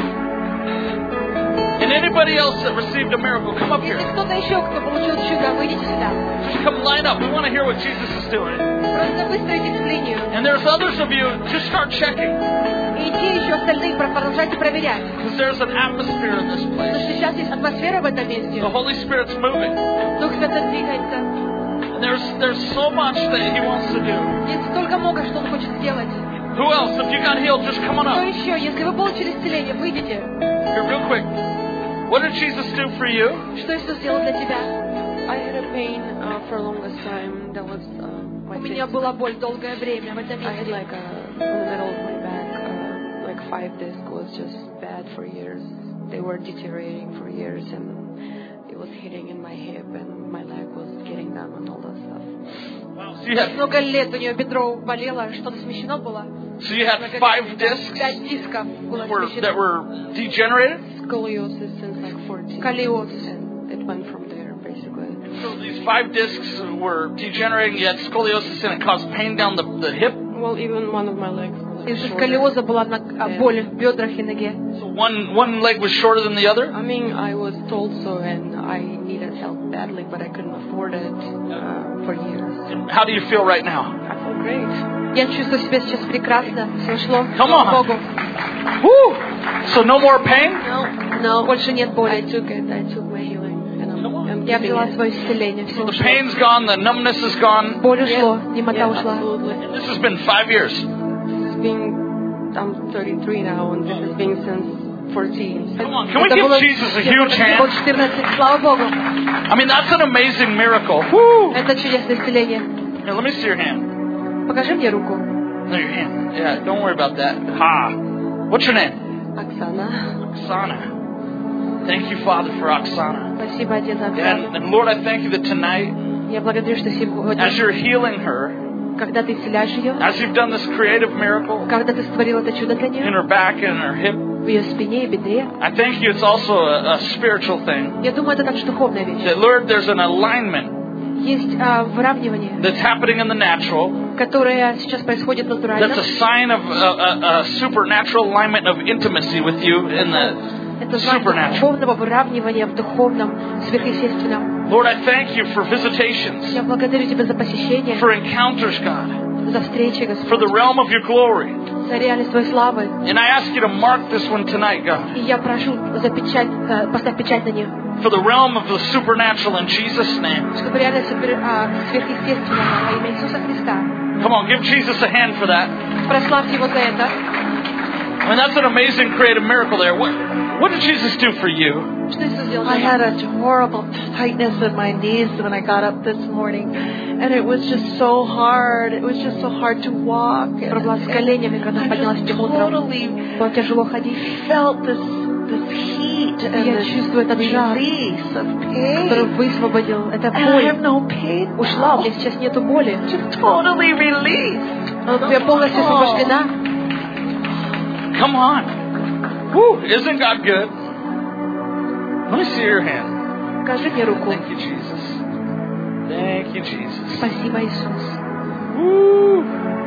And anybody else that received a miracle, come up here. Если кто-то еще, кто получил чудо, выйдите сюда. Just come line up. We want to hear what Jesus is doing. Просто выстроитесь в линию. And there's others of you, just start checking. И те еще остальные продолжайте проверять. Because there's an atmosphere in this place. Потому что сейчас есть атмосфера в этом месте. The Holy Spirit's moving. Дух Святой двигается. And there's so much that He wants to do. Есть столько много, что Он хочет сделать. Who else? If you got healed, just come on up. Кто еще? Если вы получили исцеление, выйдите. Here, real quick. What did Jesus do for you? Что Иисус сделал для тебя? I had a pain for the longest time. That was my. У меня была боль долгое время в этом месте. I had like in the middle of my back, like 5 discs was just bad for years. They were deteriorating for years, and it was hitting in my hip, and my leg was getting numb and all that stuff. Wow. So you had много лет у нее бедро болело, что-то смещено было. So you had 5 discs 5 дисков было смещено. That were degenerated? Scoliosis since like 14. Сколиоз. And it went from there, basically. So these 5 discs were degenerating, you had scoliosis, and it caused pain down the hip? Well, even one of my legs was Из-за сколиоза была боль в бедрах и ноге. So one leg was shorter than the other? I mean, I was told so, and I needed help badly, but I couldn't afford it for years. And how do you feel right now? I feel great. Я чувствую себя сейчас прекрасно. Все шло. Come on. Богу. Woo! So no more pain? No. Больше нет боли. I took my healing, and I'm Я взяла свое исцеление. So the pain's gone, the numbness is gone. Боль ушло, немота ушла. Absolutely. This has been 5 years. I'm 33 now, and this has been since 14. Come on, can we give Jesus a huge hand? 14, слава Богу. I mean, that's an amazing miracle. Woo! Это чудесное исцеление. Here, let me see your hand. Покажи мне руку. No, your hand. Yeah, don't worry about that. Ha. What's your name? Oksana. Oksana. Thank you, Father, for Oksana. Спасибо, Отец, за Оксану. And Lord, I thank you that tonight, Я благодарю, что сегодня, as you're healing her, когда ты исцеляешь ее, as you've done this creative miracle когда ты сотворил это чудо для in нее, her back and her hip, в ее спине и бедре, I thank you it's also a spiritual thing. я думаю, это также духовная вещь. That, Lord, there's an alignment Есть выравнивание, that's happening in the natural. которое сейчас происходит натурально. That's a sign of a supernatural alignment of intimacy with you in the Это знак духовного выравнивания в духовном, сверхъестественном. Lord, I thank you for visitations, Я благодарю Тебя за посещение, for encounters, God, за встречи, for the Господь, realm of your glory. за реальность Твоей славы. And I ask you to mark this one tonight, God, И я прошу, поставь печать на нее, for the realm of the supernatural in Jesus' name. чтобы реальность сверхъестественного во имя Иисуса Христа. Come on, give Jesus a hand for that. Прославьте Его за это. And that's an amazing creative miracle there. What did Jesus do for you? I had a horrible tightness in my knees when I got up this morning. And it was just so hard. It was just so hard to walk. And totally felt this heat and this release of pain. And I have no pain now. Just totally released. Come on. Woo, isn't God good? Let me see your hand. Thank you, Jesus. Thank you, Jesus. Спасибо, Иисус. Woo.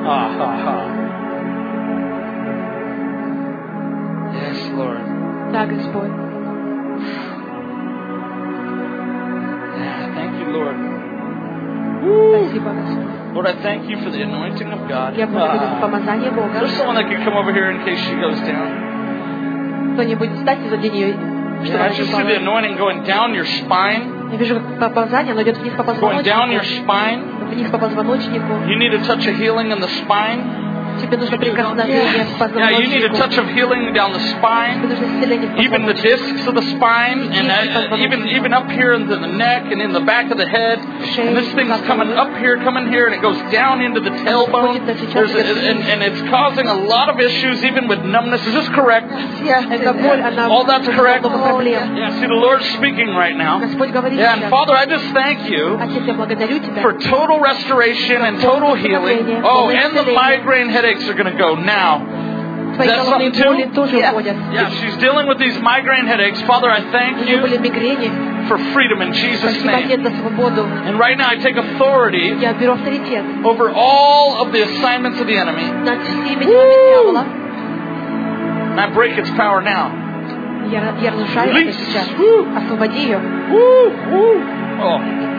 Yes, Lord. Да, Господь. Thank you, Lord. Спасибо, Господь. Lord, I thank you for the anointing of God. Я благодарю за помазание Бога. There's someone that can come over here in case she goes down. Кто-нибудь встаньте за нее. I just see the anointing going down your spine. Я вижу, как помазание, оно идет вниз по позвоночнику. Going down your spine. Вниз по позвоночнику. You need a touch of healing in the spine. Тебе нужно прикосновение к позвоночнику. Yeah, you need a touch of healing down the spine. Even the discs of the spine, and even up here into the neck and in the back of the head. And this thing's coming up here, coming here, and it goes down into the tailbone. And it's causing a lot of issues, even with numbness. Is this correct? All that's correct? Yeah, see, the Lord's speaking right now. Yeah, and Father, I just thank you for total restoration and total healing. Oh, and the migraine headaches are going to go now. Is that something too? Yeah, she's dealing with these migraine headaches. Father, I thank you for freedom in Jesus' name. And right now I take authority over all of the assignments of the enemy. And I break its power now. Release. Oh.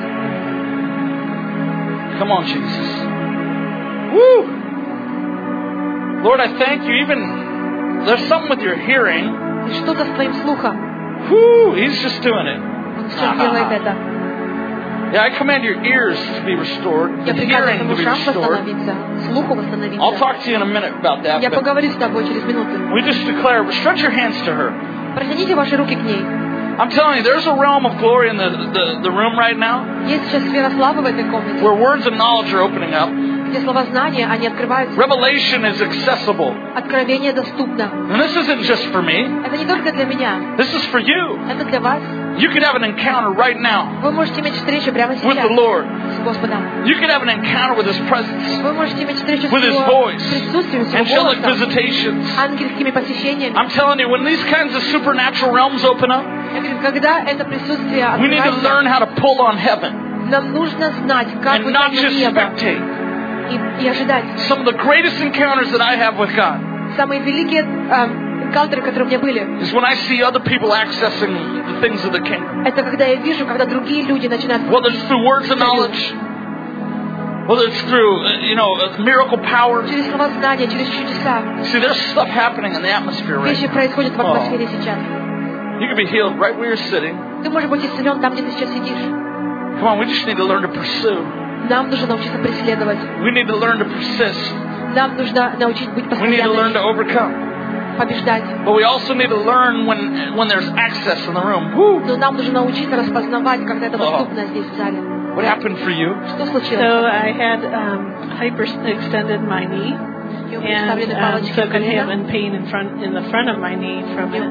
Come on, Jesus. Woo! Lord, I thank you. Even there's something with your hearing. Whoo, he's just doing it. Yeah, I command your ears to be restored, the hearing to be restored. I'll talk to you in a minute about that. We just declare, stretch your hands to her. I'm telling you, there's a realm of glory in the room right now. Where words of knowledge are opening up. Revelation is accessible. And this isn't just for me. This is for you. You could have an encounter right now with the Lord. You could have an encounter with His presence, with His voice, angelic visitations. I'm telling you, when these kinds of supernatural realms open up, we need to learn how to pull on heaven and not just spectate. Some of the greatest encounters that I have with God is when I see other people accessing the things of the kingdom. Whether it's through words of knowledge, whether it's through, miracle power. See, there's stuff happening in the atmosphere right now. You can be healed right where you're sitting. Come on, we just need to learn to pursue. We need to learn to persist. We need to learn to overcome. But we also need to learn when there's access in the room. What happened for you? So I had hyperextended my knee, and so I've been having pain in the front of my knee from it.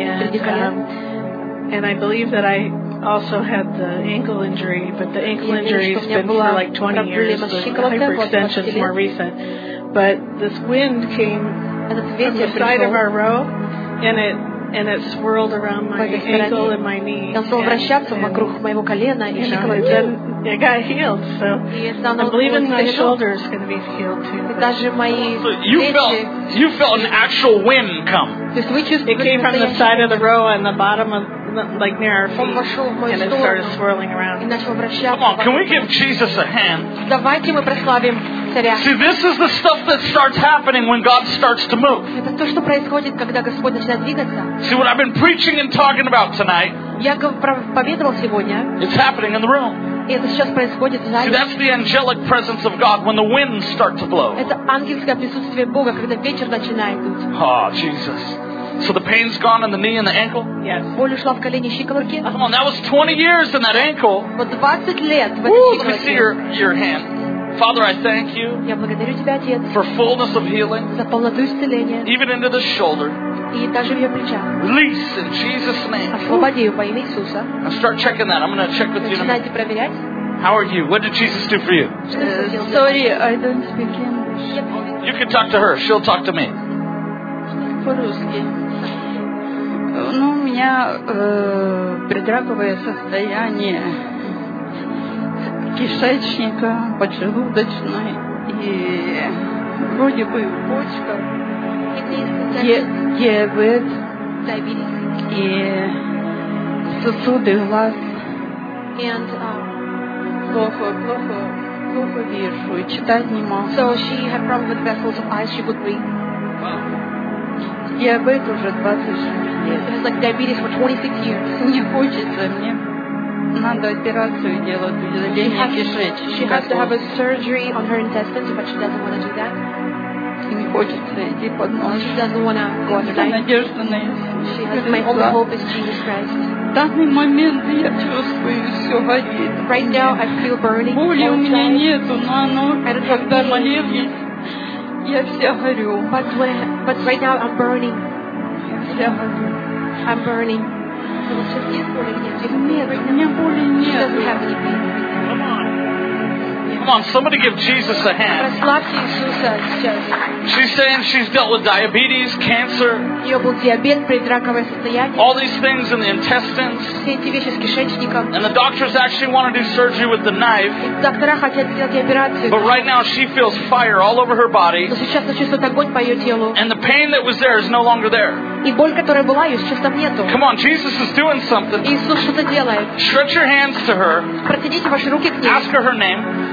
And I believe that I also had the ankle injury, but the ankle injury has been for like 20 years. The hyperextension is more recent. But this wind came from the side of our row, and it swirled around my ankle and my knee. And then it got healed. So I'm believing my shoulder is going to be healed too. So you felt an actual wind come. It came from the side of the row and the bottom of like near our feet, and it started swirling around. Come on, can we give Jesus a hand? See, this is the stuff that starts happening when God starts to move. See, what I've been preaching and talking about tonight, it's happening in the room. И это сейчас происходит в зале. See, that's the angelic presence of God when the winds start to blow. Это ангельское присутствие Бога, когда ветер начинает дуть. Oh, Jesus. So the pain's gone in the knee and the ankle? Yes. Боль ушла в колени и щиколотки. Come on, that was 20 years in that ankle. Вот 20 лет в этой щиколотке. Let me see your hand. Father, I thank you Я благодарю тебя, Отец, for fullness of healing, за полноту исцеления, even into the shoulder. И даже в ее плечах. Release in Jesus' name. Освободи ее во имя Иисуса. Now start checking that. I'm going to check with you. Начинайте проверять. How are you? What did Jesus do for you? Sorry, I don't speak English. You can talk to her. She'll talk to me. По-русски. Ну, у меня предраковое состояние кишечника, поджелудочной и вроде бы в почках. Диабет и сосуды глаз. Плохо вижу и читать не могу. So she had problem with vessels of eyes. She could read. Диабет уже 26 лет. It was like diabetes for 26 years. Не хочется мне. Надо операцию делать, удаление кишечника. She has to have a surgery on her intestines, but she doesn't want to do that. Не хочется идти под нож. She doesn't want to go on the line. Надежда на Иисуса. My only hope is Jesus Christ. В данный момент я чувствую, все горит. Right now I feel burning. Боли у меня нету, но оно, когда молитесь, я вся горю. But right now I'm burning. Я вся горю. I'm burning. Нет, у меня боли нет. She doesn't have any pain. Come on, somebody give Jesus a hand. She's saying she's dealt with diabetes, cancer, all these things in the intestines. And the doctors actually want to do surgery with the knife. But right now she feels fire all over her body. And the pain that was there is no longer there. Come on, Jesus is doing something. Stretch your hands to her. Ask her name.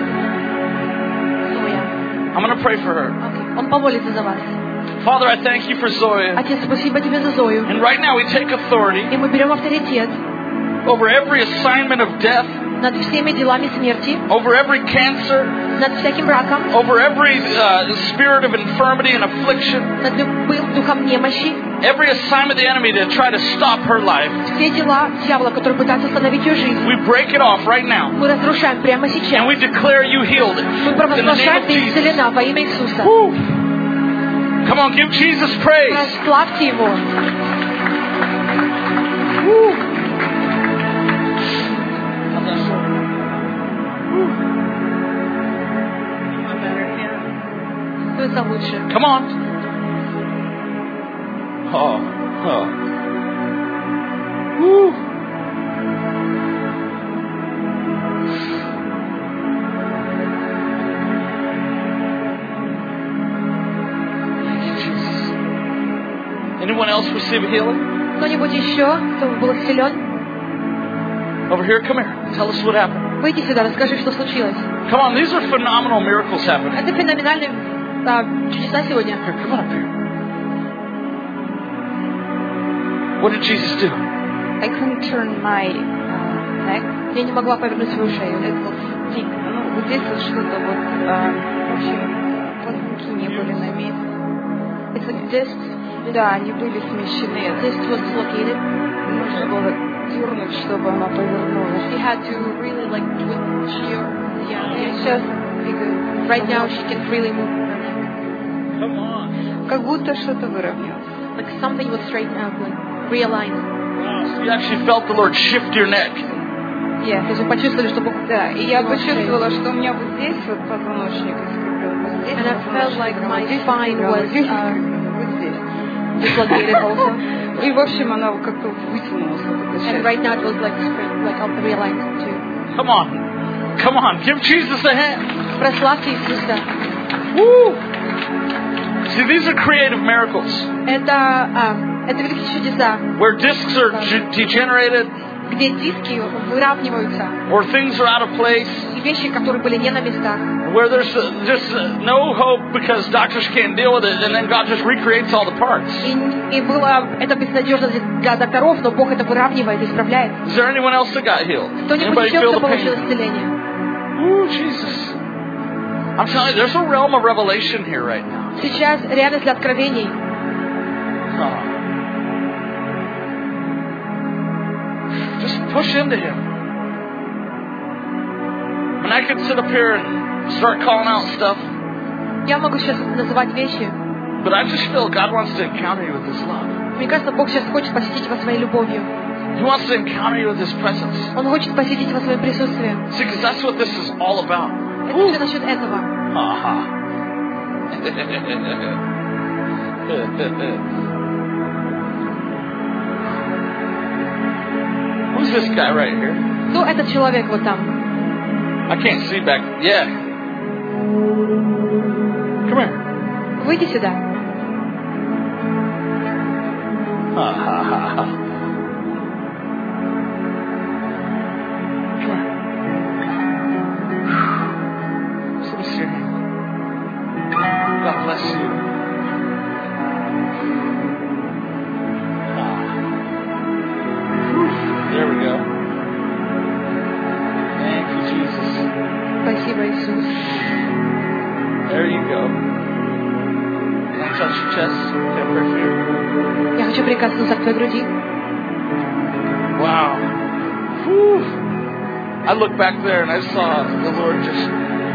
I'm going to pray for her. Father, I thank you for Zoya. And right now we take authority over every assignment of death, over every cancer, over every spirit of infirmity and affliction, every assignment of the enemy to try to stop her life. We break it off right now. And we declare you healed it. In the name of Jesus. Woo. Come on, give Jesus praise. Woo. Come on. Oh. Woo. Thank you, Jesus. Anyone else receive healing? Кто-нибудь еще, кто был исцелен? Over here, come here. Tell us what happened. Выйди сюда, расскажи, что случилось. Come on, these are phenomenal miracles happening. Это феноменальные чудеса сегодня. Here, come on up here. What did Jesus do? I couldn't turn my neck. Я не могла повернуть свою шею. It was thick. Ну, вот здесь вот что-то вот, в общем, позвонки не были на месте. It's like discs. Да, они были смещены. Disc was dislocated. Нужно было дернуть, чтобы она повернулась. She had to really like twitch her. Yeah. Сейчас двигается. Right now she can freely move her neck. Come on. Как будто что-то выровнялось. Like something was straightened out, like realigned. Wow, so you actually felt the Lord shift your neck. Yeah. То есть вы почувствовали, что Бог... Да, и я почувствовала, что у меня вот здесь вот позвоночник искривлен, вот здесь. And I felt like my spine was вот здесь. Dislocated also. И в общем она как-то вытянулась. And right now it was like realigned too. Come on, give Jesus a hand. Прославьте Иисуса. Woo! See, these are creative miracles. Это великие чудеса. Where discs are degenerated. где диски выравниваются. Where things are out of place. И вещи, которые были не на местах. Where there's just no hope because doctors can't deal with it, and then God just recreates all the parts. И было это безнадежно для докторов, но Бог это выравнивает, исправляет. Is there anyone else that got healed? Кто-нибудь еще, кто получил исцеление? Ooh, Jesus. I'm telling you, there's a realm of revelation here right now. Сейчас реальность для откровений. Just push into Him. And I could sit up here and start calling out stuff. Я могу сейчас называть вещи. But I just feel God wants to encounter you with His love. Мне кажется, Бог сейчас хочет посетить вас своей любовью. He wants to encounter you with His presence. Он хочет посетить вас своим присутствием. See, because that's what this is all about. Это все насчет этого. Who's this guy right here? Кто этот человек вот там? I can't see back. Yeah. Come here. Выйди сюда. Come here. Let me see your hand. God bless you. There we go. Thank you, Jesus. Спасибо, Иисус. There you go. Can I touch your chest? Can I pray for you? Я хочу прикоснуться к твоей груди. Wow. Whew. I looked back there and I saw the Lord just...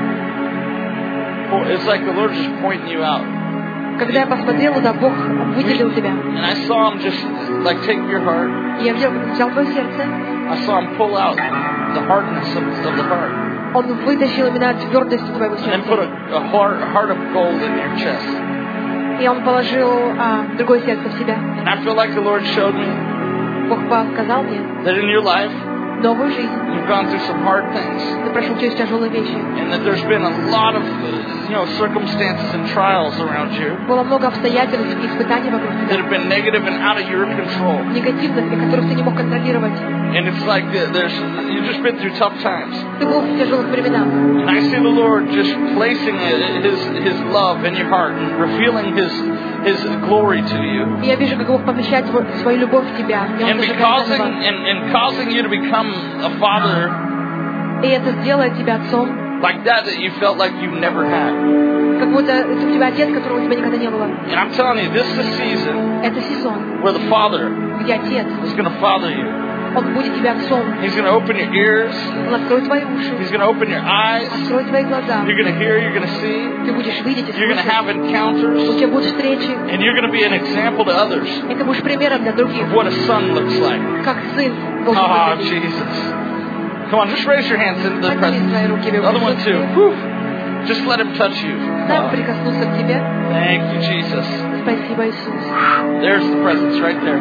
It's like the Lord just pointing you out. Когда я посмотрел туда, Бог выделил тебя. And I saw Him just like take your heart. Я взял твое сердце. I saw Him pull out the hardness of the heart. Он вытащил именно твердость твоего сердца. And put a heart of gold in your chest. И Он положил другое сердце в себя. And I feel like the Lord showed me. Бог показал мне. That in your life. Новую жизнь. You've gone through some hard things. Ты прошел через тяжелые вещи. And that there's been a lot of, circumstances and trials around you. Было много обстоятельств и испытаний вокруг тебя. That have been negative and out of your control. Негативных, которых ты не мог контролировать. And it's like you've just been through tough times. Ты был в тяжелых временах. And I see the Lord just placing His love in your heart and revealing His glory to you. Я вижу, как Бог помещает свою любовь в тебя. And causing you to become a father. И это сделает тебя отцом. Like that you felt like you never had. Как будто у тебя отец, которого у тебя никогда не было. And I'm telling you, this is a season. Это сезон. Where the Father где отец is going to father you. Он будет тебя отцом. He's going to open your ears. Он откроет твои уши. He's going to open your eyes. Откроет твои глаза. You're going to hear. You're going to see. Ты будешь видеть и слышать. You're going to have encounters. У тебя будут встречи. And you're going to be an example to others. И ты будешь примером для других. Of what a son looks like. Как сын должен выглядеть. Jesus. Come on, just raise your hands into the presence. The other one too. Whew. Just let Him touch you. Прикоснуться к тебе. Thank you, Jesus. Спасибо, Иисус. There's the presence right there.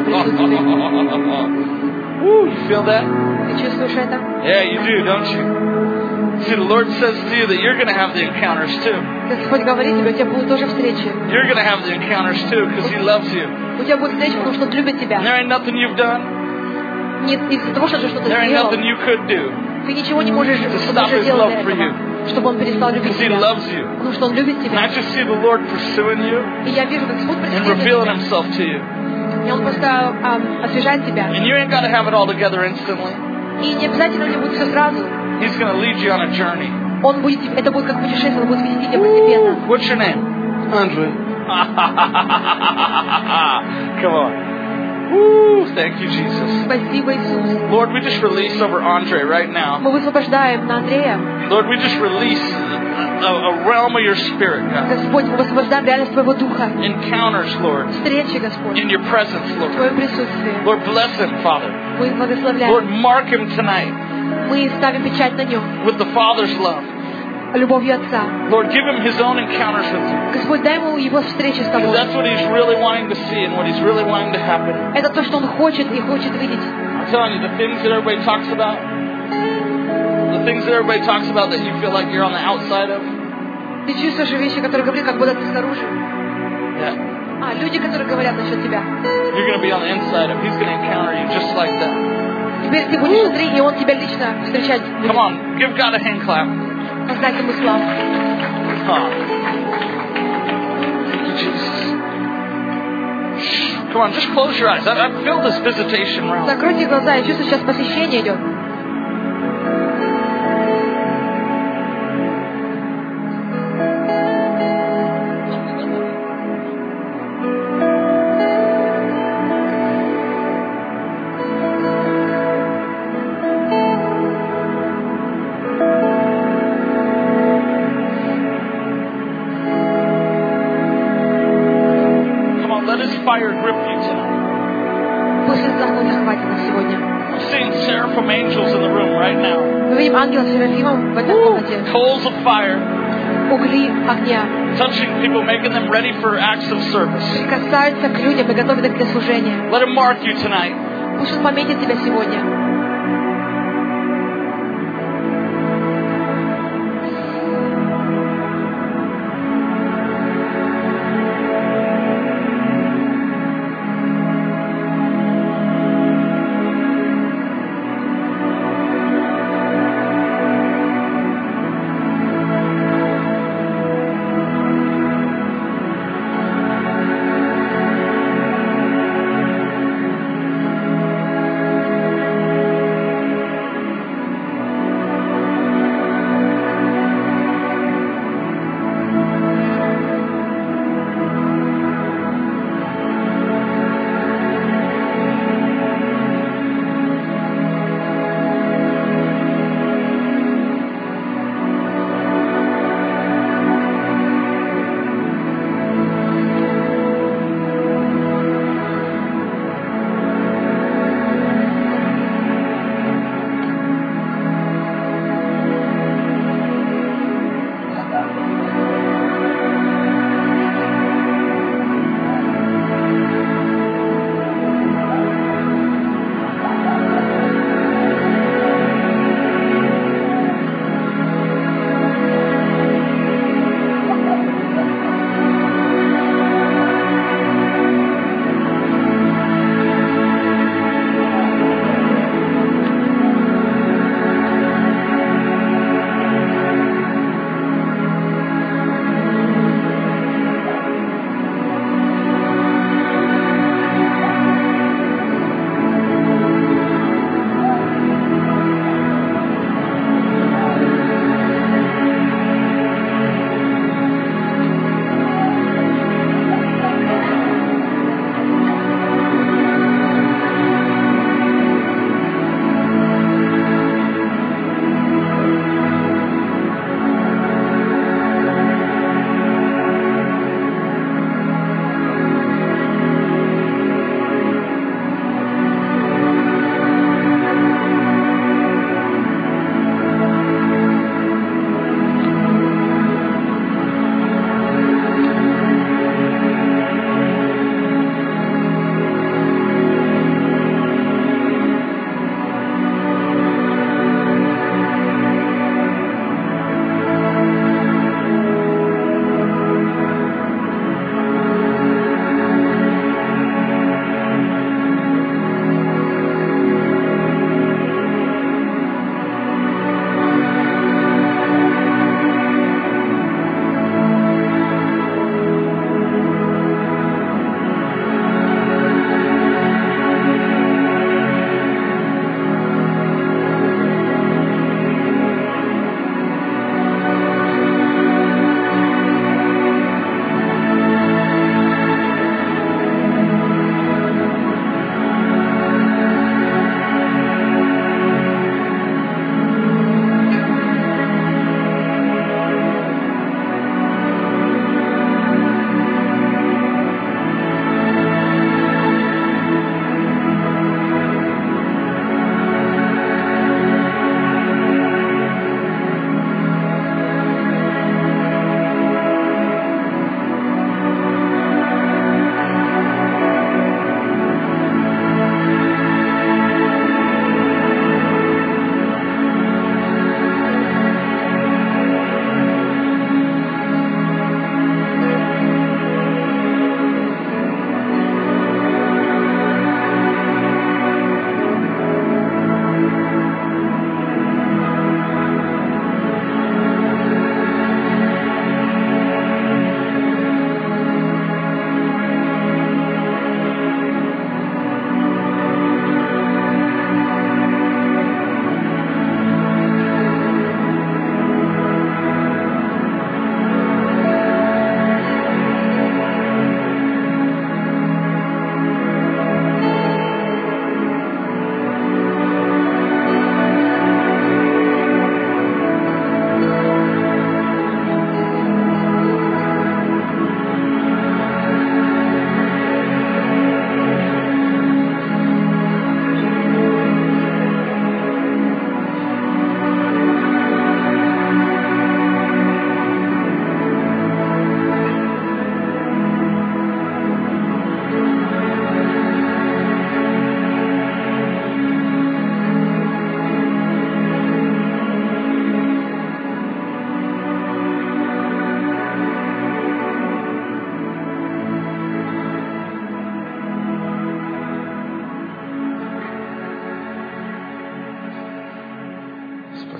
Woo, you feel that? Ты чувствуешь это? Yeah, you do, don't you? See, the Lord says to you that you're going to have the encounters too. Господь говорит тебе, у тебя будут тоже встречи. You're going to have the encounters too because He loves you. У тебя будут встречи, потому что Он любит тебя. There ain't nothing you've done. Нет, из-за того, что ты что-то сделал. There ain't nothing you could do. Ты ничего не можешь сделать для этого, чтобы Он перестал любить тебя. Потому что Он любит тебя. And I just see the Lord pursuing you. И я вижу, как Господь преследует тебя. And revealing Himself to you. И Он просто освежает тебя. And you ain't got to have it all together instantly. И не обязательно у него будет все сразу. He's going to lead you on a journey. Он будет, это будет как путешествие, Он будет вести тебя постепенно. What's your name? Andre. Come on. Woo, thank you, Jesus. Спасибо, Иисус. Lord, we just release over Andre right now. Мы высвобождаем на Андрея. Lord, we just release a realm of your spirit, God. Господь, мы высвобождаем реальность Твоего Духа. Encounters, Lord. Встречи, Господь. In your presence, Lord. В Твоем присутствии. Lord, bless him, Father. Мы благословляем. Lord, mark him tonight. Мы ставим печать на нем. With the Father's love. Любовью Отца. Lord, give him his own encounters with you. Господь, дай ему его встречи с Тобой. That's what he's really wanting to see and what he's really wanting to happen. Это то, что он хочет и хочет видеть. I'm telling you, the things that everybody talks about, that you feel like you're on the outside of. Ты чувствуешь вещи, которые говорят, как будто ты снаружи. Yeah. Люди, которые говорят насчет тебя. You're going to be on the inside of. He's going to encounter you just like that. Теперь Теперь ты будешь внутри, и Он тебя лично встречать будет. Come on, give God a hand clap. Воздать Ему славу. Jesus. Come on, just close your eyes. I feel this visitation realm. Закройте глаза, я чувствую, сейчас посещение идет. Fire grip you tonight. Пусть этот огонь охватит нас сегодня. I'm seeing seraphim angels in the room right now. Мы видим ангелов серафимов в этой комнате. Coals of fire. Угли огня. Touching people, making them ready for acts of service. Прикасаются к людям и готовят их для служения. Let him mark you tonight. Пусть он пометит тебя сегодня.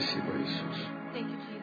Спасибо, Иисус. Thank you, Jesus.